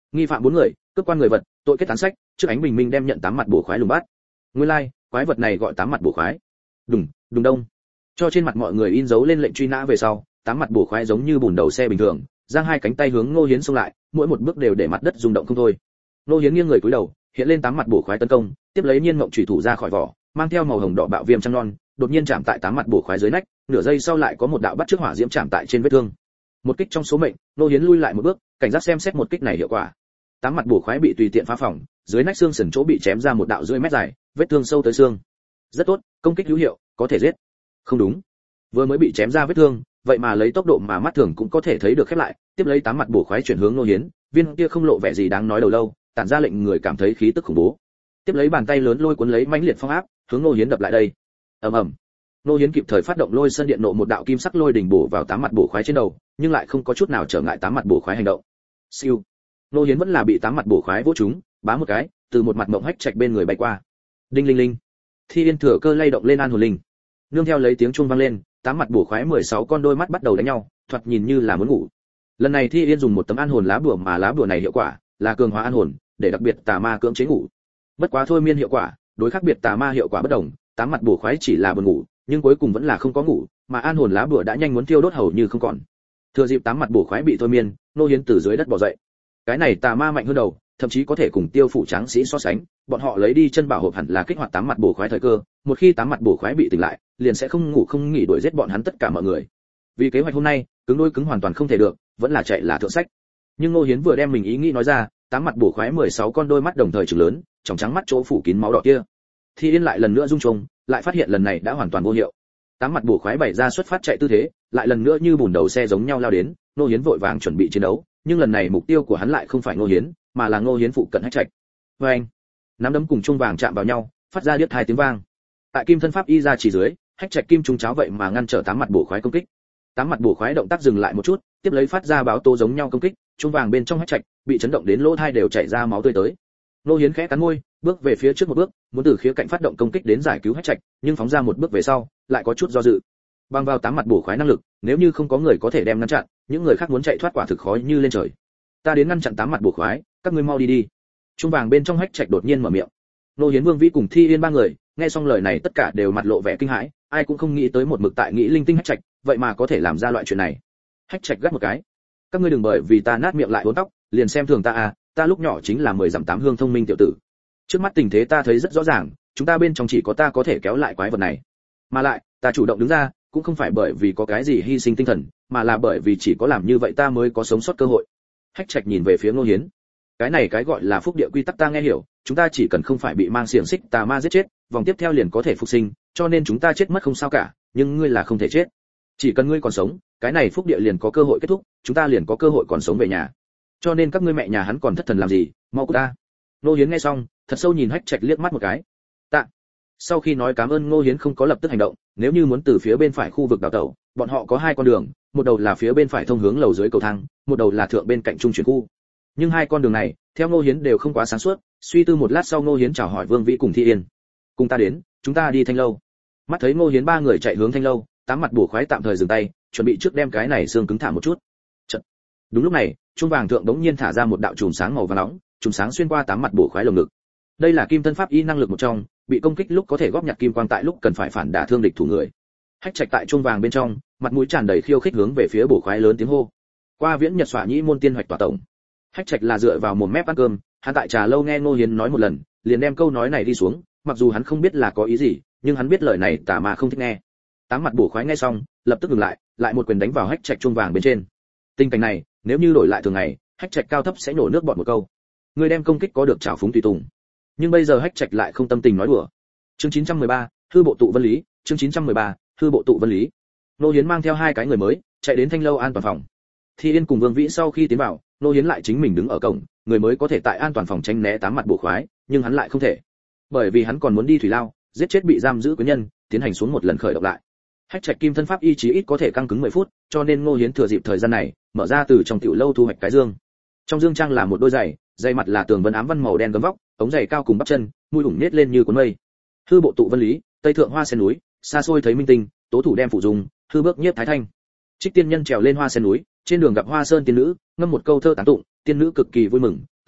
S1: nghi phạm 4 người, cướp quan người vật, tội kết án sách, trước ánh bình minh đem nhận 8 mặt bổ khoái lùng bắt. Nguyên lai, quái vật này gọi 8 mặt bổ khoái. Đùng, đùng đông. Cho trên mặt mọi người in dấu lên lệnh truy nã về sau, 8 mặt bổ khoái giống như bùn đầu xe bình thường, giang hai cánh tay hướng Ngô Hiến xông lại, mỗi một bước đều để mặt đất rung động không thôi. Ngô Hiến nghiêng người cúi đầu, hiện lên 8 mặt bổ khoái tấn công, tiếp lấy nhiên mộng chủy thủ ra khỏi vỏ, mang theo màu hồng đỏ bạo viêm trăng non, đột nhiên chạm tại 8 mặt bổ khoái dưới nách, nửa giây sau lại có một đạo bắt trước hỏa diễm chạm tại trên vết thương. Một kích trong số mệnh, Ngô Hiến lui lại một bước, cảnh giác xem xét một kích này hiệu quả. 8 mặt bổ khoái bị tùy tiện phá phỏng, dưới nách xương sườn chỗ bị chém ra một đạo rưỡi mét dài, vết thương sâu tới xương. Rất tốt, công kích hữu hiệu, có thể giết. Không đúng, vừa mới bị chém ra vết thương, vậy mà lấy tốc độ mà mắt thường cũng có thể thấy được khép lại, tiếp lấy 8 mặt bổ khoái chuyển hướng Ngô Hiến, viên kia không lộ vẻ gì đáng nói đầu lâu, tản ra lệnh người cảm thấy khí tức khủng bố. Tiếp lấy bàn tay lớn lôi cuốn lấy mãnh liệt phong áp, hướng Ngô Hiến đập lại đây. Ầm ầm. Ngô Hiến kịp thời phát động lôi sơn điện nộ một đạo kim sắc lôi đỉnh bổ vào 8 mặt bổ khoái trên đầu, nhưng lại không có chút nào trở ngại 8 mặt bổ khoái hành động. Siêu. Ngô Hiến vẫn là bị 8 mặt bổ khoái vỗ trúng, bá một cái, từ một mặt mộng hách trạch bên người bay qua. Đinh linh linh. Thi Yên thừa cơ lay động lên an hồn linh. Nương theo lấy tiếng chuông vang lên, 8 mặt bổ khoái 16 con đôi mắt bắt đầu đánh nhau, thoạt nhìn như là muốn ngủ. Lần này Thi Yên dùng một tấm an hồn lá bùa, mà lá bùa này hiệu quả là cường hóa an hồn, để đặc biệt tà ma cưỡng chế ngủ. Bất quá thôi miên hiệu quả, đối khác biệt tà ma hiệu quả bất đồng, 8 mặt bổ khoái chỉ là buồn ngủ, nhưng cuối cùng vẫn là không có ngủ, mà an hồn lá bùa đã nhanh muốn thiêu đốt hầu như không còn. Thừa dịp 8 mặt bổ khoái bị thôi miên, Ngô Hiến từ dưới đất bò dậy. Cái này tà ma mạnh hơn đầu, thậm chí có thể cùng Tiêu phủ tráng sĩ so sánh, bọn họ lấy đi chân bảo hộp hẳn là kích hoạt 8 mặt bổ khoái thời cơ, một khi 8 mặt bổ khoái bị tỉnh lại, liền sẽ không ngủ không nghỉ đuổi giết bọn hắn tất cả mọi người. Vì kế hoạch hôm nay, cứng đôi cứng hoàn toàn không thể được, vẫn là chạy là thượng sách. Nhưng Ngô Hiến vừa đem mình ý nghĩ nói ra, 8 mặt bổ khoái 16 con đôi mắt đồng thời trừng lớn, tròng trắng mắt chỗ phủ kín máu đỏ kia. Thi Yên lại lần nữa rung trùng, lại phát hiện lần này đã hoàn toàn vô hiệu. 8 mặt bổ khoái bày ra xuất phát chạy tư thế, lại lần nữa như bùn đầu xe giống nhau lao đến, Ngô Hiến vội vàng chuẩn bị chiến đấu, nhưng lần này mục tiêu của hắn lại không phải Ngô Hiến, mà là Ngô Hiến phụ cận hách trạch. Oeng! Nắm đấm cùng chuông vàng chạm vào nhau, phát ra điếc tai tiếng vang. Tại kim thân pháp y ra chỉ dưới, hách trạch kim trùng cháo vậy mà ngăn trở 8 mặt bổ khoái công kích. 8 mặt bổ khoái động tác dừng lại một chút, tiếp lấy phát ra báo tố giống nhau công kích, chuông vàng bên trong hách trạch bị chấn động đến lỗ tai đều chảy ra máu tươi tới. Ngô Hiến khẽ cắn môi, bước về phía trước một bước, muốn từ khía cạnh phát động công kích đến giải cứu hách trạch, nhưng phóng ra một bước về sau, lại có chút do dự. Bằng vào 8 mặt bổ khoái năng lực, nếu như không có người có thể đem ngăn chặn, những người khác muốn chạy thoát quả thực khó như lên trời. Ta đến ngăn chặn 8 mặt bổ khoái, các ngươi mau đi đi. Chuông vàng bên trong hách trạch đột nhiên mở miệng. Ngô Hiến, Vương Vĩ cùng Thi Yên ba người, nghe xong lời này tất cả đều mặt lộ vẻ kinh hãi, ai cũng không nghĩ tới một mực tại nghĩ linh tinh hách trạch, vậy mà có thể làm ra loại chuyện này. Hách trạch gắt một cái. Các ngươi đừng bởi vì ta nát miệng lại hỗn tóc, liền xem thường ta à, ta lúc nhỏ chính là 10 dặm 8 hương thông minh tiểu tử. Trước mắt tình thế ta thấy rất rõ ràng, chúng ta bên trong chỉ có ta có thể kéo lại quái vật này. Mà lại, ta chủ động đứng ra, cũng không phải bởi vì có cái gì hy sinh tinh thần, mà là bởi vì chỉ có làm như vậy ta mới có sống sót cơ hội. Hách trạch nhìn về phía Ngô Hiến. Cái này cái gọi là phúc địa quy tắc ta nghe hiểu, chúng ta chỉ cần không phải bị mang xiềng xích tà ma giết chết, vòng tiếp theo liền có thể phục sinh, cho nên chúng ta chết mất không sao cả, nhưng ngươi là không thể chết. Chỉ cần ngươi còn sống, cái này phúc địa liền có cơ hội kết thúc, chúng ta liền có cơ hội còn sống về nhà. Cho nên các ngươi mẹ nhà hắn còn thất thần làm gì, mau cút ta. Ngô Hiến nghe xong, thật sâu nhìn Hách Trạch liếc mắt một cái. Tạ. Sau khi nói cảm ơn, Ngô Hiến không có lập tức hành động, nếu như muốn từ phía bên phải khu vực đào tẩu, bọn họ có hai con đường, một đầu là phía bên phải thông hướng lầu dưới cầu thang, một đầu là thượng bên cạnh trung chuyển khu. Nhưng hai con đường này, theo Ngô Hiến đều không quá sáng suốt, suy tư một lát sau Ngô Hiến chào hỏi Vương Vĩ cùng Thi Yên. Cùng ta đến, chúng ta đi Thanh lâu. Mắt thấy Ngô Hiến ba người chạy hướng Thanh lâu, Tám mặt bổ khoái tạm thời dừng tay, chuẩn bị trước đem cái này xương cứng thả một chút. Chật. Đúng lúc này, chuông vàng thượng đống nhiên thả ra một đạo chùm sáng màu vàng nóng, chùm sáng xuyên qua tám mặt bổ khoái lồng ngực. Đây là kim thân pháp y năng lực một trong, bị công kích lúc có thể góp nhặt kim quang, tại lúc cần phải phản đả thương địch thủ người. Hách Trạch tại chuông vàng bên trong, mặt mũi tràn đầy khiêu khích hướng về phía bổ khoái lớn tiếng hô. Qua viễn nhật xỏa nhĩ môn tiên hoạch tỏa tổng. Hách Trạch là dựa vào mồm mép ăn cơm, hắn tại trà lâu nghe Ngô Hiến nói một lần, liền đem câu nói này đi xuống, mặc dù hắn không biết là có ý gì, nhưng hắn biết lời này tà mà không thích nghe. Tám mặt bổ khoái nghe xong, lập tức ngừng lại, lại một quyền đánh vào Hách Trạch chuông vàng bên trên. Tình cảnh này, nếu như đổi lại thường ngày, Hách Trạch cao thấp sẽ nổ nước bọt một câu. Người đem công kích có được trảo phúng tùy tùng. Nhưng bây giờ Hách Trạch lại không tâm tình nói đùa. Chương 913, hư bộ tụ vân lý, chương 913, hư bộ tụ vân lý. Ngô Hiến mang theo hai cái người mới, chạy đến Thanh lâu an toàn phòng. Thi Yên cùng Vương Vĩ sau khi tiến vào, Ngô Hiến lại chính mình đứng ở cổng, người mới có thể tại an toàn phòng tránh né tám mặt bổ khoái, nhưng hắn lại không thể, bởi vì hắn còn muốn đi thủy lao, giết chết bị giam giữ quyến nhân, tiến hành xuống một lần khởi động lại. Hách Trạch kim thân pháp y chí ít có thể căng cứng 10 phút, cho nên Ngô Hiến thừa dịp thời gian này, mở ra từ trong tiểu lâu thu hoạch cái dương. Trong dương trang là một đôi giày, giày mặt là tường vân ám văn màu đen gấm vóc, ống giày cao cùng bắp chân, mũi ủng nết lên như cuốn mây. Hư bộ tụ vân lý, tây thượng hoa sen núi, xa xôi thấy minh tinh, tố thủ đem phụ dùng, hư bước nhiếp thái thanh. Trích tiên nhân trèo lên hoa sen núi, trên đường gặp hoa sơn tiên nữ, ngâm một câu thơ tán tụng, tiên nữ cực kỳ vui mừng,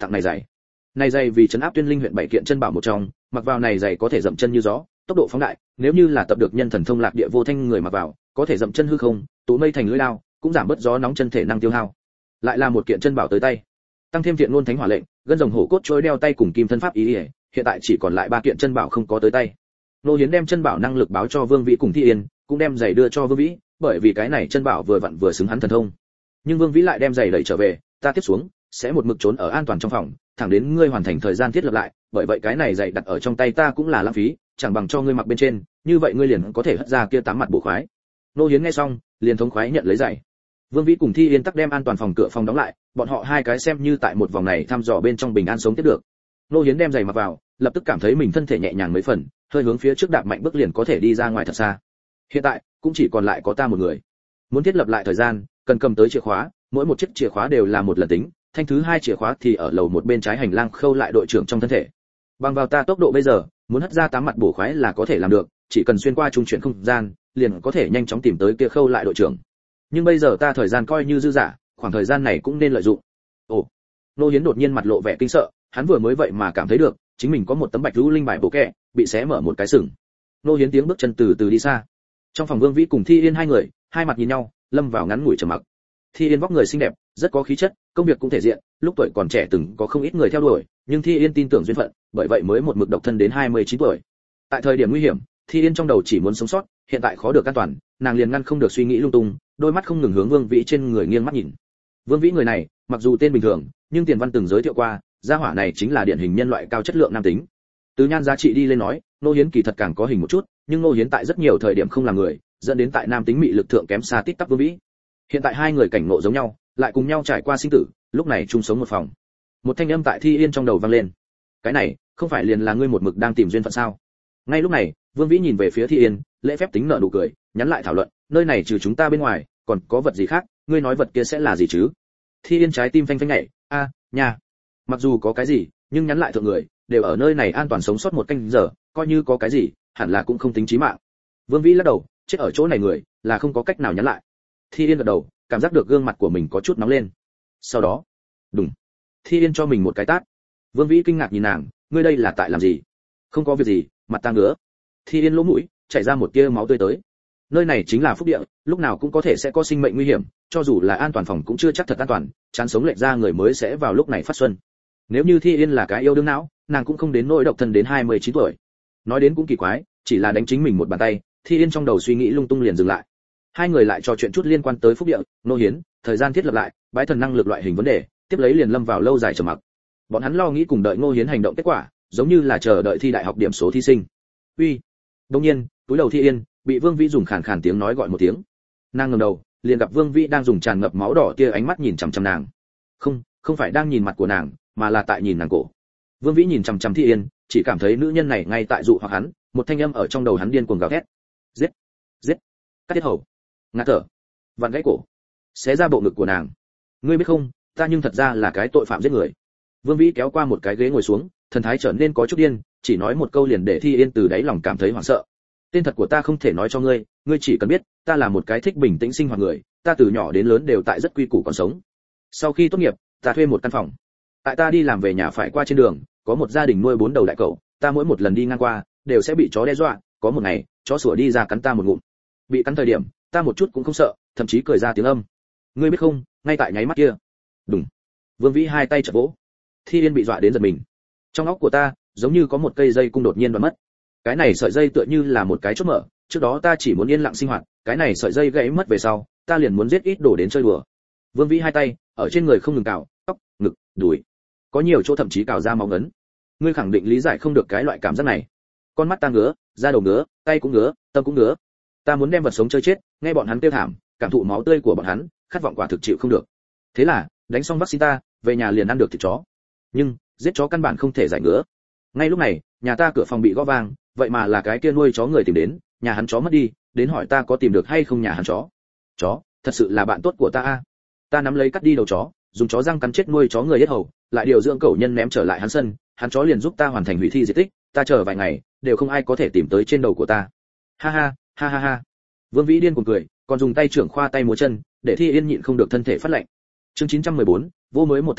S1: tặng này giày. Này giày vì trấn áp Tuyên Linh huyện 7 kiện chân bảo một trong, mặc vào này giày có thể dậm chân như gió, tốc độ phóng đại, nếu như là tập được nhân thần thông lạc địa vô thanh người mặc vào, có thể dậm chân hư không, tụ mây thành lưỡi lao, cũng giảm bớt gió nóng chân thể năng tiêu hao. Lại là một kiện chân bảo tới tay. Tăng thêm thiện ngôn thánh hỏa lệnh, gân rồng hổ cốt trôi đeo tay cùng kim thân pháp ý, hiện tại chỉ còn lại 3 kiện chân bảo không có tới tay. Nô Hiến đem chân bảo năng lực báo cho Vương Vĩ cùng Thi Yên, cũng đem giày đưa cho Vương Vĩ, bởi vì cái này chân bảo vừa vặn vừa xứng hắn thần thông. Nhưng Vương Vĩ lại đem giày đẩy trở về, ta tiếp xuống sẽ một mực trốn ở an toàn trong phòng, thẳng đến ngươi hoàn thành thời gian thiết lập lại, bởi vậy cái này giày đặt ở trong tay ta cũng là lãng phí, chẳng bằng cho ngươi mặc bên trên, như vậy ngươi liền có thể hất ra kia 8 mặt bổ khoái. Nô Hiến nghe xong, liền thống khoái nhận lấy giày. Vương Vĩ cùng Thi Yên tắc đem an toàn phòng cửa phòng đóng lại, bọn họ hai cái xem như tại một vòng này thăm dò bên trong bình an sống tiếp được. Nô Hiến đem giày mặc vào, lập tức cảm thấy mình thân thể nhẹ nhàng mấy phần, hơi hướng phía trước đạp mạnh bước liền có thể đi ra ngoài thật xa. Hiện tại cũng chỉ còn lại có ta một người. Muốn thiết lập lại thời gian, cần cầm tới chìa khóa, mỗi một chiếc chìa khóa đều là một lần tính, thanh thứ 2 chìa khóa thì ở lầu một bên trái hành lang khâu lại đội trưởng trong thân thể. Bằng vào ta tốc độ bây giờ, muốn hất ra 8 mặt bổ khoái là có thể làm được, chỉ cần xuyên qua trung chuyển không gian, liền có thể nhanh chóng tìm tới kia khâu lại đội trưởng. Nhưng bây giờ ta thời gian coi như dư dả, khoảng thời gian này cũng nên lợi dụng. Ồ, Nô Hiến đột nhiên mặt lộ vẻ kinh sợ, hắn vừa mới vậy mà cảm thấy được, chính mình có một tấm bạch lũ linh bài bổ kẹ, bị xé mở một cái sừng. Nô Hiến tiếng bước chân từ từ đi xa. Trong phòng Vương Vĩ cùng Thi Yên hai người, hai mặt nhìn nhau, lâm vào ngắn ngủi trầm mặc. Thi Yên vóc người xinh đẹp, rất có khí chất, công việc cũng thể diện, lúc tuổi còn trẻ từng có không ít người theo đuổi, nhưng Thi Yên tin tưởng duyên phận, bởi vậy mới một mực độc thân đến 29 tuổi. Tại thời điểm nguy hiểm, Thi Yên trong đầu chỉ muốn sống sót, hiện tại khó được an toàn, nàng liền ngăn không được suy nghĩ lung tung, đôi mắt không ngừng hướng Vương Vĩ trên người nghiêng mắt nhìn. Vương Vĩ người này, mặc dù tên bình thường, nhưng Tiền Văn từng giới thiệu qua, gia hỏa này chính là điển hình nhân loại cao chất lượng nam tính. Từ nhan giá trị đi lên nói, Nô Hiến kỳ thật càng có hình một chút, nhưng Nô Hiến tại rất nhiều thời điểm không làm người, dẫn đến tại nam tính mị lực thượng kém xa tít tắp Vương Vĩ. Hiện tại hai người cảnh ngộ giống nhau, lại cùng nhau trải qua sinh tử, lúc này chung sống một phòng. Một thanh âm tại Thi Yên trong đầu vang lên. Cái này, không phải liền là ngươi một mực đang tìm duyên phận sao? Ngay lúc này, Vương Vĩ nhìn về phía Thi Yên, lễ phép tính nở nụ cười, nhắn lại thảo luận, nơi này trừ chúng ta bên ngoài, còn có vật gì khác, ngươi nói vật kia sẽ là gì chứ? Thi Yên trái tim phanh phanh nhảy, nhà. Mặc dù có cái gì, nhưng nhắn lại thượng người, đều ở nơi này an toàn sống sót một canh giờ, coi như có cái gì, hẳn là cũng không tính chí mạng. Vương Vĩ lắc đầu, chết ở chỗ này người, là không có cách nào nhắn lại. Thi Yên gật đầu, cảm giác được gương mặt của mình có chút nóng lên. Sau đó, đùng, Thi Yên cho mình một cái tát. Vương Vĩ kinh ngạc nhìn nàng, ngươi đây là tại làm gì? Không có việc gì, mặt ta ngứa. Thi Yên lỗ mũi, chảy ra một tia máu tươi tới. Nơi này chính là phúc địa, lúc nào cũng có thể sẽ có sinh mệnh nguy hiểm, cho dù là an toàn phòng cũng chưa chắc thật an toàn, chán sống lệch ra người mới sẽ vào lúc này phát xuân. Nếu như Thi Yên là cái yêu đương não, nàng cũng không đến nỗi độc thân đến 29 tuổi. Nói đến cũng kỳ quái, chỉ là đánh chính mình một bàn tay, Thi Yên trong đầu suy nghĩ lung tung liền dừng lại. Hai người lại trò chuyện chút liên quan tới phúc địa, Nô Hiến, thời gian thiết lập lại, bái thần năng lực loại hình vấn đề, tiếp lấy liền lâm vào lâu dài trầm mặc. Bọn hắn lo nghĩ cùng đợi Nô Hiến hành động kết quả, giống như là chờ đợi thi đại học điểm số thí sinh. Uy. Đương nhiên, túi đầu Thi Yên, bị Vương Vĩ dùng khàn khàn tiếng nói gọi một tiếng. Nàng ngẩng đầu, liền gặp Vương Vĩ đang dùng tràn ngập máu đỏ tia ánh mắt nhìn chằm chằm nàng. Không phải đang nhìn mặt của nàng, mà là tại nhìn nàng cổ. Vương Vĩ nhìn chằm chằm Thi Yên, chỉ cảm thấy nữ nhân này ngay tại dụ hoặc hắn, một thanh âm ở trong đầu hắn điên cuồng gào thét. Giết, giết, cắt tiết hầu, ngạt thở, vặn gãy cổ, xé ra bộ ngực của nàng. Ngươi biết không, ta nhưng thật ra là cái tội phạm giết người. Vương Vĩ kéo qua một cái ghế ngồi xuống, thần thái trở nên có chút điên, chỉ nói một câu liền để Thi Yên từ đáy lòng cảm thấy hoảng sợ. Tên thật của ta không thể nói cho ngươi, ngươi chỉ cần biết, ta là một cái thích bình tĩnh sinh hoạt người, ta từ nhỏ đến lớn đều tại rất quy củ còn sống. Sau khi tốt nghiệp, ta thuê một căn phòng. Tại ta đi làm về nhà phải qua trên đường, có một gia đình nuôi 4 đầu đại cẩu, ta mỗi một lần đi ngang qua, đều sẽ bị chó đe dọa, có một ngày, chó sủa đi ra cắn ta một ngụm. Bị cắn thời điểm, ta một chút cũng không sợ, thậm chí cười ra tiếng âm. Ngươi biết không, ngay tại nháy mắt kia. Đùng. Vương Vĩ hai tay chợt vỗ. Thi Yên bị dọa đến giật mình. Trong óc của ta, giống như có một cây dây cung đột nhiên đoạn mất. Cái này sợi dây tựa như là một cái chốt mở, trước đó ta chỉ muốn yên lặng sinh hoạt, cái này sợi dây gãy mất về sau, ta liền muốn giết ít đồ đến chơi đùa. Vương Vĩ hai tay ở trên người không ngừng cào, tóc, ngực, đùi, có nhiều chỗ thậm chí cào ra máu ngấn. Ngươi khẳng định lý giải không được cái loại cảm giác này. Con mắt ta ngứa, da đầu ngứa, tay cũng ngứa, tâm cũng ngứa. Ta muốn đem vật sống chơi chết, nghe bọn hắn kêu thảm, cảm thụ máu tươi của bọn hắn, khát vọng quả thực chịu không được. Thế là, đánh xong vaccine ta, về nhà liền ăn được thịt chó. Nhưng, giết chó căn bản không thể giải ngứa. Ngay lúc này, nhà ta cửa phòng bị gõ vang, vậy mà là cái kia nuôi chó người tìm đến, nhà hắn chó mất đi, đến hỏi ta có tìm được hay không nhà hắn chó. Chó, thật sự là bạn tốt của ta a. Ta nắm lấy cắt đi đầu chó, dùng chó răng cắn chết nuôi chó người yết hầu, lại điều dưỡng cẩu nhân ném trở lại hắn sân, hắn chó liền giúp ta hoàn thành hủy thi diệt tích, ta chờ vài ngày, đều không ai có thể tìm tới trên đầu của ta. Ha ha, ha ha ha. Vương Vĩ điên cuồng cười, còn dùng tay trưởng khoa tay múa chân, để Thi Yên nhịn không được thân thể phát lạnh. Chương 914, vô mới một thân nhẹ,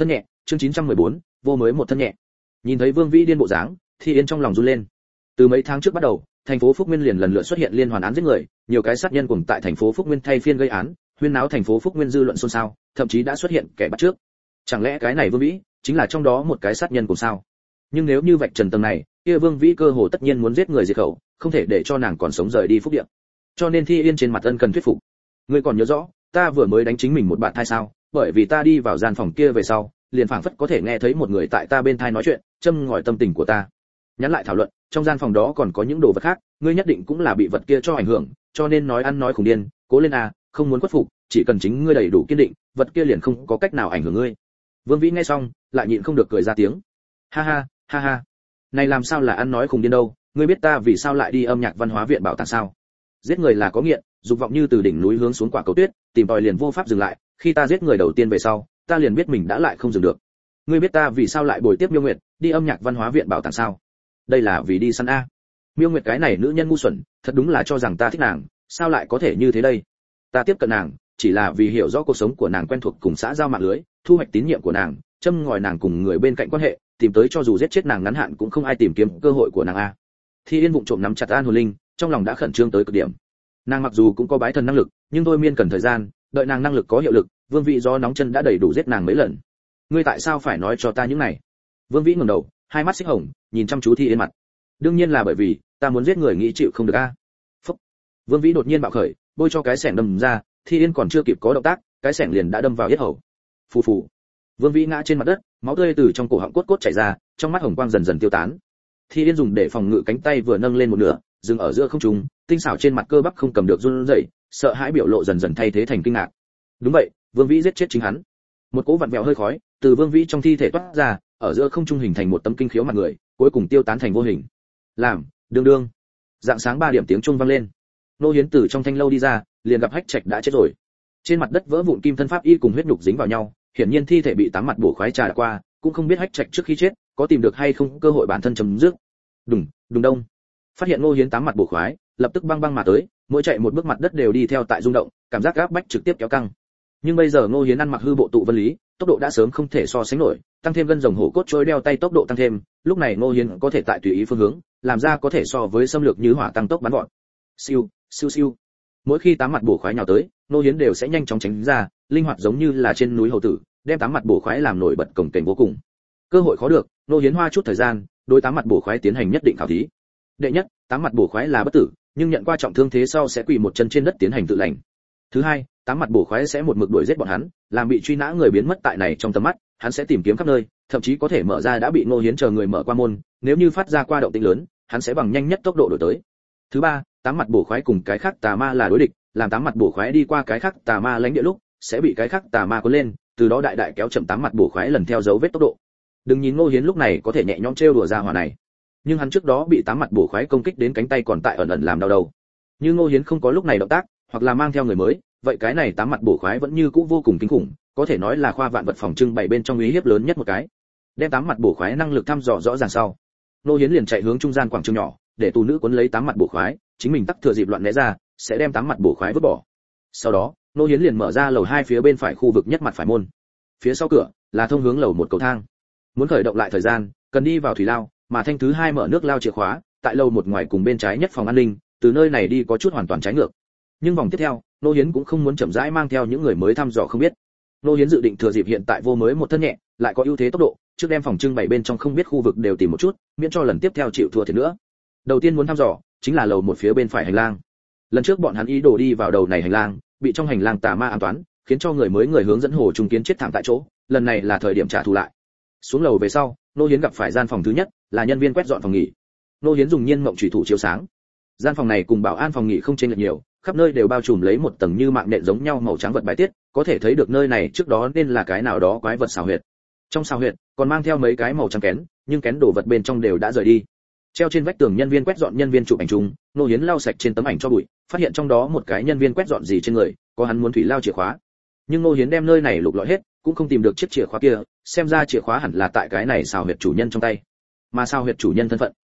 S1: chương 914, vô mới một thân nhẹ. Nhìn thấy Vương Vĩ điên bộ dáng, Thi Yên trong lòng run lên. Từ mấy tháng trước bắt đầu, thành phố Phúc Nguyên liền lần lượt xuất hiện liên hoàn án giết người, nhiều cái sát nhân cùng tại thành phố Phúc Nguyên thay phiên gây án, huyên náo thành phố Phúc Nguyên dư luận xôn xao, thậm chí đã xuất hiện kẻ bắt trước. Chẳng lẽ cái này Vương Vĩ chính là trong đó một cái sát nhân cùng sao? Nhưng nếu như vạch trần tầng này, kia Vương Vĩ cơ hồ tất nhiên muốn giết người diệt khẩu, không thể để cho nàng còn sống rời đi Phúc Điện. Cho nên Thi Yên trên mặt ân cần thuyết phục. Ngươi còn nhớ rõ, ta vừa mới đánh chính mình một bạn thai sao? Bởi vì ta đi vào gian phòng kia về sau, liền phảng phất có thể nghe thấy một người tại ta bên thai nói chuyện, châm ngòi tâm tình của ta. Nhắn lại thảo luận, trong gian phòng đó còn có những đồ vật khác, ngươi nhất định cũng là bị vật kia cho ảnh hưởng, cho nên nói ăn nói khủng điên, cố lên à, không muốn khuất phục, chỉ cần chính ngươi đầy đủ kiên định, vật kia liền không có cách nào ảnh hưởng ngươi. Vương Vĩ nghe xong, lại nhịn không được cười ra tiếng. Ha ha, ha ha. Này làm sao là ăn nói khủng điên đâu, ngươi biết ta vì sao lại đi âm nhạc văn hóa viện bảo tàng sao? Giết người là có nghiện, dục vọng như từ đỉnh núi hướng xuống quả cầu tuyết, tìm tòi liền vô pháp dừng lại, khi ta giết người đầu tiên về sau, ta liền biết mình đã lại không dừng được. Ngươi biết ta vì sao lại bồi tiếp Miêu Nguyệt đi âm nhạc văn hóa viện bảo tàng sao? Đây là vì đi săn a. Miêu Nguyệt cái này nữ nhân ngu xuẩn, thật đúng là cho rằng ta thích nàng, sao lại có thể như thế đây? Ta tiếp cận nàng, chỉ là vì hiểu rõ cuộc sống của nàng, quen thuộc cùng xã giao mạng lưới, thu hoạch tín nhiệm của nàng, châm ngòi nàng cùng người bên cạnh quan hệ, tìm tới cho dù giết chết nàng ngắn hạn cũng không ai tìm kiếm cơ hội của nàng a. Thi Yên vụng trộm nắm chặt An Hồn Linh, trong lòng đã khẩn trương tới cực điểm. Nàng mặc dù cũng có bái thần năng lực, nhưng thôi miên cần thời gian, đợi nàng năng lực có hiệu lực, Vương Vĩ do nóng chân đã đầy đủ giết nàng mấy lần. Ngươi tại sao phải nói cho ta những này? Vương Vĩ ngẩng đầu, hai mắt xích hồng, nhìn chăm chú Thi Yên mặt. Đương nhiên là bởi vì ta muốn giết người nghĩ chịu không được a. Phúc. Vương Vĩ đột nhiên bạo khởi, bôi cho cái xẻng đâm ra, Thi Yên còn chưa kịp có động tác, cái xẻng liền đã đâm vào yết hầu. Phù phù. Vương Vĩ ngã trên mặt đất, máu tươi từ trong cổ họng cốt cốt chảy ra, trong mắt hồng quang dần dần tiêu tán. Thi Yên dùng để phòng ngự cánh tay vừa nâng lên một nửa, dừng ở giữa không trung, tinh xảo trên mặt cơ bắp không cầm được run rẩy, sợ hãi biểu lộ dần dần thay thế thành kinh ngạc. Đúng vậy, Vương Vĩ giết chết chính hắn. Một cỗ vặn vẹo hơi khói từ Vương Vĩ trong thi thể toát ra, ở giữa không trung hình thành một tấm kinh khiếu mặt người, cuối cùng tiêu tán thành vô hình. Làm, đương đương. Dạng sáng 3 điểm tiếng chuông vang lên. Nô Hiến từ trong thanh lâu đi ra, liền gặp Hách Trạch đã chết rồi. Trên mặt đất vỡ vụn kim thân pháp y cùng huyết nhục dính vào nhau, hiển nhiên thi thể bị tám mặt bổ khoái trà đã qua, cũng không biết Hách Trạch trước khi chết có tìm được hay không cơ hội bản thân chấm dứt. Đùng, đùng đông. Phát hiện Nô Hiến tám mặt bổ khoái, lập tức băng băng mà tới, mỗi chạy một bước mặt đất đều đi theo tại rung động, cảm giác áp bách trực tiếp kéo căng. Nhưng bây giờ Nô Hiến ăn mặc hư bộ tụ vân lý, tốc độ đã sớm không thể so sánh nổi, tăng thêm gân rồng hổ cốt trôi đeo tay tốc độ tăng thêm, lúc này Nô Hiến có thể tại tùy ý phương hướng, làm ra có thể so với xâm lược như hỏa tăng tốc bắn gọn. Siêu, siêu siêu. Mỗi khi tám mặt bổ khoái nhào tới, Nô Hiến đều sẽ nhanh chóng tránh ra, linh hoạt giống như là trên núi hầu tử, đem tám mặt bổ khoái làm nổi bật cồng kềnh vô cùng. Cơ hội khó được, Nô Hiến hoa chút thời gian, đối tám mặt bổ khoái tiến hành nhất định khảo thí. Đệ nhất, tám mặt bổ khoái là bất tử, nhưng nhận qua trọng thương thế sau sẽ quỳ một chân trên đất tiến hành tự lành. Thứ hai, tám mặt bổ khoái sẽ một mực đuổi giết bọn hắn, làm bị truy nã người biến mất tại này trong tầm mắt, hắn sẽ tìm kiếm khắp nơi, thậm chí có thể mở ra đã bị Nô Hiến chờ người mở qua môn, nếu như phát ra qua động tĩnh lớn, hắn sẽ bằng nhanh nhất tốc độ đổi tới. Thứ ba, tám mặt bổ khoái cùng cái khác tà ma là đối địch, làm tám mặt bổ khoái đi qua cái khác tà ma lãnh địa lúc, sẽ bị cái khác tà ma cuốn lên, từ đó đại đại kéo chậm tám mặt bổ khoái lần theo dấu vết tốc độ. Đừng nhìn Ngô Hiến lúc này có thể nhẹ nhõm trêu đùa ra hỏa này, nhưng hắn trước đó bị tám mặt bổ khoái công kích đến cánh tay còn tại ẩn ẩn làm đau đầu. Như Ngô Hiến không có lúc này động tác, hoặc là mang theo người mới, vậy cái này tám mặt bổ khoái vẫn như cũ vô cùng kinh khủng, có thể nói là khoa vạn vật phòng trưng bày bên trong uy hiếp lớn nhất một cái. Đem tám mặt bổ khoái năng lực thăm dò rõ ràng sau, Ngô Hiến liền chạy hướng trung gian quảng trường nhỏ, để tù nữ cuốn lấy tám mặt bổ khoái, chính mình tắc thừa dịp loạn né ra, sẽ đem tám mặt bổ khoái vứt bỏ. Sau đó, Ngô Hiến liền mở ra lầu 2 phía bên phải khu vực nhất mặt phải môn. Phía sau cửa là thông hướng lầu 1 cầu thang. Muốn khởi động lại thời gian, cần đi vào thủy lao, mà thanh thứ 2 mở nước lao chìa khóa, tại lầu 1 ngoài cùng bên trái nhất phòng an ninh, từ nơi này đi có chút hoàn toàn trái ngược. Nhưng vòng tiếp theo, Ngô Hiến cũng không muốn chậm rãi mang theo những người mới thăm dò không biết. Ngô Hiến dự định thừa dịp hiện tại vô mới một thân nhẹ, lại có ưu thế tốc độ, trước đem phòng trưng bày bên trong không biết khu vực đều tìm một chút, miễn cho lần tiếp theo chịu thua thiệt nữa. Đầu tiên muốn thăm dò chính là lầu 1 phía bên phải hành lang. Lần trước bọn hắn ý đồ đi vào đầu này hành lang, bị trong hành lang tà ma ám toán, khiến cho người mới người hướng dẫn hồ trung kiến chết thảm tại chỗ, lần này là thời điểm trả thù lại. Xuống lầu về sau, Ngô Hiến gặp phải gian phòng thứ nhất, là nhân viên quét dọn phòng nghỉ. Ngô Hiến dùng nhiên mộng chủy thủ chiếu sáng. Gian phòng này cùng bảo an phòng nghỉ không chênh lệch nhiều, khắp nơi đều bao trùm lấy một tầng như mạng nện giống nhau màu trắng vật bài tiết, có thể thấy được nơi này trước đó nên là cái nào đó quái vật xào huyệt. Trong xào huyệt còn mang theo mấy cái màu trắng kén, nhưng kén đồ vật bên trong đều đã rời đi. Treo trên vách tường nhân viên quét dọn nhân viên chụp ảnh chung, Ngô Hiến lau sạch trên tấm ảnh cho bụi, phát hiện trong đó một cái nhân viên quét dọn gì trên người, có hắn muốn thủy lao chìa khóa. Nhưng Ngô Hiến đem nơi này lục lọi hết, cũng không tìm được chiếc chìa khóa kia, xem ra chìa khóa hẳn là tại cái này xào huyệt chủ nhân trong tay. Mà xào huyệt chủ nhân thân phận.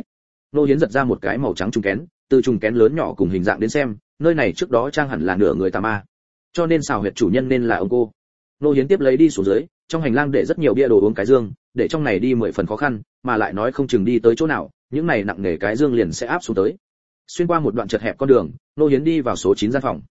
S1: Ngô Hiến giật ra một cái màu trắng trùng kén, từ trùng kén lớn nhỏ cùng hình dạng đến xem, nơi này trước đó trang hẳn là nửa người tà ma. Cho nên xào huyệt chủ nhân nên là ông cô. Ngô Hiến tiếp lấy đi xuống dưới, trong hành lang để rất nhiều bia đồ uống cái dương, để trong này đi 10 phần khó khăn, mà lại nói không chừng đi tới chỗ nào, những này nặng nề cái dương liền sẽ áp xuống tới. Xuyên qua một đoạn chật hẹp con đường, Nô Hiến đi vào số 9 gian phòng.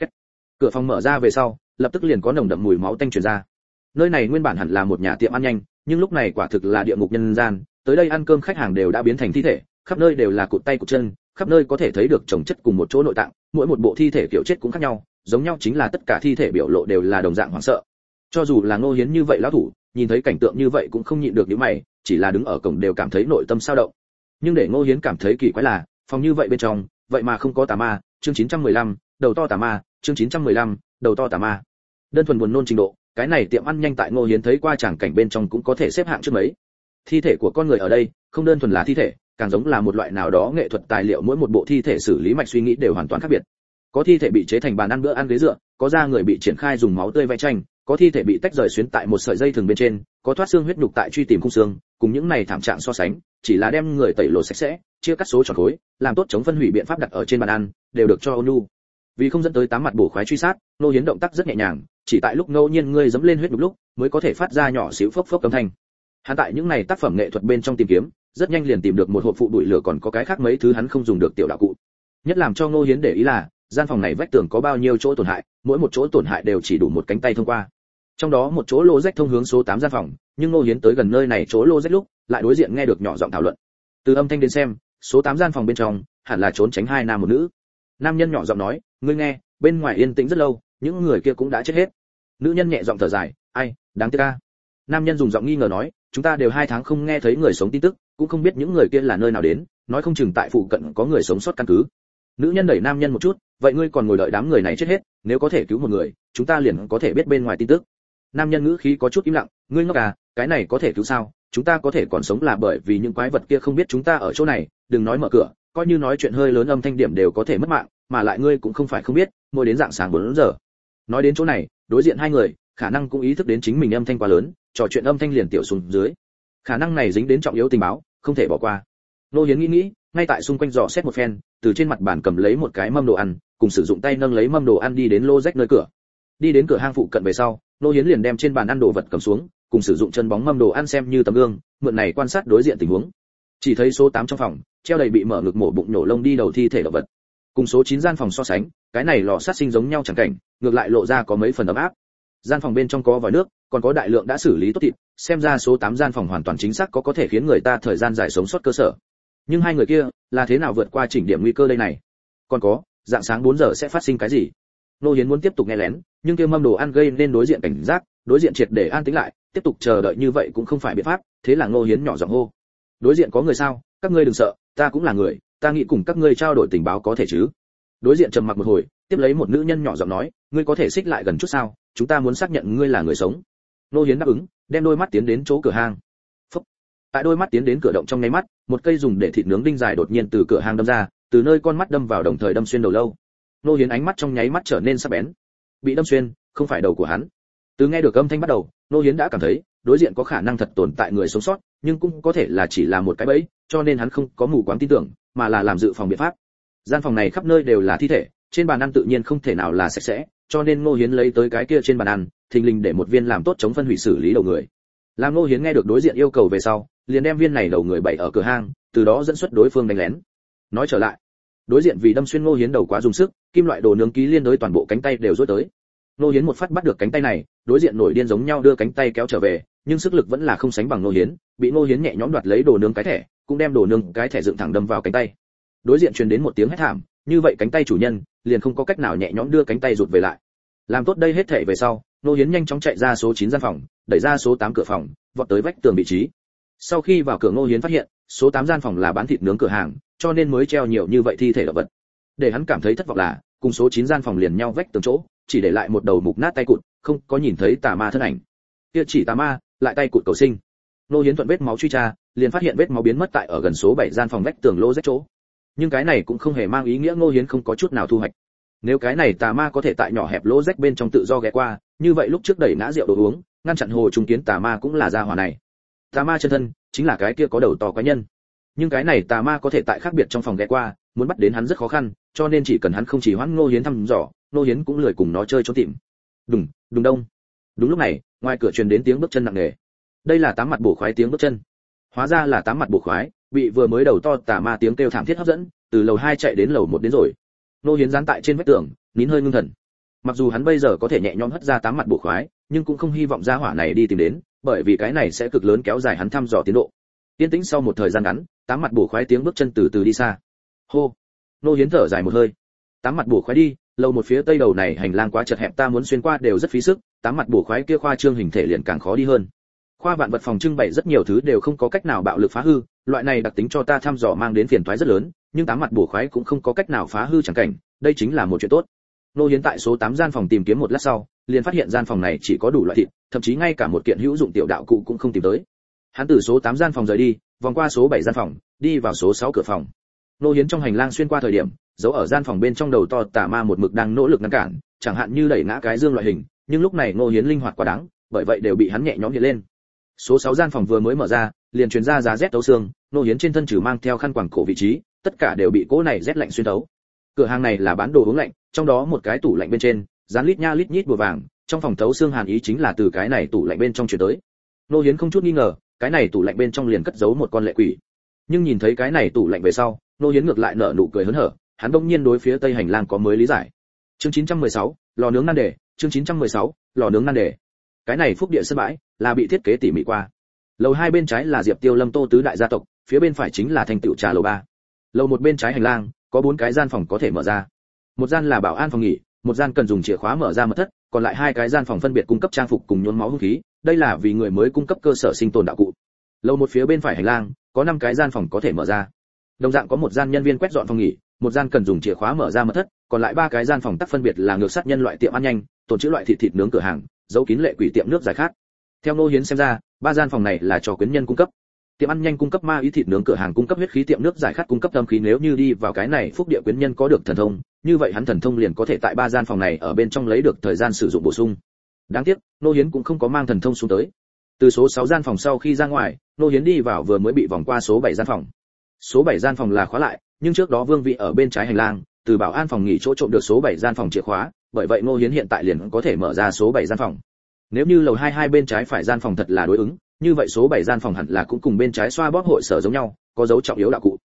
S1: Cửa phòng mở ra về sau, lập tức liền có nồng đậm mùi máu tanh truyền ra. Nơi này nguyên bản hẳn là một nhà tiệm ăn nhanh, nhưng lúc này quả thực là địa ngục nhân gian, tới đây ăn cơm khách hàng đều đã biến thành thi thể, khắp nơi đều là cụt tay cụt chân, khắp nơi có thể thấy được chồng chất cùng một chỗ nội tạng, mỗi một bộ thi thể kiểu chết cũng khác nhau, giống nhau chính là tất cả thi thể biểu lộ đều là đồng dạng hoảng sợ. Cho dù là Ngô Hiến như vậy lão thủ, nhìn thấy cảnh tượng như vậy cũng không nhịn được nhíu mày, chỉ là đứng ở cổng đều cảm thấy nội tâm dao động. Nhưng để Ngô Hiến cảm thấy kỳ quái là, phòng như vậy bên trong, vậy mà không có tà ma, chương 915, đầu to tà ma, chương 915, đầu to tà ma. Đơn thuần buồn nôn trình độ, cái này tiệm ăn nhanh tại Ngô Hiến thấy qua tràng cảnh bên trong cũng có thể xếp hạng trước mấy. Thi thể của con người ở đây, không đơn thuần là thi thể, càng giống là một loại nào đó nghệ thuật tài liệu, mỗi một bộ thi thể xử lý mạch suy nghĩ đều hoàn toàn khác biệt. Có thi thể bị chế thành bàn ăn bữa ăn ghế dựa, có da người bị triển khai dùng máu tươi vẽ tranh, có thi thể bị tách rời xuyến tại một sợi dây thừng bên trên, có thoát xương huyết nhục tại truy tìm khung xương, cùng những này thảm trạng so sánh, chỉ là đem người tẩy lột sạch sẽ, chia cắt số tròn khối, làm tốt chống phân hủy biện pháp đặt ở trên bàn ăn, đều được cho ôn nhu. Vì không dẫn tới tám mặt bổ khoái truy sát, Nô Hiến động tác rất nhẹ nhàng, chỉ tại lúc ngẫu nhiên ngươi giẫm lên huyết nhục lúc, mới có thể phát ra nhỏ xíu phốc phốc âm thanh. Hắn tại những này tác phẩm nghệ thuật bên trong tìm kiếm, rất nhanh liền tìm được một hộp phụ bụi lửa, còn có cái khác mấy thứ hắn không dùng được tiểu đạo cụ. Nhất làm cho Ngô Hiến để ý là, gian phòng này vách tường có bao nhiêu chỗ tổn hại, mỗi một chỗ tổn hại đều chỉ đủ một cánh tay thông qua. Trong đó một chỗ lô rách thông hướng số 8 gian phòng, nhưng Ngô Hiến tới gần nơi này chỗ lô rách lúc, lại đối diện nghe được nhỏ giọng thảo luận. Từ âm thanh đến xem, số 8 gian phòng bên trong, hẳn là trốn tránh hai nam một nữ. Nam nhân nhỏ giọng nói, ngươi nghe, bên ngoài yên tĩnh rất lâu, những người kia cũng đã chết hết. Nữ nhân nhẹ giọng thở dài, ai, đáng tiếc a. Nam nhân dùng giọng nghi ngờ nói, chúng ta đều 2 tháng không nghe thấy người sống tin tức, cũng không biết những người kia là nơi nào đến, nói không chừng tại phụ cận có người sống sót căn cứ. Nữ nhân đẩy nam nhân một chút, vậy ngươi còn ngồi đợi đám người này chết hết, nếu có thể cứu một người, chúng ta liền có thể biết bên ngoài tin tức. Nam nhân ngữ khí có chút im lặng, ngươi ngốc à, cái này có thể cứu sao, chúng ta có thể còn sống là bởi vì những quái vật kia không biết chúng ta ở chỗ này, đừng nói mở cửa, coi như nói chuyện hơi lớn âm thanh điểm đều có thể mất mạng, mà lại ngươi cũng không phải không biết, mỗi đến dạng sáng 4 giờ. Nói đến chỗ này, đối diện hai người, khả năng cũng ý thức đến chính mình âm thanh quá lớn, trò chuyện âm thanh liền tiểu xuống dưới. Khả năng này dính đến trọng yếu tình báo, không thể bỏ qua. Nô Hiến nghĩ, ngay tại xung quanh dò xét một phen, từ trên mặt bàn cầm lấy một cái mâm đồ ăn, cùng sử dụng tay nâng lấy mâm đồ ăn đi đến lô rách nơi cửa. Đi đến cửa hang phụ cận về sau, Nô Hiến liền đem trên bàn ăn đồ vật cầm xuống, cùng sử dụng chân bóng mâm đồ ăn xem như tấm gương, mượn này quan sát đối diện tình huống. Chỉ thấy số 8 trong phòng, treo đầy bị mở ngực mổ bụng nhổ lông đi đầu thi thể động vật. Cùng số 9 gian phòng so sánh, cái này lò sát sinh giống nhau chẳng cảnh, ngược lại lộ ra có mấy phần ấm áp. Gian phòng bên trong có vòi nước, còn có đại lượng đã xử lý tốt thịt, xem ra số 8 gian phòng hoàn toàn chính xác có thể khiến người ta thời gian dài sống sót cơ sở. Nhưng hai người kia, là thế nào vượt qua chỉnh điểm nguy cơ đây này? Còn có, dạng sáng 4 giờ sẽ phát sinh cái gì? Nô Hiến muốn tiếp tục nghe lén, nhưng kia mâm đồ ăn gây nên đối diện cảnh giác, đối diện triệt để an tĩnh lại, tiếp tục chờ đợi như vậy cũng không phải biện pháp, thế là Nô Hiến nhỏ giọng hô: "Đối diện có người sao? Các ngươi đừng sợ, ta cũng là người, ta nghĩ cùng các ngươi trao đổi tình báo có thể chứ?" Đối diện trầm mặc một hồi, tiếp lấy một nữ nhân nhỏ giọng nói: "Ngươi có thể xích lại gần chút sao? Chúng ta muốn xác nhận ngươi là người sống." Nô Hiến đáp ứng, đem đôi mắt tiến đến chỗ cửa hang. Phúc. Tại đôi mắt tiến đến cửa động trong nháy mắt, một cây dùng để thịt nướng đinh dài đột nhiên từ cửa hang đâm ra, từ nơi con mắt đâm vào đồng thời đâm xuyên đầu lâu. Nô Hiến ánh mắt trong nháy mắt trở nên sắc bén. Bị đâm xuyên, không phải đầu của hắn. Từ nghe được âm thanh bắt đầu, Nô Hiến đã cảm thấy, đối diện có khả năng thật tồn tại người sống sót, nhưng cũng có thể là chỉ là một cái bẫy, cho nên hắn không có mù quáng tin tưởng, mà là làm dự phòng biện pháp. Gian phòng này khắp nơi đều là thi thể, trên bàn ăn tự nhiên không thể nào là sạch sẽ, cho nên Nô Hiến lấy tới cái kia trên bàn ăn, thình lình để một viên làm tốt chống phân hủy xử lý đầu người. Làm Nô Hiến nghe được đối diện yêu cầu về sau, liền đem viên này đầu người bày ở cửa hang, từ đó dẫn xuất đối phương đánh lén. Nói trở lại, đối diện vì đâm xuyên Nô Hiến đầu quá dùng sức, kim loại đồ nướng ký liên đối toàn bộ cánh tay đều rối tới. Nô Hiến một phát bắt được cánh tay này, đối diện nổi điên giống nhau đưa cánh tay kéo trở về, nhưng sức lực vẫn là không sánh bằng Nô Hiến, bị Nô Hiến nhẹ nhõm đoạt lấy đồ nướng cái thẻ, cũng đem đồ nướng cái thẻ dựng thẳng đâm vào cánh tay. Đối diện truyền đến một tiếng hét thảm, như vậy cánh tay chủ nhân liền không có cách nào nhẹ nhõm đưa cánh tay rụt về lại. Làm tốt đây hết thảy về sau, Nô Hiến nhanh chóng chạy ra số 9 gian phòng, đẩy ra số 8 cửa phòng, vọt tới vách tường vị trí. Sau khi vào cửa, Nô Hiến phát hiện, số 8 gian phòng là bán thịt nướng cửa hàng, cho nên mới treo nhiều như vậy thi thể động vật. Để hắn cảm thấy thất vọng là, cùng số 9 gian phòng liền nhau vách tường chỗ, chỉ để lại một đầu mục nát tay cụt, không có nhìn thấy tà ma thân ảnh. Kia chỉ tà ma, lại tay cụt cầu sinh. Nô Hiến thuận vết máu truy tra, liền phát hiện vết máu biến mất tại ở gần số 7 gian phòng vách tường lỗ rách chỗ. Nhưng cái này cũng không hề mang ý nghĩa Nô Hiến không có chút nào thu hoạch. Nếu cái này tà ma có thể tại nhỏ hẹp lỗ rách bên trong tự do ghé qua, như vậy lúc trước đẩy ngã rượu đồ uống, ngăn chặn hồ trùng kiến tà ma cũng là gia hỏa này. Tà ma chân thân chính là cái kia có đầu to quái nhân. Nhưng cái này tà ma có thể tại khác biệt trong phòng ghé qua, muốn bắt đến hắn rất khó khăn, cho nên chỉ cần hắn không chỉ hoãn Nô Hiến thăm dò, Nô Hiến cũng lười cùng nó chơi trốn tìm. Đùng, đùng đông. Đúng lúc này, ngoài cửa truyền đến tiếng bước chân nặng nề. Đây là Tám Mặt Bổ Khoái tiếng bước chân. Hóa ra là Tám Mặt Bổ Khoái, bị vừa mới đầu to tà ma tiếng kêu thảm thiết hấp dẫn, từ lầu 2 chạy đến lầu 1 đến rồi. Nô Hiến dán tại trên vách tường, nín hơi ngưng thần. Mặc dù hắn bây giờ có thể nhẹ nhõm hất ra Tám Mặt Bổ Khoái, nhưng cũng không hy vọng gia hỏa này đi tìm đến, bởi vì cái này sẽ cực lớn kéo dài hắn thăm dò tiến độ. Yên tĩnh sau một thời gian ngắn, Tám Mặt Bổ Khoái tiếng bước chân từ từ đi xa. Hô. Nô Hiến thở dài một hơi. Tám Mặt Bổ Khoái đi, lầu một phía tây đầu này hành lang quá chật hẹp, ta muốn xuyên qua đều rất phí sức, Tám Mặt Bổ Khoái kia khoa trương hình thể liền càng khó đi hơn. Khoa vạn vật phòng trưng bày rất nhiều thứ đều không có cách nào bạo lực phá hư, loại này đặc tính cho ta thăm dò mang đến phiền toái rất lớn, nhưng Tám Mặt Bổ Khoái cũng không có cách nào phá hư chẳng cảnh, đây chính là một chuyện tốt. Nô Hiến tại số 8 gian phòng tìm kiếm một lát sau, liền phát hiện gian phòng này chỉ có đủ loại thịt, thậm chí ngay cả một kiện hữu dụng tiểu đạo cụ cũng không tìm tới. Hắn từ số 8 gian phòng rời đi, vòng qua số 7 gian phòng, đi vào số 6 cửa phòng. Nô Hiến trong hành lang xuyên qua thời điểm, giấu ở gian phòng bên trong đầu to tà ma một mực đang nỗ lực ngăn cản, chẳng hạn như đẩy ngã cái dương loại hình, nhưng lúc này Nô Hiến linh hoạt quá đáng, bởi vậy đều bị hắn nhẹ nhõm hiện lên. Số 6 gian phòng vừa mới mở ra, liền truyền ra giá rét tấu xương, Nô Hiến trên thân trừ mang theo khăn quàng cổ vị trí, tất cả đều bị cỗ này rét lạnh xuyên tấu. Cửa hàng này là bán đồ uống lạnh, trong đó một cái tủ lạnh bên trên, dán lít nha lít nhít bùa vàng, trong phòng thấu xương hàn ý chính là từ cái này tủ lạnh bên trong truyền tới. Nô Hiến không chút nghi ngờ, cái này tủ lạnh bên trong liền cất giấu một con lệ quỷ. Nhưng nhìn thấy cái này tủ lạnh về sau, Nô Hiến ngược lại nở nụ cười hớn hở, hắn bỗng nhiên đối phía tây hành lang có mới lý giải. Chương 916, lò nướng nan đề, chương 916, lò nướng nan đề. Cái này phúc địa sân bãi là bị thiết kế tỉ mỉ qua. Lầu 2 bên trái là Diệp Tiêu Lâm Tô tứ đại gia tộc, phía bên phải chính là thành tựu trà lầu 3. Lầu 1 bên trái hành lang có 4 cái gian phòng có thể mở ra. Một gian là bảo an phòng nghỉ, một gian cần dùng chìa khóa mở ra mật thất, còn lại 2 cái gian phòng phân biệt cung cấp trang phục cùng nhuốm máu hung khí, đây là vì người mới cung cấp cơ sở sinh tồn đạo cụ. Lầu 1 phía bên phải hành lang có 5 cái gian phòng có thể mở ra. Đồng dạng có một gian nhân viên quét dọn phòng nghỉ, một gian cần dùng chìa khóa mở ra mật thất, còn lại 3 cái gian phòng tắc phân biệt là ngược sát nhân loại tiệm ăn nhanh, tồn trữ loại thịt nướng cửa hàng, giấu kín lệ quỷ tiệm nước giải khát. Theo Nô Hiến xem ra, 3 gian phòng này là cho quyến nhân cung cấp. Tiệm ăn nhanh cung cấp ma ý thịt nướng cửa hàng cung cấp huyết khí tiệm nước giải khát cung cấp tâm khí, nếu như đi vào cái này phúc địa quyến nhân có được thần thông, như vậy hắn thần thông liền có thể tại 3 gian phòng này ở bên trong lấy được thời gian sử dụng bổ sung. Đáng tiếc, Nô Hiến cũng không có mang thần thông xuống tới. Từ số 6 gian phòng sau khi ra ngoài, Nô Hiến đi vào vừa mới bị vòng qua số 7 gian phòng. Số 7 gian phòng là khóa lại, nhưng trước đó Vương Vị ở bên trái hành lang, từ bảo an phòng nghỉ chỗ trộm được số 7 gian phòng chìa khóa, bởi vậy Nô Hiến hiện tại liền có thể mở ra số 7 gian phòng. Nếu như lầu 22 bên trái phải gian phòng thật là đối ứng, như vậy số 7 gian phòng hẳn là cũng cùng bên trái xoa bóp hội sở giống nhau, có dấu trọng yếu đạo cụ.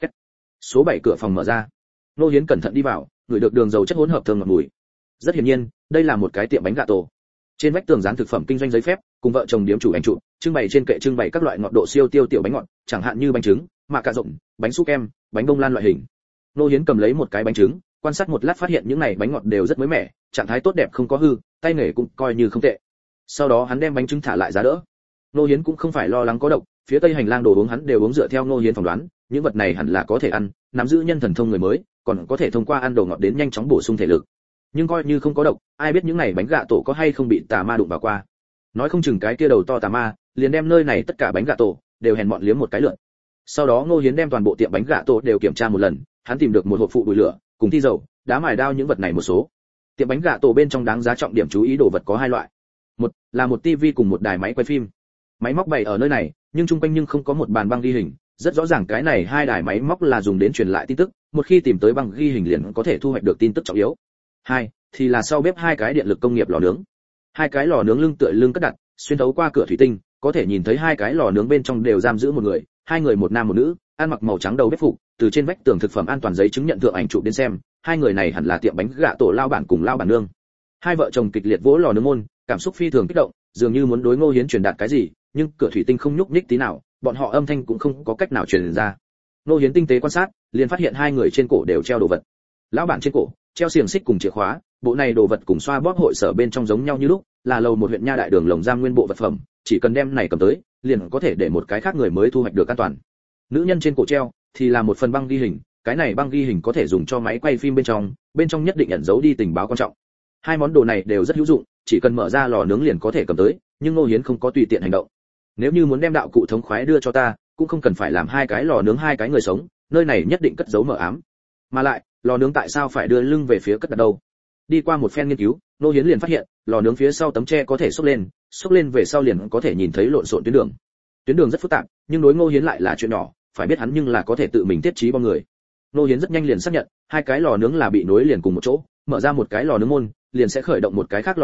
S1: Số 7 cửa phòng mở ra. Nô Hiến cẩn thận đi vào, ngửi được đường dầu chất hỗn hợp thơm ngọt mùi. Rất hiển nhiên, đây là một cái tiệm bánh gà tổ. Trên vách tường dán thực phẩm kinh doanh giấy phép, cùng vợ chồng điếm chủ ảnh trụ, trưng bày trên kệ trưng bày các loại ngọt độ siêu tiêu tiểu bánh ngọt, chẳng hạn như bánh trứng, mạ cà rộng, bánh su kem, bánh bông lan loại hình. Nô Hiến cầm lấy một cái bánh trứng, quan sát một lát phát hiện những này bánh ngọt đều rất mới mẻ, trạng thái tốt đẹp không có hư, tay nghề cũng coi như không tệ. Sau đó hắn đem bánh trứng thả lại giá đỡ. Nô Hiến cũng không phải lo lắng có độc, phía tây hành lang đồ uống hắn đều uống dựa theo Nô Hiến phỏng đoán, những vật này hẳn là có thể ăn, nắm giữ nhân thần thông người mới, còn có thể thông qua ăn đồ ngọt đến nhanh chóng bổ sung thể lực. Nhưng coi như không có độc, ai biết những này bánh gà tổ có hay không bị tà ma đụng vào qua. Nói không chừng cái kia đầu to tà ma, liền đem nơi này tất cả bánh gà tổ đều hèn mọn liếm một cái lượt. Sau đó Nô Hiến đem toàn bộ tiệm bánh gà tổ đều kiểm tra một lần, hắn tìm được một hộp phụ bùi lửa, cùng thi dầu, đá mài đao những vật này một số. Tiệm bánh gà tổ bên trong đáng giá trọng điểm chú ý đồ vật có 2 loại. Một là một tivi cùng một đài máy quay phim. Máy móc bày ở nơi này, nhưng chung quanh nhưng không có một bàn băng ghi hình, rất rõ ràng cái này 2 đài máy móc là dùng đến truyền lại tin tức, một khi tìm tới băng ghi hình liền có thể thu hoạch được tin tức trọng yếu. 2 thì là sau bếp 2 cái điện lực công nghiệp lò nướng. 2 cái lò nướng lưng tựa lưng cất đặt, xuyên thấu qua cửa thủy tinh, có thể nhìn thấy 2 cái lò nướng bên trong đều giam giữ một người, 2 người một nam một nữ, ăn mặc màu trắng đầu bếp phục, từ trên vách tường thực phẩm an toàn giấy chứng nhận thượng ảnh chụp đến xem, 2 người này hẳn là tiệm bánh gà tổ lao bản cùng lao bản nương. 2 vợ chồng kịch liệt vỗ lò nướng môn, cảm xúc phi thường kích động, dường như muốn đối Ngô Hiến truyền đạt cái gì, nhưng cửa thủy tinh không nhúc nhích tí nào, bọn họ âm thanh cũng không có cách nào truyền ra. Ngô Hiến tinh tế quan sát, liền phát hiện 2 người trên cổ đều treo đồ vật. Lão bản trên cổ treo xiềng xích cùng chìa khóa, bộ này đồ vật cùng xoa bóp hội sở bên trong giống nhau như lúc, là lầu một huyện nha đại đường lồng giam nguyên bộ vật phẩm, chỉ cần đem này cầm tới, liền có thể để một cái khác người mới thu hoạch được an toàn. Nữ nhân trên cổ treo thì là một phần băng ghi hình, cái này băng ghi hình có thể dùng cho máy quay phim bên trong nhất định ẩn giấu đi tình báo quan trọng. 2 món đồ này đều rất hữu dụng, chỉ cần mở ra lò nướng liền có thể cầm tới, nhưng Ngô Hiến không có tùy tiện hành động. Nếu như muốn đem đạo cụ thống khoái đưa cho ta, cũng không cần phải làm 2 cái lò nướng 2 cái người sống, nơi này nhất định cất giấu mờ ám. Mà lại, lò nướng tại sao phải đưa lưng về phía cất đặt đâu? Đi qua một phen nghiên cứu, Ngô Hiến liền phát hiện, lò nướng phía sau tấm tre có thể xốc lên về sau liền có thể nhìn thấy lộn xộn tuyến đường. Tuyến đường rất phức tạp, nhưng đối Ngô Hiến lại là chuyện nhỏ, phải biết hắn nhưng là có thể tự mình thiết trí bom người. Ngô Hiến rất nhanh liền xác nhận, 2 cái lò nướng là bị nối liền cùng một chỗ, mở ra một cái lò nướng môn, liền sẽ khởi động một cái khác lò nướng,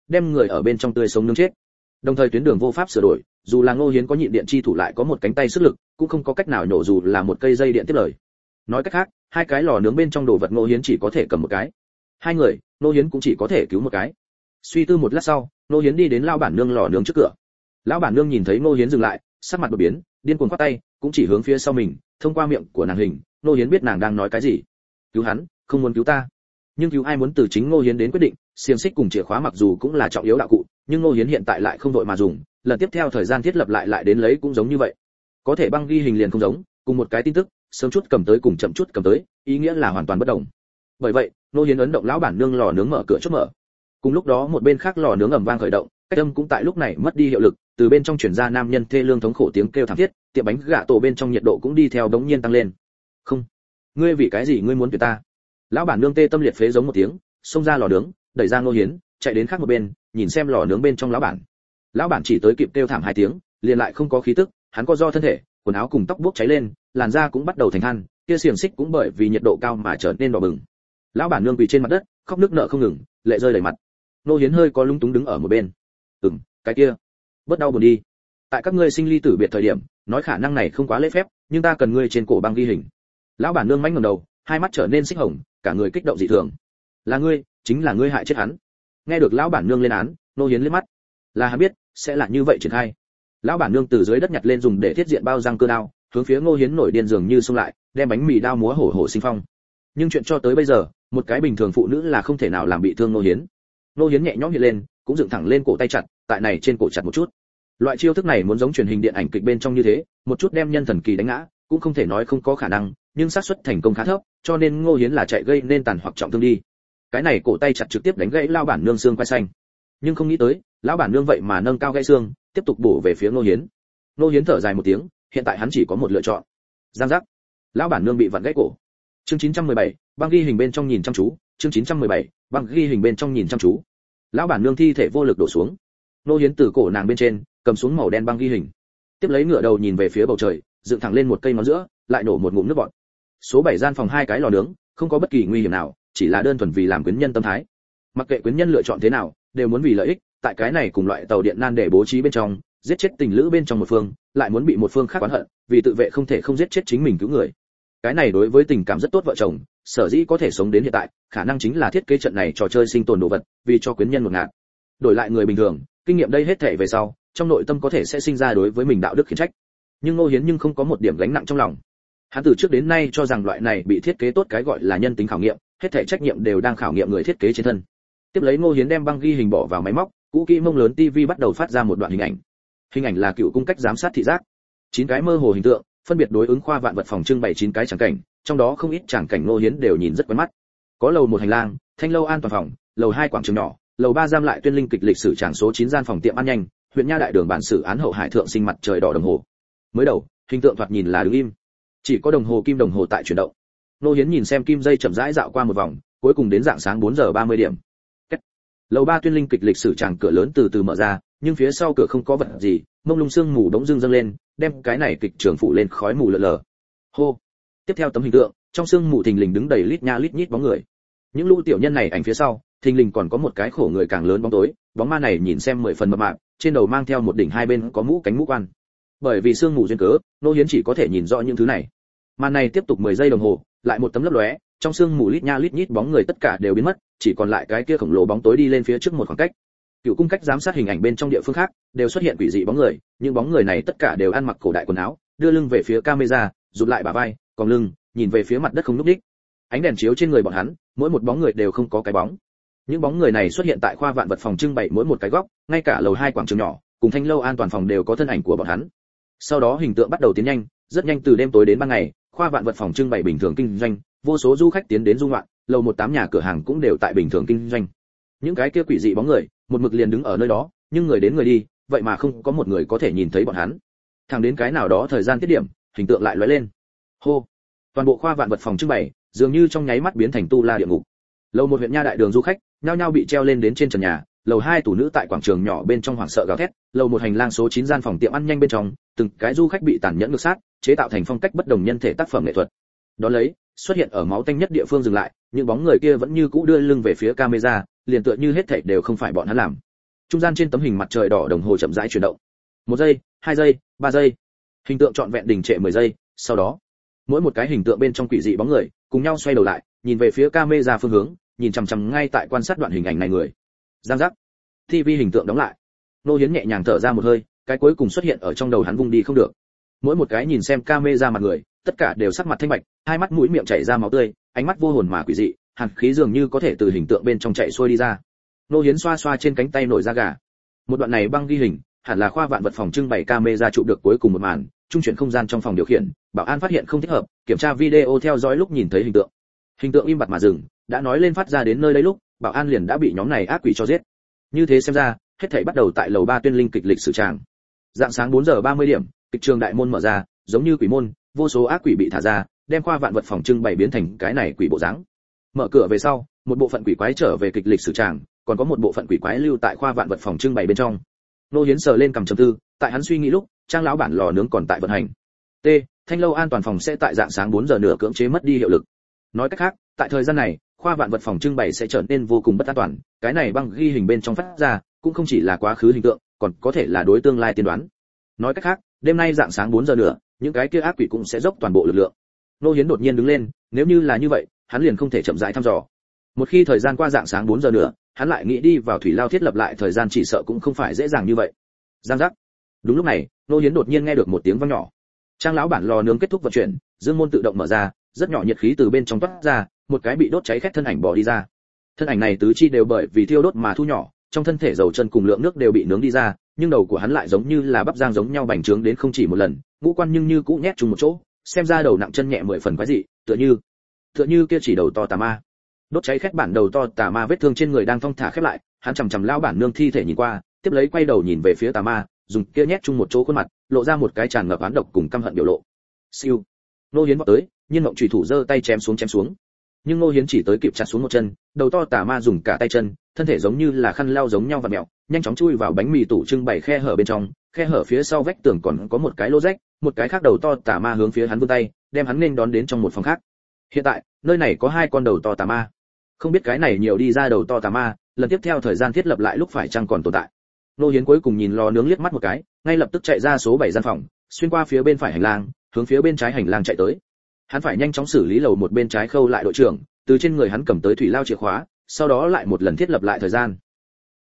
S1: đem người ở bên trong tươi sống nướng chết. Đồng thời tuyến đường vô pháp sửa đổi, dù là Ngô Hiến có nhịn điện chi thủ lại có một cánh tay sức lực, cũng không có cách nào nhổ dù là một cây dây điện tiếp lời. Nói cách khác, hai cái lò nướng bên trong đồ vật Ngô Hiến chỉ có thể cầm một cái. Hai người, Ngô Hiến cũng chỉ có thể cứu một cái. Suy tư một lát sau, Ngô Hiến đi đến lão bản nương lò nướng trước cửa. Lão bản nương nhìn thấy Ngô Hiến dừng lại, sắc mặt đột biến, điên cuồng quát tay, cũng chỉ hướng phía sau mình, thông qua miệng của nàng hình, Ngô Hiến biết nàng đang nói cái gì. Cứu hắn, không muốn cứu ta. Nhưng cứu ai muốn từ chính Ngô Hiến đến quyết định, xiềng xích cùng chìa khóa mặc dù cũng là trọng yếu đạo cụ, nhưng Ngô Hiến hiện tại lại không đội mà dùng, lần tiếp theo thời gian thiết lập lại đến lấy cũng giống như vậy. Có thể băng ghi hình liền không giống, cùng một cái tin tức, sớm chút cầm tới cùng chậm chút cầm tới, ý nghĩa là hoàn toàn bất đồng. Bởi vậy, Ngô Hiến ấn động lão bản nương lò nướng mở cửa chốt mở. Cùng lúc đó một bên khác lò nướng ầm vang khởi động, cách âm cũng tại lúc này mất đi hiệu lực, từ bên trong truyền ra nam nhân thê lương thống khổ tiếng kêu thảm thiết, tiệm bánh gà tổ bên trong nhiệt độ cũng đi theo đống nhiên tăng lên. Không, ngươi vì cái gì ngươi muốn tuyệt ta? Lão bản nương tê tâm liệt phế giống một tiếng, xông ra lò nướng, đẩy ra Ngô Hiến, chạy đến khác một bên, nhìn xem lò nướng bên trong lão bản. Lão bản chỉ tới kịp kêu thảm hai tiếng, liền lại không có khí tức, hắn co do thân thể, quần áo cùng tóc bốc cháy lên, làn da cũng bắt đầu thành than, kia xiềng xích cũng bởi vì nhiệt độ cao mà trở nên đỏ bừng. Lão bản nương quỳ trên mặt đất, khóc nức nở không ngừng, lệ rơi đầy mặt. Ngô Hiến hơi có lúng túng đứng ở một bên. Cái kia, bớt đau buồn đi. Tại các ngươi sinh ly tử biệt thời điểm, nói khả năng này không quá lễ phép, nhưng ta cần ngươi trên cổ băng ghi hình. Lão bản nương mánh ngẩng đầu, hai mắt trở nên xích hồng, cả người kích động dị thường. Là ngươi, chính là ngươi hại chết hắn. Nghe được lão bản nương lên án, Ngô Hiến liếc mắt. Là hắn biết sẽ là như vậy triển khai. Lão bản nương từ dưới đất nhặt lên dùng để thiết diện bao răng cơ đao, hướng phía Ngô Hiến nổi điên dường như xông lại, đem bánh mì đao múa hổ hổ sinh phong. Nhưng chuyện cho tới bây giờ, một cái bình thường phụ nữ là không thể nào làm bị thương Ngô Hiến. Ngô Hiến nhẹ nhõm hiện lên, cũng dựng thẳng lên cổ tay chặt, tại này trên cổ chặt một chút. Loại chiêu thức này muốn giống truyền hình điện ảnh kịch bên trong như thế, một chút đem nhân thần kỳ đánh ngã, cũng không thể nói không có khả năng, nhưng xác suất thành công khá thấp, cho nên Ngô Hiến là chạy gây nên tàn hoặc trọng thương đi. Cái này cổ tay chặt trực tiếp đánh gãy lão bản nương xương quai xanh. Nhưng không nghĩ tới, lão bản nương vậy mà nâng cao gãy xương, tiếp tục bổ về phía Ngô Hiến. Ngô Hiến thở dài một tiếng, hiện tại hắn chỉ có một lựa chọn. Giang giác. Lão bản nương bị vặn gãy cổ. Chương 917, băng ghi hình bên trong nhìn chăm chú, chương 917, băng ghi hình bên trong nhìn chăm chú. Lão bản nương thi thể vô lực đổ xuống. Ngô Hiến từ cổ nàng bên trên cầm xuống màu đen băng ghi hình, tiếp lấy ngửa đầu nhìn về phía bầu trời, dựng thẳng lên một cây ngón giữa, lại nổ một ngụm nước bọt. Số 7 gian phòng hai cái lò nướng, không có bất kỳ nguy hiểm nào, chỉ là đơn thuần vì làm quyến nhân tâm thái. Mặc kệ quyến nhân lựa chọn thế nào, đều muốn vì lợi ích, tại cái này cùng loại tàu điện nan để bố trí bên trong, giết chết tình lữ bên trong một phương, lại muốn bị một phương khác oán hận, vì tự vệ không thể không giết chết chính mình cứu người. Cái này đối với tình cảm rất tốt vợ chồng, sở dĩ có thể sống đến hiện tại, khả năng chính là thiết kế trận này trò chơi sinh tồn đồ vật, vì cho quyến nhân một ngạt. Đổi lại người bình thường, kinh nghiệm đây hết thể về sau, trong nội tâm có thể sẽ sinh ra đối với mình đạo đức khiển trách. Nhưng Ngô Hiến nhưng không có một điểm gánh nặng trong lòng. Hắn từ trước đến nay cho rằng loại này bị thiết kế tốt cái gọi là nhân tính khảo nghiệm, hết thảy trách nhiệm đều đang khảo nghiệm người thiết kế trên thân. Tiếp lấy Ngô Hiến đem băng ghi hình bỏ vào máy móc, cũ kỹ mông lớn TV bắt đầu phát ra một đoạn hình ảnh. Hình ảnh là cựu cung cách giám sát thị giác. 9 cái mơ hồ hình tượng, phân biệt đối ứng khoa vạn vật phòng trưng bày 9 cái tràng cảnh, trong đó không ít tràng cảnh Ngô Hiến đều nhìn rất quen mắt. Có lầu 1 hành lang, thanh lâu an toàn phòng, lầu 2 quảng trường nhỏ, lầu 3 giam lại tuyên linh kịch lịch sử tràng số 9 gian phòng tiệm ăn nhanh, huyện Nha đại đường bản xử án hậu hải thượng sinh mặt trời đỏ đồng hồ. Mới đầu, hình tượng thoạt nhìn là đứng im, chỉ có đồng hồ kim đồng hồ tại chuyển động. Ngô Hiến nhìn xem kim dây chậm rãi dạo qua một vòng, cuối cùng đến dạng sáng 4 giờ 30 điểm. Lầu 3 tuyên linh kịch lịch sử tràng cửa lớn từ từ mở ra, nhưng phía sau cửa không có vật gì, mông lung sương mù đống dưng dâng lên, đem cái này kịch trường phủ lên khói mù lờ lờ. Hô. Tiếp theo tấm hình tượng, trong sương mù thình lình đứng đầy lít nha lít nhít bóng người. Những lũ tiểu nhân này ảnh phía sau, thình lình còn có một cái khổ người càng lớn bóng tối, bóng ma này nhìn xem 10 phần mập mạp, trên đầu mang theo một đỉnh hai bên có mũ cánh mũ quan. Bởi vì sương mù duyên cớ, Ngô Hiến chỉ có thể nhìn rõ những thứ này. Màn này tiếp tục 10 giây đồng hồ, lại một tấm lấp lóe, trong sương mù lít nha lít nhít bóng người tất cả đều biến mất, chỉ còn lại cái kia khổng lồ bóng tối đi lên phía trước một khoảng cách. Cựu cung cách giám sát hình ảnh bên trong địa phương khác, đều xuất hiện quỷ dị bóng người, những bóng người này tất cả đều ăn mặc cổ đại quần áo, đưa lưng về phía camera, rụt lại bả vai, còng lưng, nhìn về phía mặt đất không lúc đích. Ánh đèn chiếu trên người bọn hắn, mỗi một bóng người đều không có cái bóng. Những bóng người này xuất hiện tại khoa vạn vật phòng trưng bày mỗi một cái góc, ngay cả lầu 2 quảng trường nhỏ, cùng thanh lâu an toàn phòng đều có thân ảnh của bọn hắn. Sau đó hình tượng bắt đầu tiến nhanh, rất nhanh từ đêm tối đến ban ngày, khoa vạn vật phòng trưng bày bình thường kinh doanh, vô số du khách tiến đến du ngoạn, lầu 18 nhà cửa hàng cũng đều tại bình thường kinh doanh. Những cái kia quỷ dị bóng người, một mực liền đứng ở nơi đó, nhưng người đến người đi, vậy mà không có một người có thể nhìn thấy bọn hắn. Thẳng đến cái nào đó thời gian tiết điểm, hình tượng lại lóe lên. Hô. Toàn bộ khoa vạn vật phòng trưng bày, dường như trong nháy mắt biến thành tu la địa ngục. Lầu 1 huyện Nha đại đường du khách, nhao nhao bị treo lên đến trên trần nhà, lầu 2 tủ nữ tại quảng trường nhỏ bên trong hoảng sợ gào thét, lầu 1 hành lang số 9 gian phòng tiệm ăn nhanh bên trong, từng cái du khách bị tàn nhẫn ngược sát, chế tạo thành phong cách bất đồng nhân thể tác phẩm nghệ thuật. Đó lấy, xuất hiện ở máu tanh nhất địa phương dừng lại, những bóng người kia vẫn như cũ đưa lưng về phía camera, liền tựa như hết thảy đều không phải bọn hắn làm. Trung gian trên tấm hình mặt trời đỏ đồng hồ chậm rãi chuyển động. 1 giây, 2 giây, 3 giây. Hình tượng trọn vẹn đình trệ 10 giây, sau đó, mỗi một cái hình tượng bên trong quỷ dị bóng người, cùng nhau xoay đầu lại, nhìn về phía camera phương hướng, nhìn chằm chằm ngay tại quan sát đoạn hình ảnh này người. Giang giác. TV hình tượng đóng lại. Nô Hiến nhẹ nhàng thở ra một hơi, cái cuối cùng xuất hiện ở trong đầu hắn vung đi không được. Mỗi một cái nhìn xem camera mặt người, tất cả đều sắc mặt thanh bạch, hai mắt mũi miệng chảy ra máu tươi, ánh mắt vô hồn mà quỷ dị, hàn khí dường như có thể từ hình tượng bên trong chạy xuôi đi ra. Nô Hiến xoa xoa trên cánh tay nổi da gà. Một đoạn này băng ghi hình, hẳn là khoa vạn vật phòng trưng bày camera chụp được cuối cùng một màn, trung chuyển không gian trong phòng điều khiển, bảo an phát hiện không thích hợp, kiểm tra video theo dõi lúc nhìn thấy hình tượng. Hình tượng im bặt mà dừng, đã nói lên phát ra đến nơi đây lúc, bảo an liền đã bị nhóm này ác quỷ cho giết. Như thế xem ra, hết thảy bắt đầu tại lầu 3 Tuyên Linh kịch lịch sử tràng. Dạng sáng 4 giờ 30 điểm, kịch trường đại môn mở ra, giống như quỷ môn, vô số ác quỷ bị thả ra, đem khoa vạn vật phòng trưng bày biến thành cái này quỷ bộ dáng. Mở cửa về sau, một bộ phận quỷ quái trở về kịch lịch sử tràng, còn có một bộ phận quỷ quái lưu tại khoa vạn vật phòng trưng bày bên trong. Nô Hiến sờ lên cầm trầm tư, tại hắn suy nghĩ lúc, trang lão bản lò nướng còn tại vận hành. T, thanh lâu an toàn phòng sẽ tại dạng sáng 4 giờ nửa cưỡng chế mất đi hiệu lực. Nói cách khác, tại thời gian này, khoa vạn vật phòng trưng bày sẽ trở nên vô cùng bất an toàn, cái này băng ghi hình bên trong phát ra, cũng không chỉ là quá khứ hình tượng, còn có thể là đối tương lai tiên đoán. Nói cách khác, đêm nay dạng sáng 4 giờ nữa, những cái kia ác quỷ cũng sẽ dốc toàn bộ lực lượng. Nô Hiến đột nhiên đứng lên, nếu như là như vậy, hắn liền không thể chậm rãi thăm dò. Một khi thời gian qua dạng sáng 4 giờ nữa, hắn lại nghĩ đi vào thủy lao thiết lập lại thời gian chỉ sợ cũng không phải dễ dàng như vậy. Giang giác. Đúng lúc này, Nô Hiến đột nhiên nghe được một tiếng vang nhỏ. Trang lão bản lò nướng kết thúc vận chuyển, dương môn tự động mở ra, rất nhỏ nhiệt khí từ bên trong toát ra, một cái bị đốt cháy khét thân ảnh bò đi ra. Thân ảnh này tứ chi đều bởi vì thiêu đốt mà thu nhỏ, trong thân thể dầu chân cùng lượng nước đều bị nướng đi ra, nhưng đầu của hắn lại giống như là bắp rang giống nhau bành trướng đến không chỉ một lần, ngũ quan nhưng như cũ nhét chung một chỗ, xem ra đầu nặng chân nhẹ 10 phần quái dị, tựa như kia chỉ đầu to tà ma. Đốt cháy khét bản đầu to tà ma vết thương trên người đang thong thả khép lại, hắn chằm chằm lão bản nương thi thể nhìn qua, tiếp lấy quay đầu nhìn về phía tà ma, dùng kia nhét chung một chỗ khuôn mặt, lộ ra một cái tràn ngập oán độc cùng căm hận biểu lộ. Siêu. Nô Hiến vọt tới, nhiên mộng chủy thủ giơ tay chém xuống. Nhưng Nô Hiến chỉ tới kịp chặt xuống một chân, đầu to tà ma dùng cả tay chân, thân thể giống như là khăn lau giống nhau vặn mèo, nhanh chóng chui vào bánh mì tủ trưng bày khe hở bên trong, khe hở phía sau vách tường còn có một cái lỗ rách, một cái khác đầu to tà ma hướng phía hắn vươn tay, đem hắn nên đón đến trong một phòng khác. Hiện tại, nơi này có 2 con đầu to tà ma. Không biết cái này nhiều đi ra đầu to tà ma, lần tiếp theo thời gian thiết lập lại lúc phải chăng còn tồn tại. Nô Hiến cuối cùng nhìn lò nướng liếc mắt một cái, ngay lập tức chạy ra số 7 gian phòng, xuyên qua phía bên phải hành lang, hướng phía bên trái hành lang chạy tới. Hắn phải nhanh chóng xử lý lầu một bên trái khâu lại đội trưởng, từ trên người hắn cầm tới thủy lao chìa khóa, sau đó lại một lần thiết lập lại thời gian.